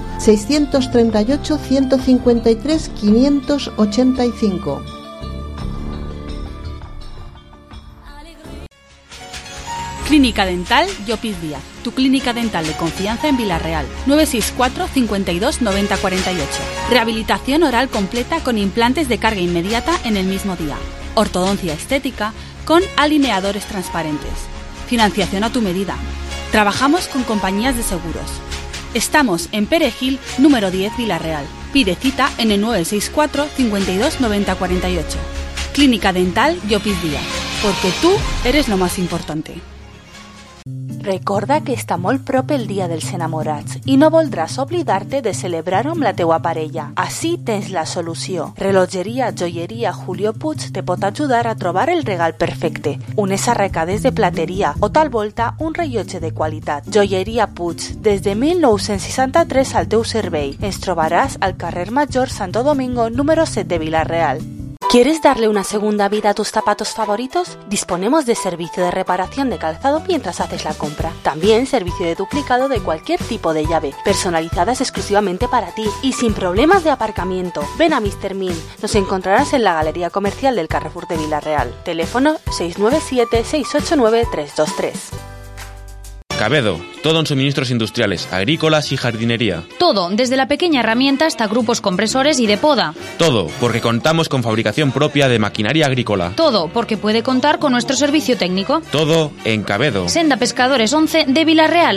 638-153-585. Clínica Dental Llopis Díaz, tu clínica dental de confianza en Vila-real. 964 52 90 48. Rehabilitación oral completa con implantes de carga inmediata en el mismo día. Ortodoncia estética con alineadores transparentes. Financiación a tu medida. Trabajamos con compañías de seguros. Estamos en Perejil, número 10, Vila-real. Pide cita en el 964 52 90 48. Clínica Dental Llopis Díaz, porque tú eres lo más importante. Recorda que està molt prop el dia dels enamorats i no voldràs oblidar-te de celebrar-ho amb la teua parella. Així tens la solució. Relojeria Joieria Julio Puig te pot ajudar a trobar el regal perfecte. Unes arracades de plateria o tal volta un rellotge de qualitat. Joieria Puig, des de 1963 al teu servei. Ens trobaràs al carrer Major Santo Domingo número 7 de Vila-real. ¿Quieres darle una segunda vida a tus zapatos favoritos? Disponemos de servicio de reparación de calzado mientras haces la compra. También servicio de duplicado de cualquier tipo de llave, personalizadas exclusivamente para ti y sin problemas de aparcamiento. Ven a Mr. Min. Nos encontrarás en la Galería Comercial del Carrefour de Vila-real. Teléfono 697-689-323. Cabedo, todo en suministros industriales, agrícolas y jardinería. Todo, desde la pequeña herramienta hasta grupos compresores y de poda. Todo, porque contamos con fabricación propia de maquinaria agrícola. Todo, porque puede contar con nuestro servicio técnico. Todo en Cabedo. Senda Pescadores 11 de Vila-real.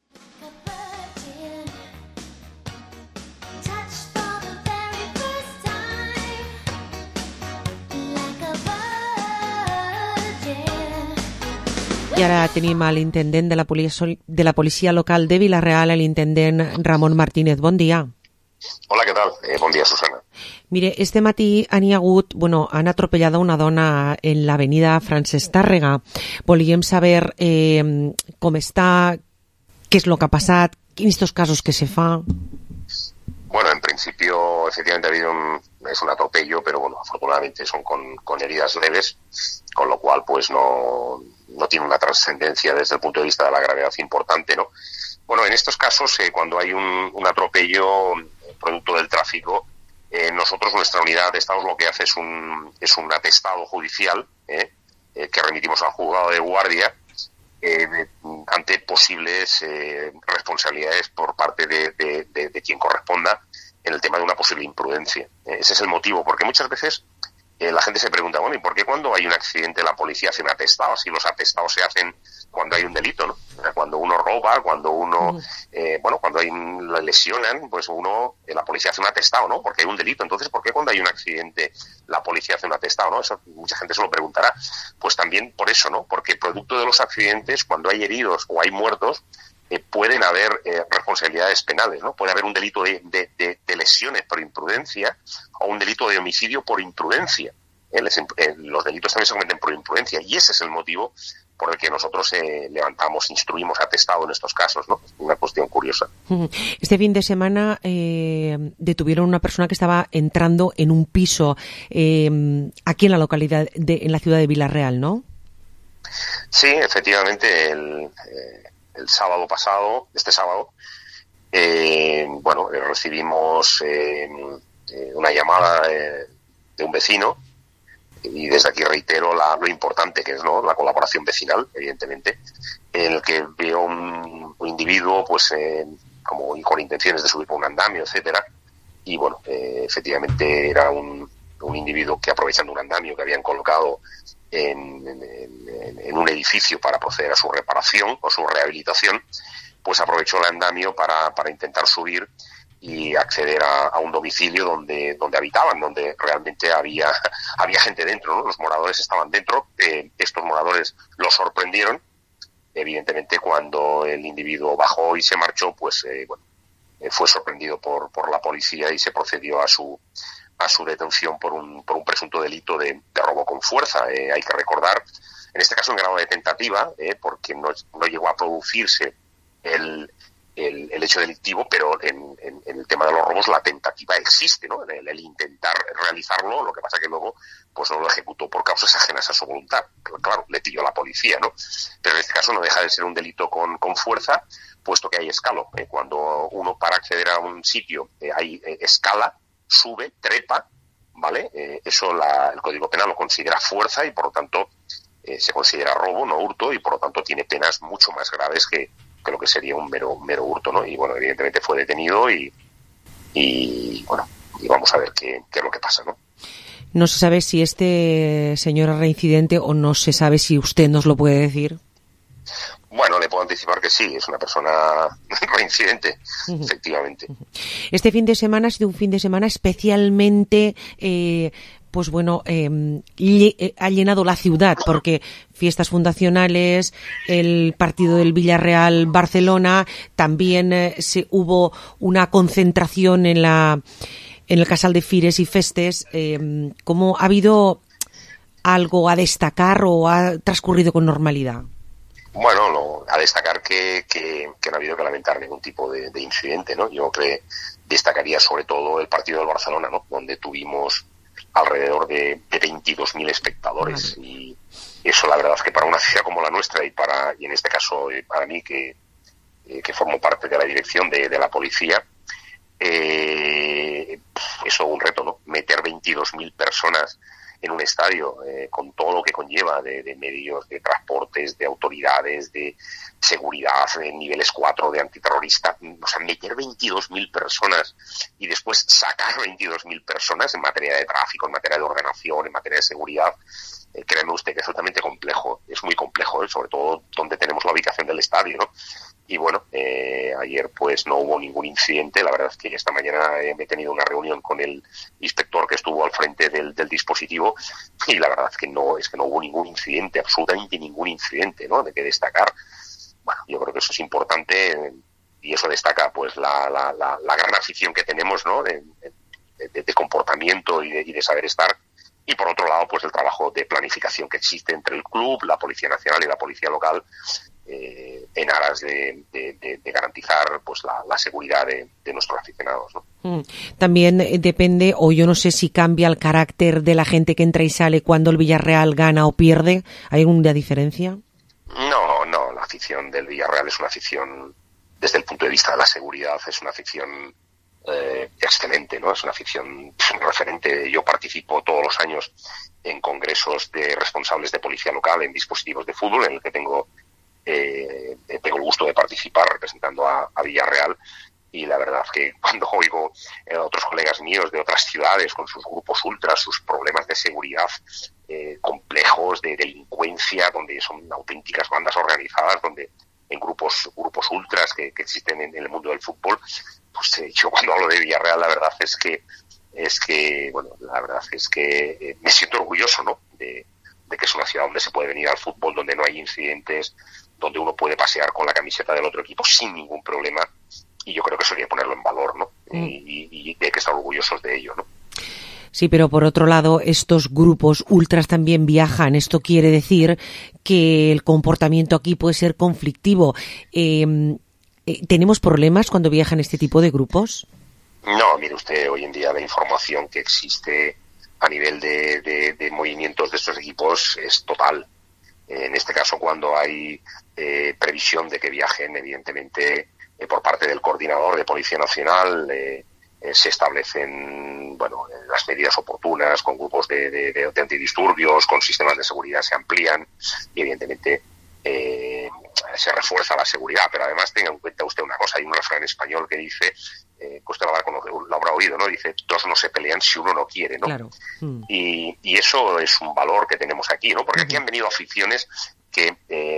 I ara tenim a l'intendent de la policia local de Vila-real, l'intendent Ramon Martínez. Bon dia. Hola, què tal? Bon dia, Susana. Mire, este matí han atropellat una dona en l'avenida Francesc Tàrrega. Volíem saber com està, què és el que ha passat, quins casos que se fa. Bueno, en principio, efectivamente ha habido es un atropello, pero bueno, afortunadamente son con heridas leves, con lo cual pues no no tiene una trascendencia desde el punto de vista de la gravedad importante, ¿no? Bueno, en estos casos, cuando hay un atropello producto del tráfico, nosotros, nuestra unidad de Estados, lo que hace es un atestado judicial que remitimos al juzgado de guardia ante posibles responsabilidades por parte de quien corresponda en el tema de una posible imprudencia. Ese es el motivo, porque muchas veces la gente se pregunta, bueno, ¿y por qué cuando hay un accidente la policía hace un atestado? Si los atestados se hacen cuando hay un delito, ¿no? Cuando uno roba, cuando uno, cuando le lesionan, pues la policía hace un atestado, ¿no? Porque hay un delito. Entonces, ¿por qué cuando hay un accidente la policía hace un atestado, ¿no? Eso mucha gente se lo preguntará. Pues también por eso, ¿no? Porque producto de los accidentes, cuando hay heridos o hay muertos, pueden haber responsabilidades penales, ¿no? Puede haber un delito de lesiones por imprudencia o un delito de homicidio por imprudencia. Los delitos también se cometen por imprudencia, y ese es el motivo por el que nosotros instruimos atestado en estos casos, ¿no? Una cuestión curiosa. Este fin de semana detuvieron a una persona que estaba entrando en un piso aquí en la localidad, en la ciudad de Vila-real, ¿no? Sí, efectivamente, el sábado pasado, este sábado, recibimos una llamada de un vecino, y desde aquí reitero lo importante que es, ¿no?, la colaboración vecinal, evidentemente, en el que veo un individuo pues como con intenciones de subir por un andamio, etcétera, y bueno, efectivamente era un individuo que, aprovechando un andamio que habían colocado en un edificio para proceder a su reparación o su rehabilitación, pues aprovechó el andamio para intentar subir y acceder a un domicilio donde habitaban, donde realmente había gente dentro, ¿no? Los moradores estaban dentro. Estos moradores lo sorprendieron. Evidentemente, cuando el individuo bajó y se marchó, pues fue sorprendido por la policía y se procedió a su detención por un presunto delito de robo con fuerza. Hay que recordar, en este caso en grado de tentativa, porque no llegó a producirse el hecho delictivo, pero en el tema de los robos la tentativa existe, ¿no? El intentar realizarlo, lo que pasa que luego pues no lo ejecutó por causas ajenas a su voluntad. Pero, claro, le pilló la policía, ¿no? Pero en este caso no deja de ser un delito con fuerza, puesto que hay escalo. Cuando uno, para acceder a un sitio, hay escala, sube, trepa, ¿vale? Eso el Código Penal lo considera fuerza y, por lo tanto, se considera robo, no hurto, y por lo tanto tiene penas mucho más graves que lo que sería un mero hurto, ¿no? Y bueno, evidentemente fue detenido y vamos a ver qué es lo que pasa, ¿no? No se sabe si este señor es reincidente, o no se sabe si usted nos lo puede decir. Bueno, le puedo anticipar que sí, es una persona reincidente, efectivamente. Este fin de semana ha sido un fin de semana especialmente ha llenado la ciudad, porque fiestas fundacionales, el partido del Villarreal-Barcelona, también hubo una concentración en el Casal de Fires y Festes. ¿Cómo ha habido algo a destacar o ha transcurrido con normalidad? Bueno, a destacar que no ha habido que lamentar ningún tipo de incidente, ¿no? Yo creo que destacaría sobre todo el partido del Barcelona, ¿no? Donde tuvimos alrededor de 22.000 espectadores, y eso, la verdad es que para una ciudad como la nuestra y en este caso para mí que formo parte de la dirección de la policía, eso es un reto, ¿no? Meter 22.000 personas en un estadio, con todo lo que conlleva de medios, de transportes, de autoridades, de seguridad, de niveles 4 de antiterrorista, o sea, meter 22.000 personas y después sacar 22.000 personas en materia de tráfico, en materia de ordenación, en materia de seguridad, créeme usted que es absolutamente complejo, es muy complejo, sobre todo donde tenemos la ubicación del estadio, ¿no? Y bueno, ayer pues no hubo ningún incidente. La verdad es que esta mañana he tenido una reunión con el inspector que estuvo al frente del dispositivo, y la verdad es que no hubo ningún incidente, absolutamente ningún incidente, ¿no? De que destacar. Bueno, yo creo que eso es importante, y eso destaca pues la gran afición que tenemos, ¿no? De comportamiento y de saber estar. Y por otro lado, pues el trabajo de planificación que existe entre el club, la Policía Nacional y la Policía Local, en aras de garantizar pues la seguridad de nuestros aficionados, ¿no? También depende, o yo no sé si cambia el carácter de la gente que entra y sale cuando el Villarreal gana o pierde. ¿Hay alguna diferencia? afición del Villarreal es una afición, desde el punto de vista de la seguridad, es una afición excelente, ¿no? Es una afición referente. Yo participo todos los años en congresos de responsables de policía local en dispositivos de fútbol, en el que tengo el gusto de participar representando a Villarreal, y la verdad que cuando oigo a otros colegas míos de otras ciudades con sus grupos ultras, sus problemas de seguridad complejos, de delincuencia, donde son auténticas bandas organizadas, donde en grupos ultras que existen en el mundo del fútbol, pues yo cuando hablo de Villarreal, la verdad es que me siento orgulloso, ¿no? De que es una ciudad donde se puede venir al fútbol, donde no hay incidentes, donde uno puede pasear con la camiseta del otro equipo sin ningún problema, y yo creo que eso hay que ponerlo en valor, ¿no? Y hay que estar orgullosos de ello, ¿no? Sí, pero por otro lado, estos grupos ultras también viajan. Esto quiere decir que el comportamiento aquí puede ser conflictivo. ¿Tenemos problemas cuando viajan este tipo de grupos? No, mire usted, hoy en día la información que existe a nivel de movimientos de estos equipos es total. En este caso, cuando hay previsión de que viajen, evidentemente, por parte del coordinador de Policía Nacional, se establecen las medidas oportunas, con grupos de antidisturbios, con sistemas de seguridad se amplían, y evidentemente se refuerza la seguridad. Pero además tenga en cuenta usted una cosa, hay un refrán español que dice, que usted lo habrá oído, ¿no? Dice, dos no se pelean si uno no quiere, ¿no? Claro. Y eso es un valor que tenemos aquí, ¿no? Porque aquí han venido aficiones que,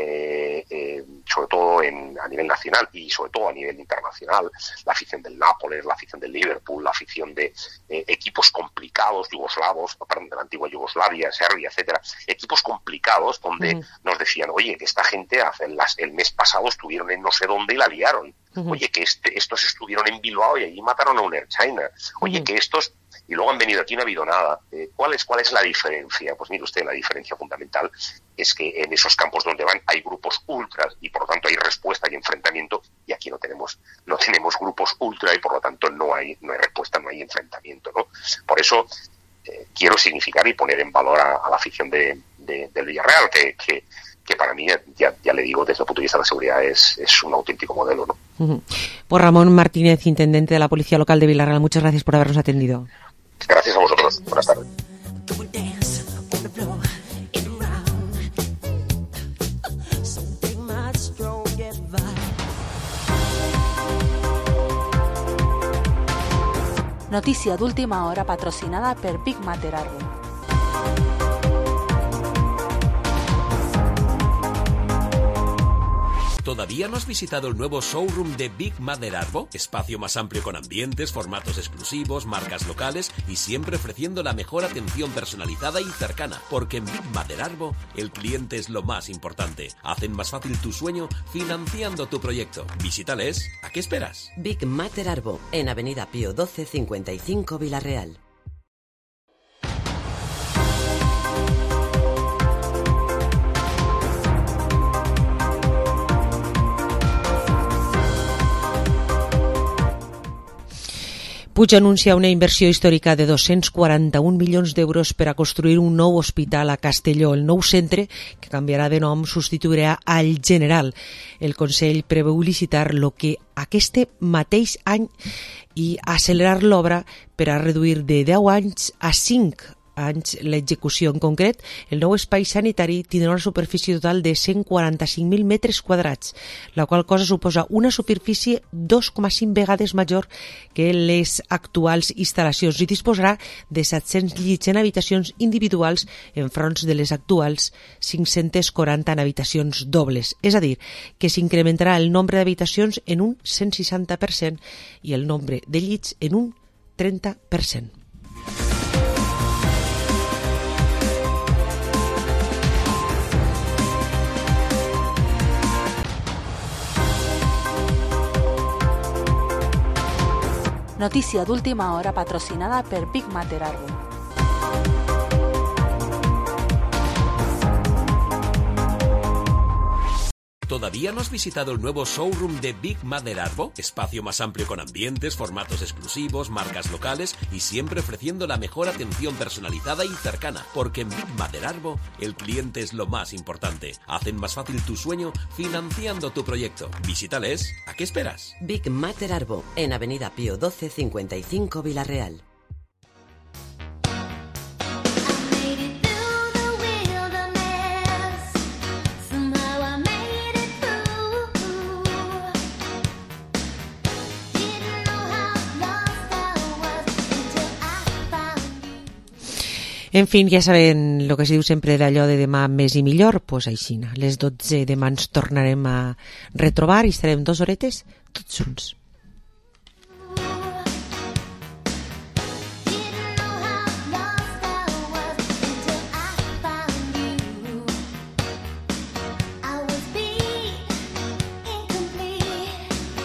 sobre todo a nivel nacional y sobre todo a nivel internacional, la afición del Nápoles, la afición del Liverpool, la afición de equipos complicados yugoslavos, de la antigua Yugoslavia, Serbia, etcétera, equipos complicados donde nos decían, oye, que esta gente el mes pasado estuvieron en no sé dónde y la liaron. Oye, que estos estuvieron en Bilbao y allí mataron a un Air China. Oye, que estos... Y luego han venido aquí y no ha habido nada. ¿Cuál es la diferencia? Pues mire usted, la diferencia fundamental es que en esos campos donde van hay grupos ultras y por lo tanto hay respuesta y enfrentamiento, y aquí no tenemos grupos ultra y por lo tanto no hay respuesta, no hay enfrentamiento, ¿no? Por eso quiero significar y poner en valor a la afición del Villarreal, que para mí, ya le digo, desde el punto de vista de la seguridad es un auténtico modelo, ¿no? Pues Ramón Martínez, intendente de la Policía Local de Villarreal, muchas gracias por habernos atendido. Gracias a vosotros. Buenas tardes. Notícia d'última hora patrocinada per Big Matter Arbo. ¿Todavía no has visitado el nuevo showroom de Big Matter Arbo? Espacio más amplio con ambientes, formatos exclusivos, marcas locales y siempre ofreciendo la mejor atención personalizada y cercana. Porque en Big Matter Arbo el cliente es lo más importante. Hacen más fácil tu sueño financiando tu proyecto. Visítales. ¿A qué esperas? Big Matter Arbo, en Avenida Pío 12, 55 Villarreal. Puig anuncia una inversió històrica de 241 milions d'euros per a construir un nou hospital a Castelló. El nou centre, que canviarà de nom, substituirà al General. El Consell preveu licitar-lo que aquest mateix any i accelerar l'obra per a reduir de 10 anys a 5 anys l'execució. En concret, el nou espai sanitari tindrà una superfície total de 145.000 metres quadrats, la qual cosa suposa una superfície 2,5 vegades major que les actuals instal·lacions i disposarà de 700 llits en habitacions individuals enfront de les actuals 540 en habitacions dobles. És a dir, que s'incrementarà el nombre d'habitacions en un 160% i el nombre de llits en un 30%. Notícia d'última hora patrocinada per Big Matter Arbo. ¿Todavía no has visitado el nuevo showroom de Big Mother Arbo? Espacio más amplio con ambientes, formatos exclusivos, marcas locales y siempre ofreciendo la mejor atención personalizada y cercana. Porque en Big Mother Arbo el cliente es lo más importante. Hacen más fácil tu sueño financiando tu proyecto. Visítales. ¿A qué esperas? Big Mother Arbo, en Avenida Pío 12, 55 Villarreal. En fin, ja saben el que es diu sempre d'allò de demà més i millor, doncs així, les 12 demà ens tornarem a retrobar i estarem 2 horetes tots junts.